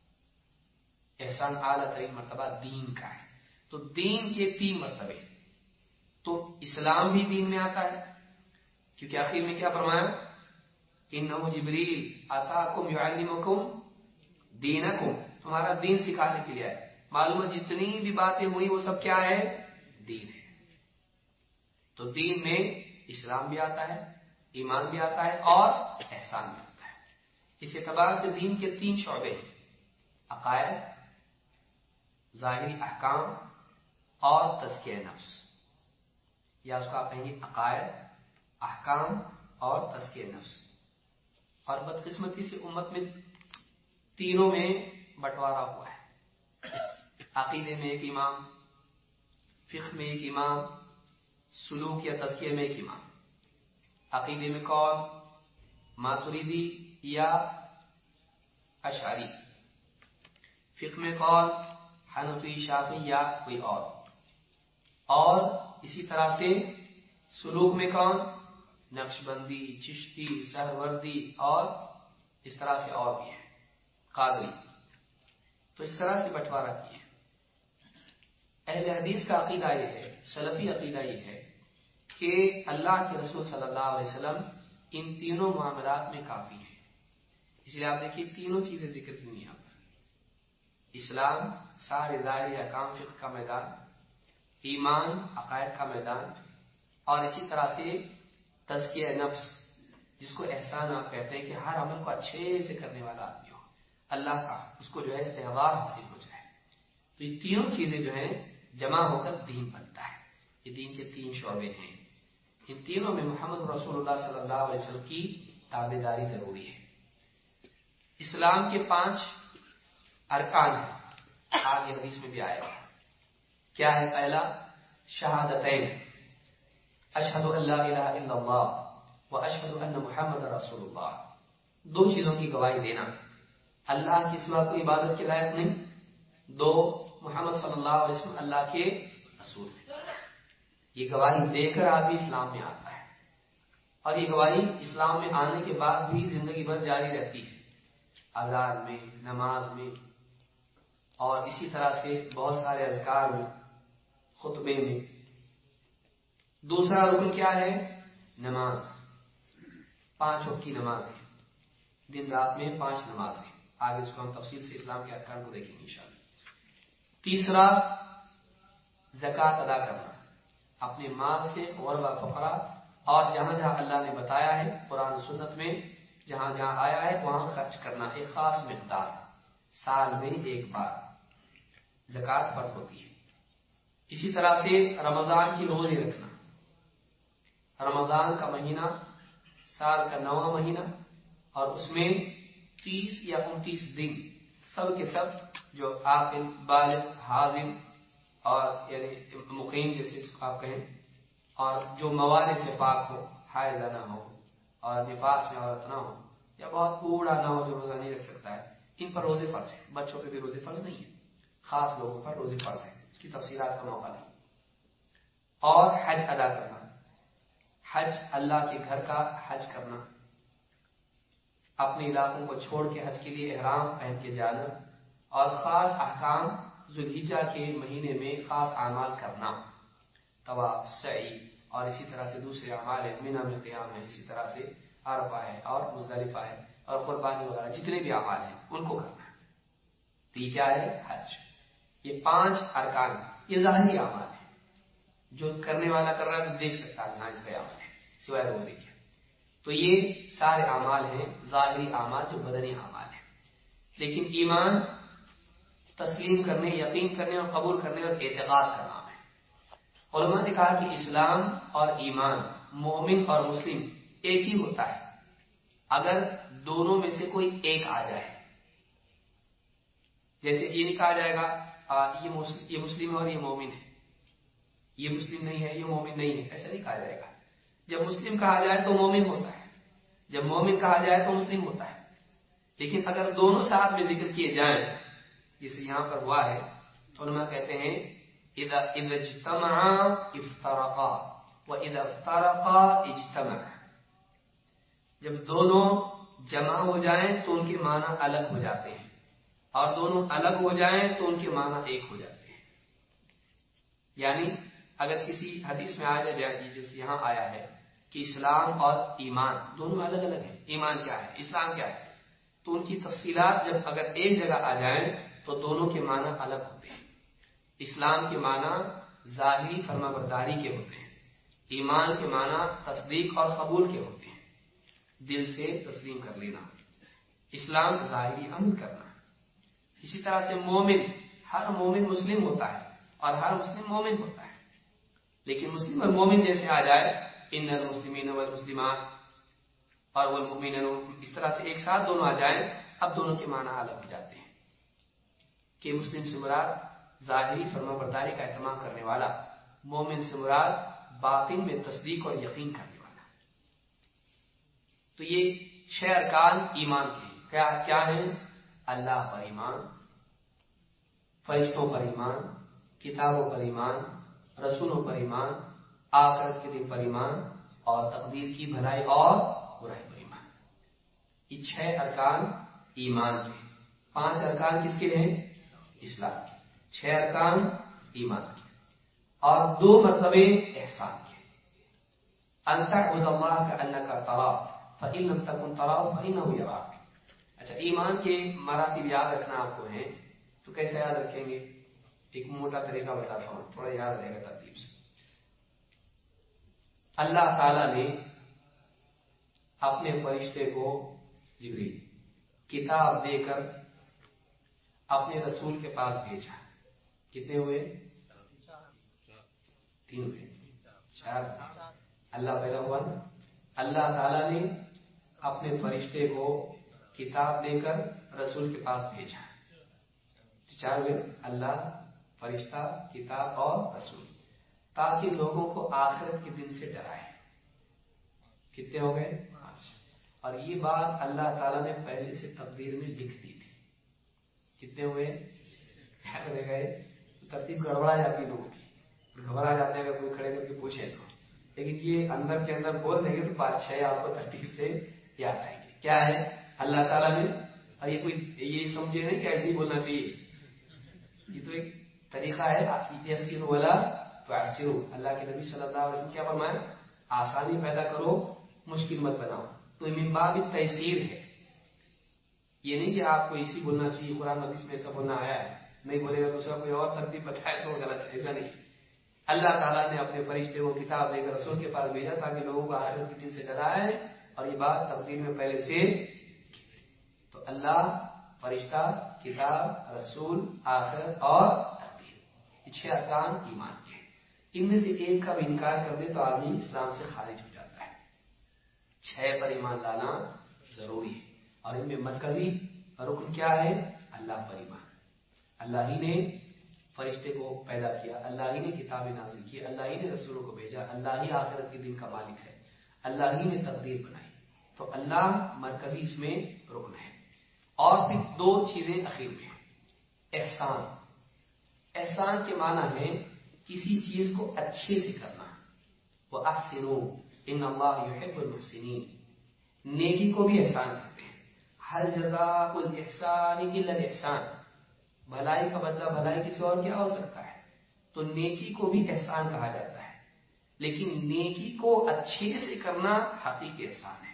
احسان اعلیٰ ترین مرتبہ دین کا ہے۔ تو دین کے تین مرتبے، تو اسلام بھی دین میں آتا ہے، کیونکہ آخر میں کیا فرمایا؟ انہ جبریل اتاکم یعلمکم دینکم، تمہارا دین سکھانے کے لیے ہے۔ معلوم ہے جتنی بھی باتیں ہوئی وہ سب کیا ہے؟ دین ہے۔ تو دین میں اسلام بھی آتا ہے، ایمان بھی آتا ہے اور احسان بھی آتا ہے۔ اس اعتبار سے دین کے تین شعبے ہیں، عقائد، ظاہری احکام اور تزکیہ نفس، یا اس کو آپ کہیں گے عقائد، احکام اور تزکیہ نفس۔ اور بدقسمتی سے امت میں تینوں میں بٹوارا ہوا ہے، عقیدے میں ایک امام، فقہ میں ایک امام، سلوک یا تزکیہ میں ایک امام۔ عقیدے میں کون؟ ماتریدی یا اشعری۔ فقہ میں کون؟ حنفی، شافعی یا کوئی اور۔ اور اسی طرح سے سلوک میں کون؟ نقشبندی، چشتی، سہروردی اور اس طرح سے اور بھی ہیں، قادری۔ تو اس طرح سے بٹوارا کیے۔ اہل حدیث کا عقیدہ یہ ہے، سلفی عقیدہ یہ ہے کہ اللہ کے رسول صلی اللہ علیہ وسلم ان تینوں معاملات میں کافی ہیں۔ اس لیے آپ دیکھیے تینوں چیزیں ذکر کی ہیں یہاں پر، اسلام سارے ظاہری احکام فقہ کا میدان، ایمان عقائد کا میدان، اور اسی طرح سے تزکیہ نفس، جس کو احسان آپ کہتے ہیں کہ ہر عمل کو اچھے سے کرنے والا آدمی ہو، اللہ کا اس کو جو ہے استحضار حاصل ہو جائے۔ تو یہ تینوں چیزیں جو ہیں جمع ہو کر دین بنتا ہے۔ یہ دین کے تین شعبے ہیں، ان تینوں میں محمد رسول اللہ صلی اللہ علیہ وسلم کی تابعداری ضروری ہے۔ اسلام کے پانچ ارکان ہیں، آگے حدیث میں بھی آئے گا۔ کیا ہے؟ پہلا شہادتین، اشہد ان لا الہ الا اللہ و اشہد ان محمد رسول اللہ، دو چیزوں کی گواہی دینا، اللہ کے سوا کوئی عبادت کے لائق نہیں، دو محمد صلی اللہ علیہ وسلم اللہ کے رسول ہیں۔ یہ گواہی دے کر آدمی اسلام میں آتا ہے، اور یہ گواہی اسلام میں آنے کے بعد بھی زندگی بھر جاری رہتی ہے، اذان میں، نماز میں، اور اسی طرح سے بہت سارے اذکار میں، خطبے میں۔ دوسرا رکن کیا ہے؟ نماز، پانچ وقت کی نماز ہے، دن رات میں پانچ نمازیں. آگے اس کو ہم تفصیل سے اسلام کے ارکان کو دیکھیں گے انشاءاللہ. تیسرا زکوٰۃ ادا کرنا اپنے مال سے، غربا فقراء، اور جہاں جہاں اللہ نے بتایا ہے قرآن و سنت میں، جہاں جہاں آیا ہے وہاں خرچ کرنا ایک خاص مقدار، سال میں ایک بار زکوٰۃ فرض ہوتی ہے. اسی طرح سے رمضان کی روزے رکھنا. رمضان کا مہینہ سال کا نواں مہینہ، اور اس میں تیس یا انتیس دن سب کے سب جو عاقل بالغ حاضر اور یعنی مقیم جیسے اس کو آپ کہیں، اور جو موارد سے پاک ہو، حائضہ نہ ہو اور نفاس میں عورت نہ ہو یا بہت بوڑھا نہ ہو جو روزہ نہیں رکھ سکتا ہے، ان پر روزے فرض ہیں. بچوں پہ بھی روزے فرض نہیں ہیں، خاص لوگوں پر روزے فرض ہیں. اس کی تفصیلات کا موقع نہیں. اور حج ادا کرنا، حج اللہ کے گھر کا حج کرنا، اپنے علاقوں کو چھوڑ کے حج کے لیے احرام پہن کے جانا، اور خاص احکام ذوالحجہ کے مہینے میں خاص اعمال کرنا، طواف، سعی، اور اسی طرح سے دوسرے اعمال ہیں. مینا میں قیام ہے، اسی طرح سے عرفہ ہے اور مزدلفہ ہے اور قربانی وغیرہ جتنے بھی اعمال ہیں ان کو کرنا. تو یہ کیا ہے؟ حج. یہ پانچ ارکان، یہ ظاہری اعمال ہیں. جو کرنے والا کر رہا ہے تو دیکھ سکتا ہے یہاں اس کا عمل ہے سوائے روزے کے. تو یہ سارے اعمال ہیں ظاہری اعمال جو بدنی اعمال ہیں. لیکن ایمان تسلیم کرنے، یقین کرنے اور قبول کرنے اور اعتقاد کا نام ہے. علماء نے کہا کہ اسلام اور ایمان، مومن اور مسلم ایک ہی ہوتا ہے اگر دونوں میں سے کوئی ایک آ جائے. جیسے یہ نہیں کہا جائے گا یہ مسلم ہے اور یہ مومن ہے، یہ مسلم نہیں ہے یہ مومن نہیں ہے، ایسا نہیں کہا جائے گا. جب مسلم کہا جائے تو مومن ہوتا ہے، جب مومن کہا جائے تو مسلم ہوتا ہے. لیکن اگر دونوں ساتھ میں ذکر کیے جائیں جیسے یہاں پر ہوا ہے تو علماء کہتے ہیں اذا اذا اجتمعا افترقا واذا افترقا اجتمعا. جب دونوں جمع ہو جائیں تو ان کے معنی الگ ہو جاتے ہیں، اور دونوں الگ ہو جائیں تو ان کے معنی ایک ہو جاتے ہیں. یعنی اگر کسی حدیث میں آیا جائے جیسے یہاں آیا ہے کہ اسلام اور ایمان دونوں الگ الگ ہیں، ایمان کیا ہے، اسلام کیا ہے، تو ان کی تفصیلات جب اگر ایک جگہ آ جائیں تو دونوں کے معنی الگ ہوتے ہیں. اسلام کے معنی ظاہری فرما برداری کے ہوتے ہیں، ایمان کے معنی تصدیق اور قبول کے ہوتے ہیں، دل سے تسلیم کر لینا. اسلام ظاہری عمل کرنا. اسی طرح سے مومن، ہر مومن مسلم ہوتا ہے اور ہر مسلم مومن ہوتا ہے. لیکن مسلم اور مومن جیسے آ جائے ان المسلمین والمسلمات اور والمؤمنین، اس طرح سے ایک ساتھ دونوں آ جائیں اب دونوں کے معنی الگ ہو جاتے ہیں کہ مسلم سے مراد ظاہری فرما برداری کا اہتمام کرنے والا، مومن سے مراد باطن میں تصدیق اور یقین کرنے والا. تو یہ چھ ارکان ایمان کے ہیں. کیا کیا ہیں؟ اللہ پر ایمان، فرشتوں پر ایمان، کتابوں پر ایمان، رسولوں پر ایمان، آخرت کے دن پر ایمان، اور تقدیر کی بھلائی اور برائی پر ایمان. یہ چھ ارکان ایمان کے. پانچ ارکان کس کے ہیں؟ اسلام کے. چھ ارکان ایمان کے اور دو مرتبے احسان کے. ان تعبد اللہ کانک تراہ فان لم تکن تراہ فانہ یراک. اچھا، ایمان کے مراتب یاد رکھنا آپ کو ہیں تو کیسے یاد رکھیں گے؟ ایک موٹا طریقہ بتاتا ہوں، تھوڑا یاد رہے گا ترتیب سے. اللہ تعالی نے اپنے فرشتے کو جبریل کتاب دے کر اپنے رسول کے پاس بھیجا. کتنے ہوئے؟ تین ہوئے، چار. اللہ پیدا ہوا نا. اللہ تعالی نے اپنے فرشتے کو کتاب دے کر رسول کے پاس بھیجا. چار ہوئے، اللہ، فرشتہ، کتاب اور رسول، تاکہ لوگوں کو آخرت کے دن سے ڈرائے. کتنے ہو گئے؟ پانچ. اور یہ بات اللہ تعالیٰ نے پہلے سے تقدیر میں لکھ دی تھی. کتنے ہوئے؟ کیا کرے گئے؟ ترتیب گڑبڑا جاتی لوگوں کی، گھبرا جاتے ہیں اگر کوئی کھڑے کر کے پوچھے تو. لیکن یہ اندر کے اندر بول دیں گے تو پانچ چھ آپ کو ترتیب سے یاد آئیں گے. کیا ہے؟ اللہ تعالیٰ نے، اور یہ کوئی یہ سمجھے نہیں کہ ایسے ہی بولنا چاہیے، یہ تو ایک طریقہ ہے. یسر ولا تعسروا. اللہ کے نبی صلی اللہ علیہ وسلم کیا فرمائے؟ آسانی پیدا کرو، مشکل مت بناؤ. تو من باب تیسیر ہے. یہ نہیں کہ آپ کو اسی بولنا چاہیے، قرآن حدیث میں ایسا بولنا آیا ہے، نہیں بولے گا دوسرا کوئی اور ترتیب بتائے تو غلط ہے، ایسا نہیں۔ اللہ تعالیٰ نے اپنے فرشتے کو کتاب دے کر رسول کے پاس بھیجا تاکہ لوگوں کو آخرت کے دن سے ڈرائے، اور یہ بات تقدیر میں پہلے سے۔ تو اللہ، فرشتہ، کتاب، رسول، آخرت اور تقدیر، یہ چھ ارکان ایمان کے، ان میں سے ایک کا بھی انکار کر دے تو آدمی اسلام سے خارج ہو جاتا ہے۔ چھ پر ایمان لانا ضروری ہے، اور ان میں مرکزی رکن کیا ہے؟ اللہ پر ایمان۔ اللہ ہی نے فرشتے کو پیدا کیا، اللہ ہی نے کتابیں نازل کی، اللہ ہی نے رسولوں کو بھیجا، اللہ ہی آخرت کے دن کا مالک ہے، اللہ ہی نے تقدیر بنائی، تو اللہ مرکزی اس میں رکن ہے۔ اور پھر دو چیزیں اخیر میں ہیں۔ احسان، احسان کے معنی ہے کسی چیز کو اچھے سے کرنا، وَأَحْسِنُوا إِنَّ اللَّهَ يُحِبُّ الْمُحْسِنِينَ، نیکی کو بھی احسان کہتے ہیں۔ هَلْ جَزَاءُ الْإِحْسَانِ إِلَّا الْإِحْسَانُ، بھلائی کا بدلہ بھلائی کسی اور کیا ہو سکتا ہے؟ تو نیکی کو بھی احسان کہا جاتا ہے، لیکن نیکی کو اچھے سے کرنا حقیقی احسان ہے۔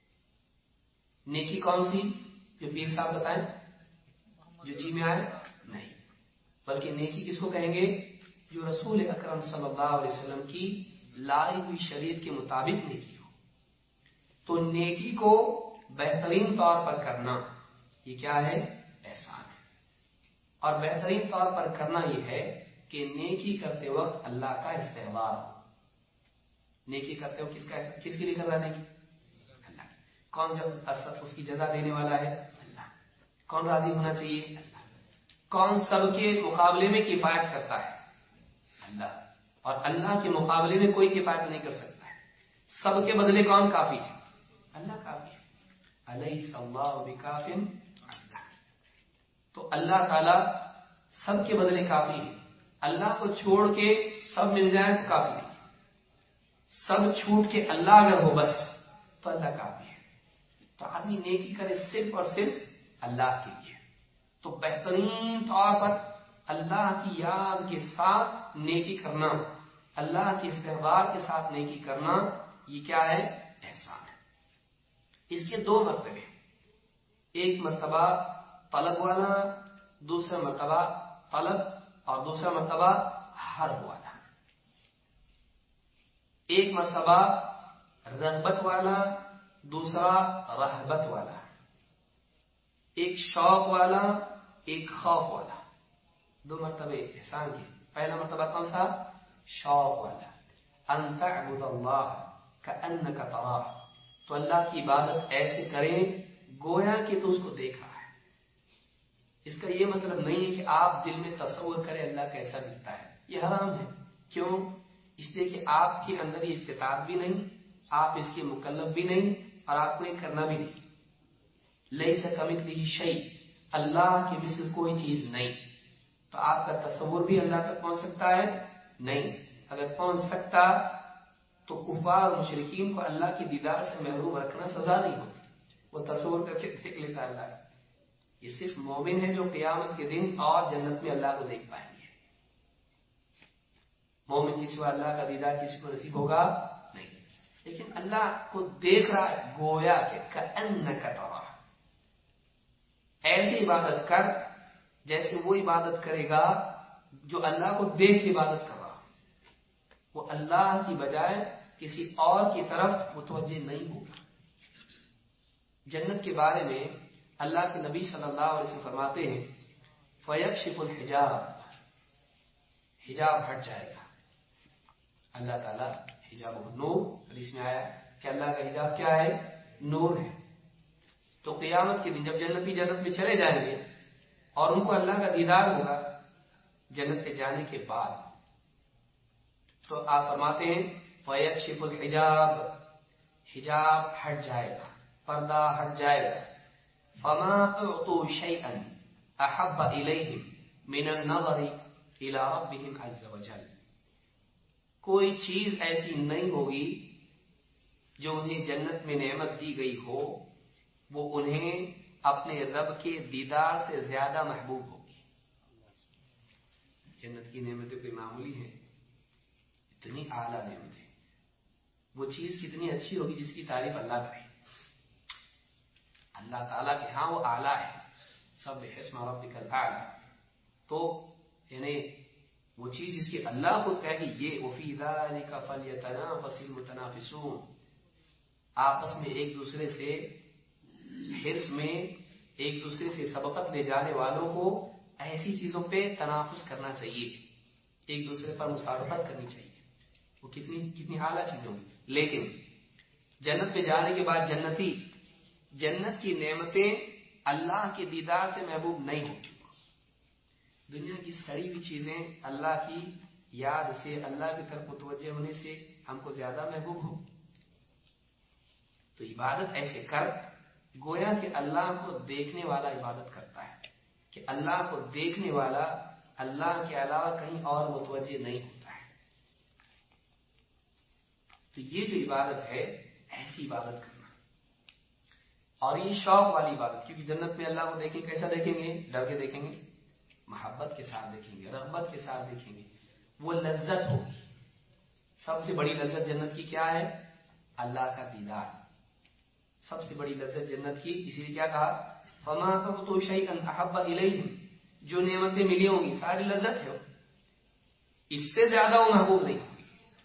نیکی کون سی؟ جو پیر صاحب بتائیں، جو جی میں آئے؟ نہیں، بلکہ نیکی کس کو کہیں گے؟ جو رسول اکرم صلی اللہ علیہ وسلم کی لائی ہوئی شریعت کے مطابق نیکی ہو۔ تو نیکی کو بہترین طور پر کرنا، یہ کیا ہے؟ احسان ہے۔ اور بہترین طور پر کرنا یہ ہے کہ نیکی کرتے وقت اللہ کا استحبار ہو۔ نیکی کرتے وقت کس کا کس کے لیے کر رہا ہے نیکی؟ اللہ کی۔ کون جب اس کی جزا دینے والا ہے؟ اللہ۔ کون راضی ہونا چاہیے؟ اللہ۔ کون سب کے مقابلے میں کفایت کرتا ہے؟ اللہ۔ اور اللہ کے مقابلے میں کوئی کفایت نہیں کر سکتا ہے، سب کے بدلے کون کافی ہے؟ اللہ کافی ہے۔ الیس اللہ بکاف عبدہ، تو اللہ تعالی سب کے بدلے کافی ہے۔ اللہ کو چھوڑ کے سب مل جائیں تو کافی نہیں، سب چھوٹ کے اللہ اگر ہو بس تو اللہ کافی ہے۔ تو آدمی نیکی کرے صرف اور صرف اللہ کے لیے، تو بہترین طور پر اللہ کی یاد کے ساتھ نیکی کرنا، اللہ کے استحبار کے ساتھ نیکی کرنا، یہ کیا ہے؟ احسان ہے۔ اس کے دو مرتبے، ایک مرتبہ طلب والا، دوسرا مرتبہ طلب، اور دوسرا مرتبہ حرف والا۔ ایک مرتبہ رغبت والا، دوسرا رہبت والا، ایک شوق والا، ایک خوف والا، دو مرتبے احسان کے۔ پہلا مرتبہ کون سا؟ شوق والا، ان تعبد اللہ کأنک تراہ، تو اللہ کی عبادت ایسے کریں گویا کہ تو اس کو دیکھ رہا ہے۔ اس کا یہ مطلب نہیں ہے کہ آپ دل میں تصور کریں اللہ کیسا دکھتا ہے، یہ حرام ہے۔ کیوں؟ اس لیے کہ آپ کے اندر یہ استطاعت بھی نہیں، آپ اس کے مکلف بھی نہیں، اور آپ کو یہ کرنا بھی نہیں۔ لیس کمثلہ شیء، اللہ کی مثل کوئی چیز نہیں، تو آپ کا تصور بھی اللہ تک پہنچ سکتا ہے؟ نہیں۔ اگر پہنچ سکتا تو کفار اور مشرکین کو اللہ کی دیدار سے محروم رکھنا سزا نہیں ہوتی، وہ تصور کر کے دیکھ لیتا ہے اللہ۔ یہ صرف مومن ہے جو قیامت کے دن اور جنت میں اللہ کو دیکھ پائیں گے۔ مومن کے سوا اللہ کا دیدار کسی کو نصیب ہوگا نہیں، لیکن اللہ کو دیکھ رہا ہے گویا کہ کأنک تراہ۔ ایسی عبادت کر جیسے وہ عبادت کرے گا جو اللہ کو دیکھ کے عبادت کر رہا، وہ اللہ کی بجائے کسی اور کی طرف متوجہ نہیں ہوگا۔ جنت کے بارے میں اللہ کے نبی صلی اللہ علیہ وسلم فرماتے ہیں فَيَكْشِفُ الْحِجَابَ، حجاب ہٹ جائے گا۔ اللہ تعالیٰ حجاب نور، حدیث میں آیا کہ اللہ کا حجاب کیا ہے؟ نور ہے۔ تو قیامت کے دن جب جنتی جنت میں چلے جائیں گے اور ان کو اللہ کا دیدار ہوگا جنت کے جانے کے بعد، تو آپ فرماتے ہیں فَيَكْشِفُ الْحِجَابَ، حجاب ہٹ جائے گا، پردہ ہٹ جائے گا۔ فَمَا أُعْطُوا شَيْئًا أَحَبَّ إِلَيْهِمْ مِنَ النَّظَرِ إِلَىٰ رَبِّهِمْ عَزَّ وَجَلَّ، کوئی چیز ایسی نہیں ہوگی جو انہیں جنت میں نعمت دی گئی ہو وہ انہیں اپنے رب کے دیدار سے زیادہ محبوب ہوگی۔ جنت کی نعمتیں کوئی معمولی ہیں، اتنی اعلیٰ نعمتیں، وہ چیز کتنی اچھی ہوگی جس کی تعریف اللہ کرے۔ اللہ تعالیٰ کے ہاں وہ اعلیٰ ہے. سبح اسم ربک الاعلی. تو یعنی وہ چیز جس کی اللہ خود کہے کہ یہ وفی ذلک فلیتنافس المتنافسون، آپس میں ایک دوسرے سے حرص میں ایک دوسرے سے سبقت لے جانے والوں کو ایسی چیزوں پہ تنافس کرنا چاہیے، ایک دوسرے پر مسابقت کرنی چاہیے. وہ کتنی کتنی اعلیٰ چیزیں ہوں. لیکن جنت میں جانے کے بعد جنتی جنت کی نعمتیں اللہ کے دیدار سے محبوب نہیں ہوتی. دنیا کی سڑی ہوئی چیزیں اللہ کی یاد سے، اللہ کی طرف متوجہ ہونے سے ہم کو زیادہ محبوب ہو. تو عبادت ایسے کر گویا کہ اللہ کو دیکھنے والا عبادت کرتا ہے، کہ اللہ کو دیکھنے والا اللہ کے علاوہ کہیں اور متوجہ نہیں ہوتا ہے. تو یہ جو عبادت ہے ایسی عبادت کرنا، اور یہ شوق والی عبادت، کیونکہ جنت میں اللہ کو دیکھیں کیسا دیکھیں گے؟ ڈر کے دیکھیں گے، محبت کے ساتھ دیکھیں گے، رغبت کے ساتھ دیکھیں گے. وہ لذت ہوگی. سب سے بڑی لذت جنت کی کیا ہے؟ اللہ کا دیدار. سب سے بڑی لذت جنت کی، اسی لیے کیا کہا؟ فما فَوْتُ شَيْئًا أَحَبَّ إِلَيْهِمْ. جو نعمتیں ملی ہوں گی ساری لذت ہے، اس سے زیادہ وہ محبوب نہیں ہوگی.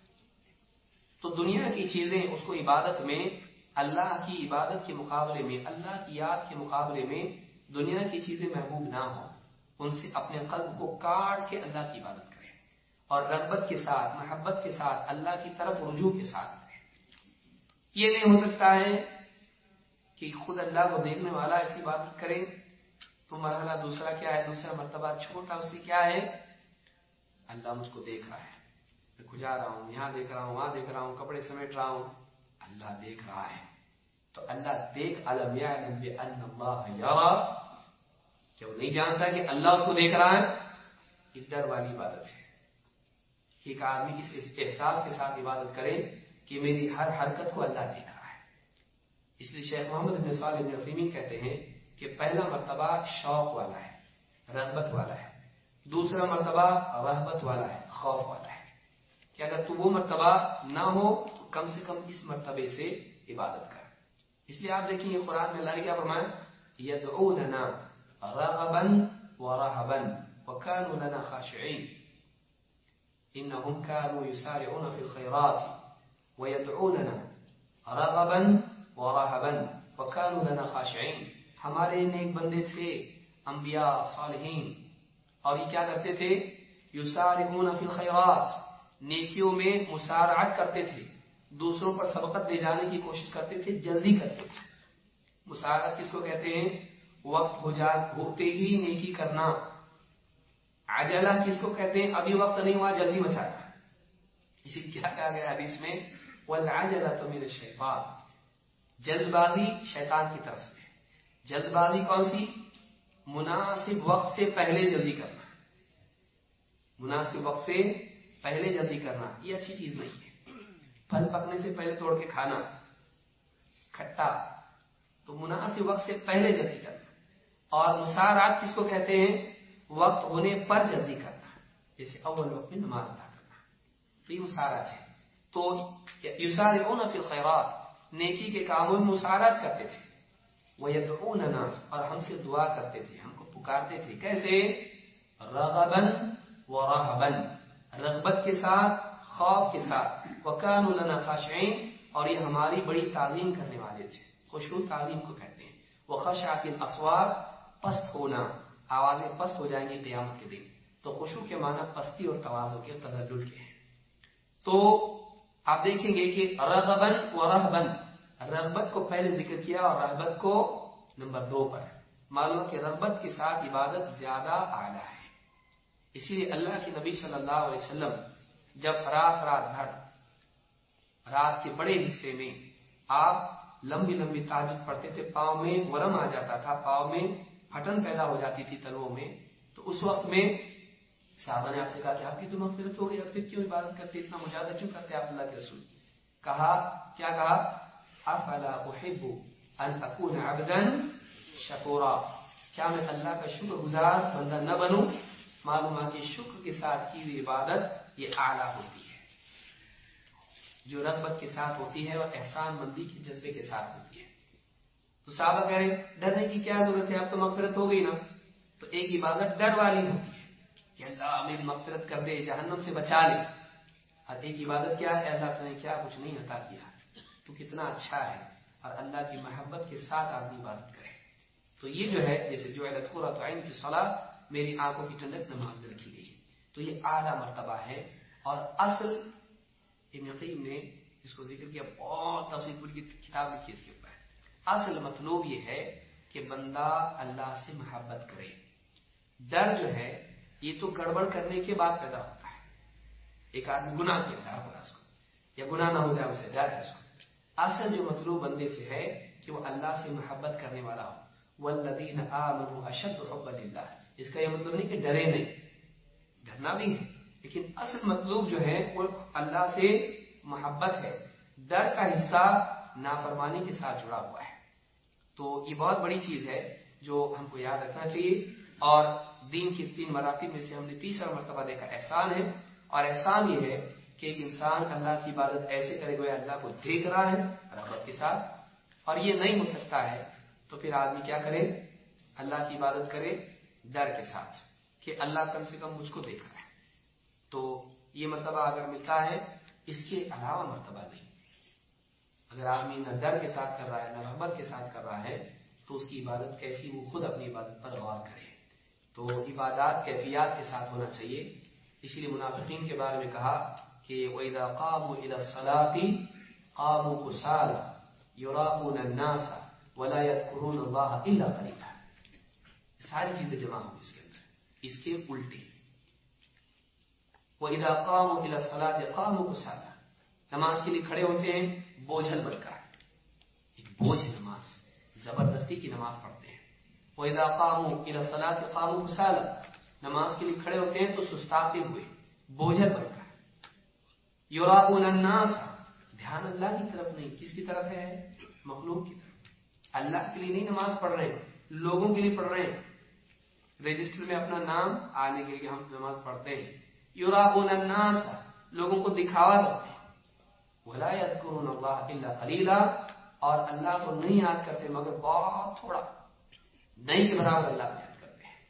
تو دنیا کی چیزیں اس کو عبادت میں، اللہ کی عبادت کے مقابلے میں، اللہ کی یاد کے مقابلے میں دنیا کی چیزیں محبوب نہ ہوں. ان سے اپنے قلب کو کاٹ کے اللہ کی عبادت کریں، اور رغبت کے ساتھ، محبت کے ساتھ، اللہ کی طرف رجوع کے ساتھ کریں. یہ نہیں ہو سکتا ہے کہ خود اللہ کو دیکھنے والا ایسی عبادت کرے. تو مرحلہ دوسرا کیا ہے؟ دوسرا مرتبہ چھوٹا، اس سے کیا ہے؟ اللہ مجھ کو دیکھ رہا ہے، میں کھجا رہا ہوں، یہاں دیکھ رہا ہوں، وہاں دیکھ رہا ہوں، کپڑے سمیٹ رہا ہوں، اللہ دیکھ رہا ہے. تو اللہ دیکھ، الم یعلم بان اللہ یرا، کہ وہ نہیں جانتا کہ اللہ اس کو دیکھ رہا ہے. یہ ڈر والی عبادت ہے. ایک آدمی اس احساس کے ساتھ عبادت کرے کہ میری ہر حرکت کو اللہ دیکھ رہا ہے. اس لیے شیخ محمد بن صالح بن عثیمین کہتے ہیں کہ پہلا مرتبہ شوق والا ہے، رغبت والا ہے. دوسرا مرتبہ رہبت والا ہے، خوف والا ہے. کہ اگر تو وہ مرتبہ نہ ہو تو کم سے کم اس مرتبے سے عبادت کر. اس لیے آپ دیکھیں یہ قرآن میں اللہ نے کیا فرمایا؟ یدعوننا رغبا ورهبا وكانوا لنا خاشعين انهم كانوا يسارعون في الخيرات ويدعوننا رغبا ورهبا وكانوا لنا خاشعين. ہمارے نیک بندے تھے انبیاء صالحین، اور یہ کیا کرتے تھے؟ یسارعون فی الخیرات، نیکیوں میں مسارعت کرتے تھے، دوسروں پر سبقت دے جانے کی کوشش کرتے تھے، جلدی کرتے تھے. مسارعت کس کو کہتے ہیں؟ وقت ہو جا ہوتے ہی نیکی کرنا. عجلہ کس کو کہتے ہیں؟ ابھی وقت نہیں ہوا جلدی مچانا. اسی لیے کیا کہا گیا حدیث میں؟ والعجلۃ من الشیطان، جلد بازی شیطان کی طرف سے. جلد بازی کون سی؟ مناسب وقت سے پہلے جلدی کرنا. مناسب وقت سے پہلے جلدی کرنا یہ اچھی چیز نہیں ہے. پھل پکنے سے پہلے توڑ کے کھانا، کھٹا. تو مناسب وقت سے پہلے جلدی کرنا. اور مسارعت کس کو کہتے ہیں؟ وقت ہونے پر جلدی کرنا، جیسے اول وقت میں نماز ادا کرنا. تو یہ مسارعت ہے. تو یسارعون فی الخیرات، نیکی کے کاموں میں مسارعت کرتے تھے. وَيَدْعُونَنَا، اور ہم سے دعا کرتے تھے، ہم کو پکارتے تھے. کیسے؟ رغباً ورہباً، رغبت کے ساتھ، خوف کے ساتھ. وَكَانُوا لَنَا خَاشِعِينَ، اور یہ ہماری بڑی تعظیم کرنے والے تھے. خشوع تعظیم کو کہتے ہیں. وَخَشَعَتِ الْأَصْوَاتُ، پست ہونا، آوازیں پست ہو جائیں گی قیامت کے دن. تو خشوع کے معنی پستی اور تواضع کے، تذلل کے ہیں. تو آپ دیکھیں گے کہ رغباً ورہباً، رغبت کو پہلے ذکر کیا اور رہبت کو نمبر دو پر. معلوم کہ رغبت کے ساتھ عبادت زیادہ اعلیٰ ہے. اسی لیے اللہ کے نبی صلی اللہ علیہ وسلم جب رات رات بھر، رات کے بڑے حصے میں آپ لمبی لمبی تہجد پڑھتے تھے، پاؤں میں ورم آ جاتا تھا، پاؤں میں پھٹن پیدا ہو جاتی تھی تلووں میں. تو اس وقت میں صحابہ نے آپ سے کہا کہ آپ کی تو مغفرت ہو گئی، اب پھر کیوں عبادت کرتے، اتنا مجاہدہ کیوں کرتے آپ اللہ کے رسول؟ کہا کیا کہا؟ افلا احب ان اکون عبدا شکورا، کیا میں اللہ کا شکر گزار بندہ نہ بنوں؟ معلوم ہے کہ شکر کے ساتھ کی ہوئی عبادت یہ اعلیٰ ہوتی ہے، جو رغبت کے ساتھ ہوتی ہے اور احسان مندی کے جذبے کے ساتھ ہوتی ہے. تو صحابہ کہہ رہے ڈرنے کی کیا ضرورت ہے، اب تو مغفرت ہو گئی نا. تو ایک عبادت ڈر والی ہوتی ہے کہ اللہ میری مغفرت کر دے، جہنم سے بچا لے. اور ایک عبادت کیا ہے، اللہ تو نے کیا کچھ نہیں عطا کیا، تو کتنا اچھا ہے، اور اللہ کی محبت کے ساتھ آدمی عبادت کرے. تو یہ جو ہے جیسے جعلت قرۃ عین فی الصلاۃ، میری آنکھوں کی ٹھنڈک نماز میں رکھی گئی ہے. تو یہ اعلیٰ مرتبہ ہے. اور اصل ابن قیم نے اس کو ذکر کیا، بہت تفصیل پوری کتاب لکھی اس کے اوپر. اصل مطلوب یہ ہے کہ بندہ اللہ سے محبت کرے. ڈر جو ہے یہ تو گڑبڑ کرنے کے بعد پیدا ہوتا ہے. ایک آدمی گناہ کیا ڈر ہوگا اس کو، یا گناہ نہ ہو جائے اسے ڈر ہے اس کو. اصل جو مطلوب بندے سے ہے کہ وہ اللہ سے محبت کرنے والا ہو. والذین آمنوا اشد حبا للہ، اس کا یہ مطلب نہیں کہ ڈرے نہیں، ڈرنا بھی ہے، لیکن اصل مطلوب جو ہے وہ اللہ سے محبت ہے. ڈر کا حصہ نافرمانی کے ساتھ جڑا ہوا ہے. تو یہ بہت بڑی چیز ہے جو ہم کو یاد رکھنا چاہیے. اور دین کے تین مراتب میں سے ہم نے تیسرا مرتبہ دیکھا احسان ہے. اور احسان یہ ہے کہ ایک انسان اللہ کی عبادت ایسے کرے گویا اللہ کو دیکھ رہا ہے رغبت کے ساتھ. اور یہ نہیں ہو سکتا ہے تو پھر آدمی کیا کرے، اللہ کی عبادت کرے ڈر کے ساتھ کہ اللہ کم سے کم مجھ کو دیکھ رہا ہے. تو یہ مرتبہ اگر ملتا ہے، اس کے علاوہ مرتبہ نہیں. اگر آدمی نہ ڈر کے ساتھ کر رہا ہے نہ رغبت کے ساتھ کر رہا ہے تو اس کی عبادت کیسی، وہ خود اپنی عبادت پر غور کرے. تو عبادات کیفیات کے ساتھ ہونا چاہیے. اسی لیے منافقین کے بارے میں کہا کہ وَإِذَا قَامُوا إِلَى الصَّلَاةِ قَامُوا كُسَالَىٰ يُرَاءُونَ النَّاسَ وَلَا يَذْكُرُونَ اللَّهَ إِلَّا قَلِيلًا. ساری چیزیں جمع ہوں اس کے اندر. اس کے الٹے وَإِذَا قَامُوا إِلَى الصَّلَاةِ قَامُوا كُسَالَىٰ، نماز کے لیے کھڑے ہوتے ہیں بوجھل بن کر. ایک بوجھ ہے نماز، زبردستی کی نماز پڑھتے ہیں. وَإِذَا قَامُوا إِلَى الصَّلَاةِ قَامُوا كُسَالَىٰ، نماز کے لیے کھڑے ہوتے ہیں تو سستاتے ہوئے بوجھل بن کر. يُرَاءُونَ النَّاسَ، دھیان اللہ کی طرف نہیں، کس کی طرف ہے، مخلوق کی طرف. اللہ کے لیے نہیں نماز پڑھ رہے ہیں، لوگوں کے لیے پڑھ رہے ہیں. رجسٹر میں اپنا نام آنے کے لیے ہم نماز پڑھتے ہیں. يُرَاءُونَ النَّاسَ، لوگوں کو دکھاوا کرتے ہیں. وَلَا يَذْكُرُونَ اللَّهَ إِلَّا قَلِيلًا، اور اللہ کو نہیں یاد کرتے مگر بہت تھوڑا، نہیں کے برابر اللہ کو یاد کرتے ہیں.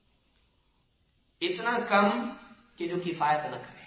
اتنا کم کہ جو کفایت نہ کرے.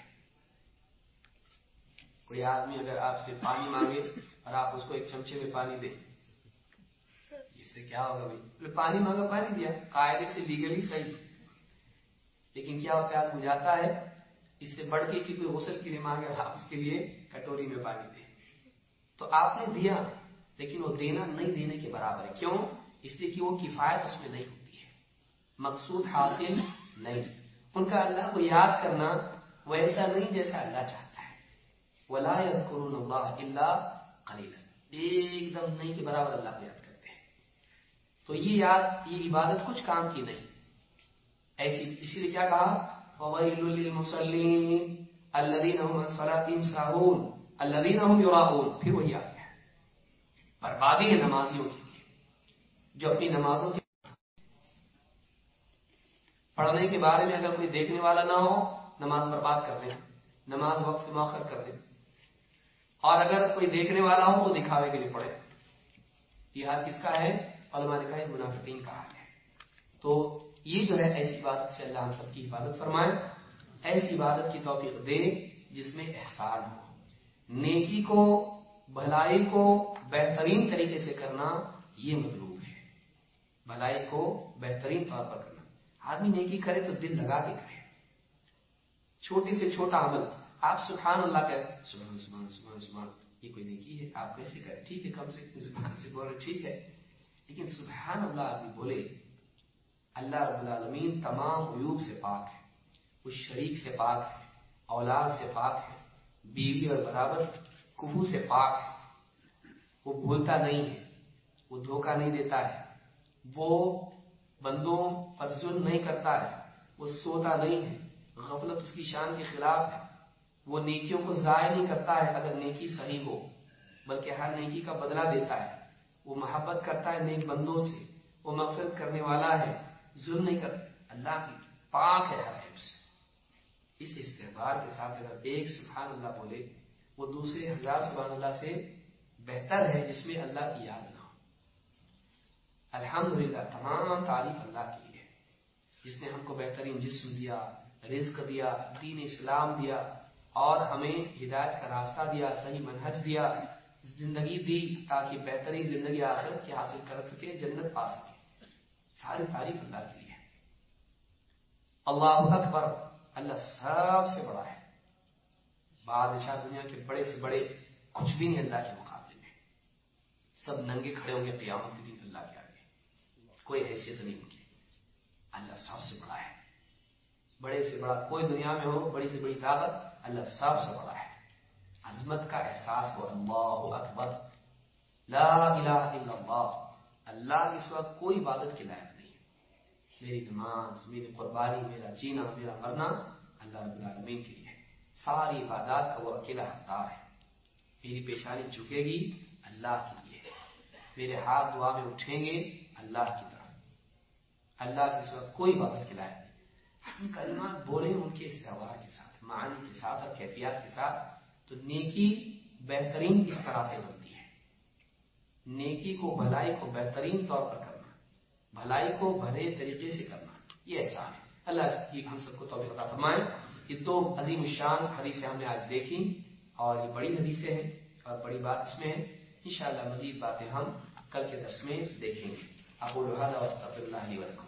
کوئی آدمی اگر آپ سے پانی مانگے اور آپ اس کو ایک چمچے میں پانی دیں، اس سے کیا ہوگا بھائی، پانی مانگا پانی دیا، قاعدے سے لیگلی صحیح، لیکن کیا پیاس بجھاتا ہے؟ اس سے بڑھ کے کہ کوئی غسل کے لیے مانگے اور آپ اس کے لیے کٹوری میں پانی دیں. تو آپ نے دیا لیکن وہ دینا نہیں دینے کے برابر ہے. کیوں؟ اس لیے کہ وہ کفایت اس میں نہیں ہوتی ہے، مقصود حاصل نہیں. ان کا اللہ کو یاد کرنا ویسا نہیں جیسا اللہ چاہتا ہے. وَلَا يَذْكُرُونَ اللَّهَ إِلَّا قَلِيلًا، ایک دم نہیں کے برابر اللہ کو یاد کرتے ہیں. تو یہ یاد، یہ عبادت کچھ کام کی نہیں ایسی. اسی لیے کیا کہا، فَوَيْلٌ لِّلْمُصَلِّينَ الَّذِينَ هُمْ عَنْ صَلَاتِهِمْ سَاهُونَ الَّذِينَ هُمْ يُرَاءُونَ. پھر وہی آ گیا، بربادی ہے نمازیوں کے لیے جو اپنی نمازوں کی پڑھنے کے بارے میں اگر کوئی دیکھنے والا نہ ہو نماز برباد کر دیں، نماز وقت سے مؤخر کر دیں. اور اگر کوئی دیکھنے والا ہو تو دکھاوے کے لیے پڑھے. یہ حال کس کا ہے؟ علماء نے کہا یہ منافقین کا حال ہے. تو یہ جو ہے ایسی عبادت سے اللہ ہم سب کی حفاظت فرمائے. ایسی عبادت کی توفیق دے جس میں احسان ہو. نیکی کو، بھلائی کو بہترین طریقے سے کرنا یہ مطلوب ہے. بھلائی کو بہترین طور پر کرنا. آدمی نیکی کرے تو دل لگا کے کرے. چھوٹے سے چھوٹا عمل آپ سبحان اللہ کریں، سبحان سبحان سبحان سبحان، یہ کوئی نیکی ہے؟ آپ کیسے کریں؟ ٹھیک ہے کم سے کم زبان سے بولے ٹھیک ہے، لیکن سبحان اللہ آدمی بولے. اللہ رب العالمین تمام عیوب سے پاک ہے. وہ شریک سے پاک ہے، اولاد سے پاک ہے، بیوی اور برابر کفو سے پاک ہے. وہ بھولتا نہیں ہے، وہ دھوکہ نہیں دیتا ہے، وہ بندوں پر ظلم نہیں کرتا ہے، وہ سوتا نہیں ہے، غفلت اس کی شان کے خلاف ہے. وہ نیکیوں کو ضائع نہیں کرتا ہے اگر نیکی صحیح ہو، بلکہ ہر نیکی کا بدلہ دیتا ہے. وہ محبت کرتا ہے نیک بندوں سے، وہ مغفرت کرنے والا ہے، ظلم نہیں کرتا. اللہ کی پاک ہے ہر عیب سے. اس استغفار کے ساتھ اگر ایک سبحان اللہ بولے وہ دوسرے ہزار سبحان اللہ سے بہتر ہے جس میں اللہ کی یاد نہ ہو. الحمدللہ تمام تعریف اللہ کی ہے، جس نے ہم کو بہترین جسم دیا، رزق دیا، دین اسلام دیا، اور ہمیں ہدایت کا راستہ دیا، صحیح منہج دیا، زندگی دی تاکہ بہترین زندگی آخرت کی حاصل کر سکے، جنت پا سکے۔ ساری تعریف اللہ کے لیے۔ اللہ اکبر، اللہ سب سے بڑا ہے۔ بادشاہ دنیا کے بڑے سے بڑے کچھ بھی نہیں اللہ کے مقابلے میں، سب ننگے کھڑے ہوں گے قیامت کے دن اللہ کے آگے، کوئی حیثیت نہیں ان کی۔ اللہ سب سے بڑا ہے، بڑے سے بڑا کوئی دنیا میں ہو، بڑی سے بڑی طاقت، اللہ سب سے بڑا ہے۔ عظمت کا احساس ہو، اللہ اکبر، لا الہ الا اللہ، اللہ کے سوا کوئی عبادت کے لائق نہیں ہے۔ میری نماز، میری قربانی، میرا جینا، میرا مرنا اللہ رب العالمین کے لیے ہے، ساری عبادات کا وہ اکیلا حقدار ہے۔ میری پیشانی جھکے گی اللہ کے لیے، میرے ہاتھ دعا میں اٹھیں گے اللہ کی طرف، اللہ کے سوا کوئی عبادت کے لائق نہیں۔ ہم کلمات بولیں ان کے استعار کے ساتھ، معانی کے ساتھ اور کیفیات کے ساتھ، تو نیکی بہترین اس طرح سے بنتی ہے۔ نیکی کو، بھلائی کو بہترین طور پر کرنا، بھلائی کو بھلے طریقے سے کرنا، یہ احسان ہے۔ اللہ کی ہم سب کو توفیق عطا فرمائے۔ یہ دو عظیم الشان حدیثیں ہم نے آج دیکھی، اور یہ بڑی حدیثیں ہیں اور بڑی بات اس میں ہے۔ انشاءاللہ مزید باتیں ہم کل کے درس میں دیکھیں گے۔ اقول هذا واستغفر الله لي ولكم۔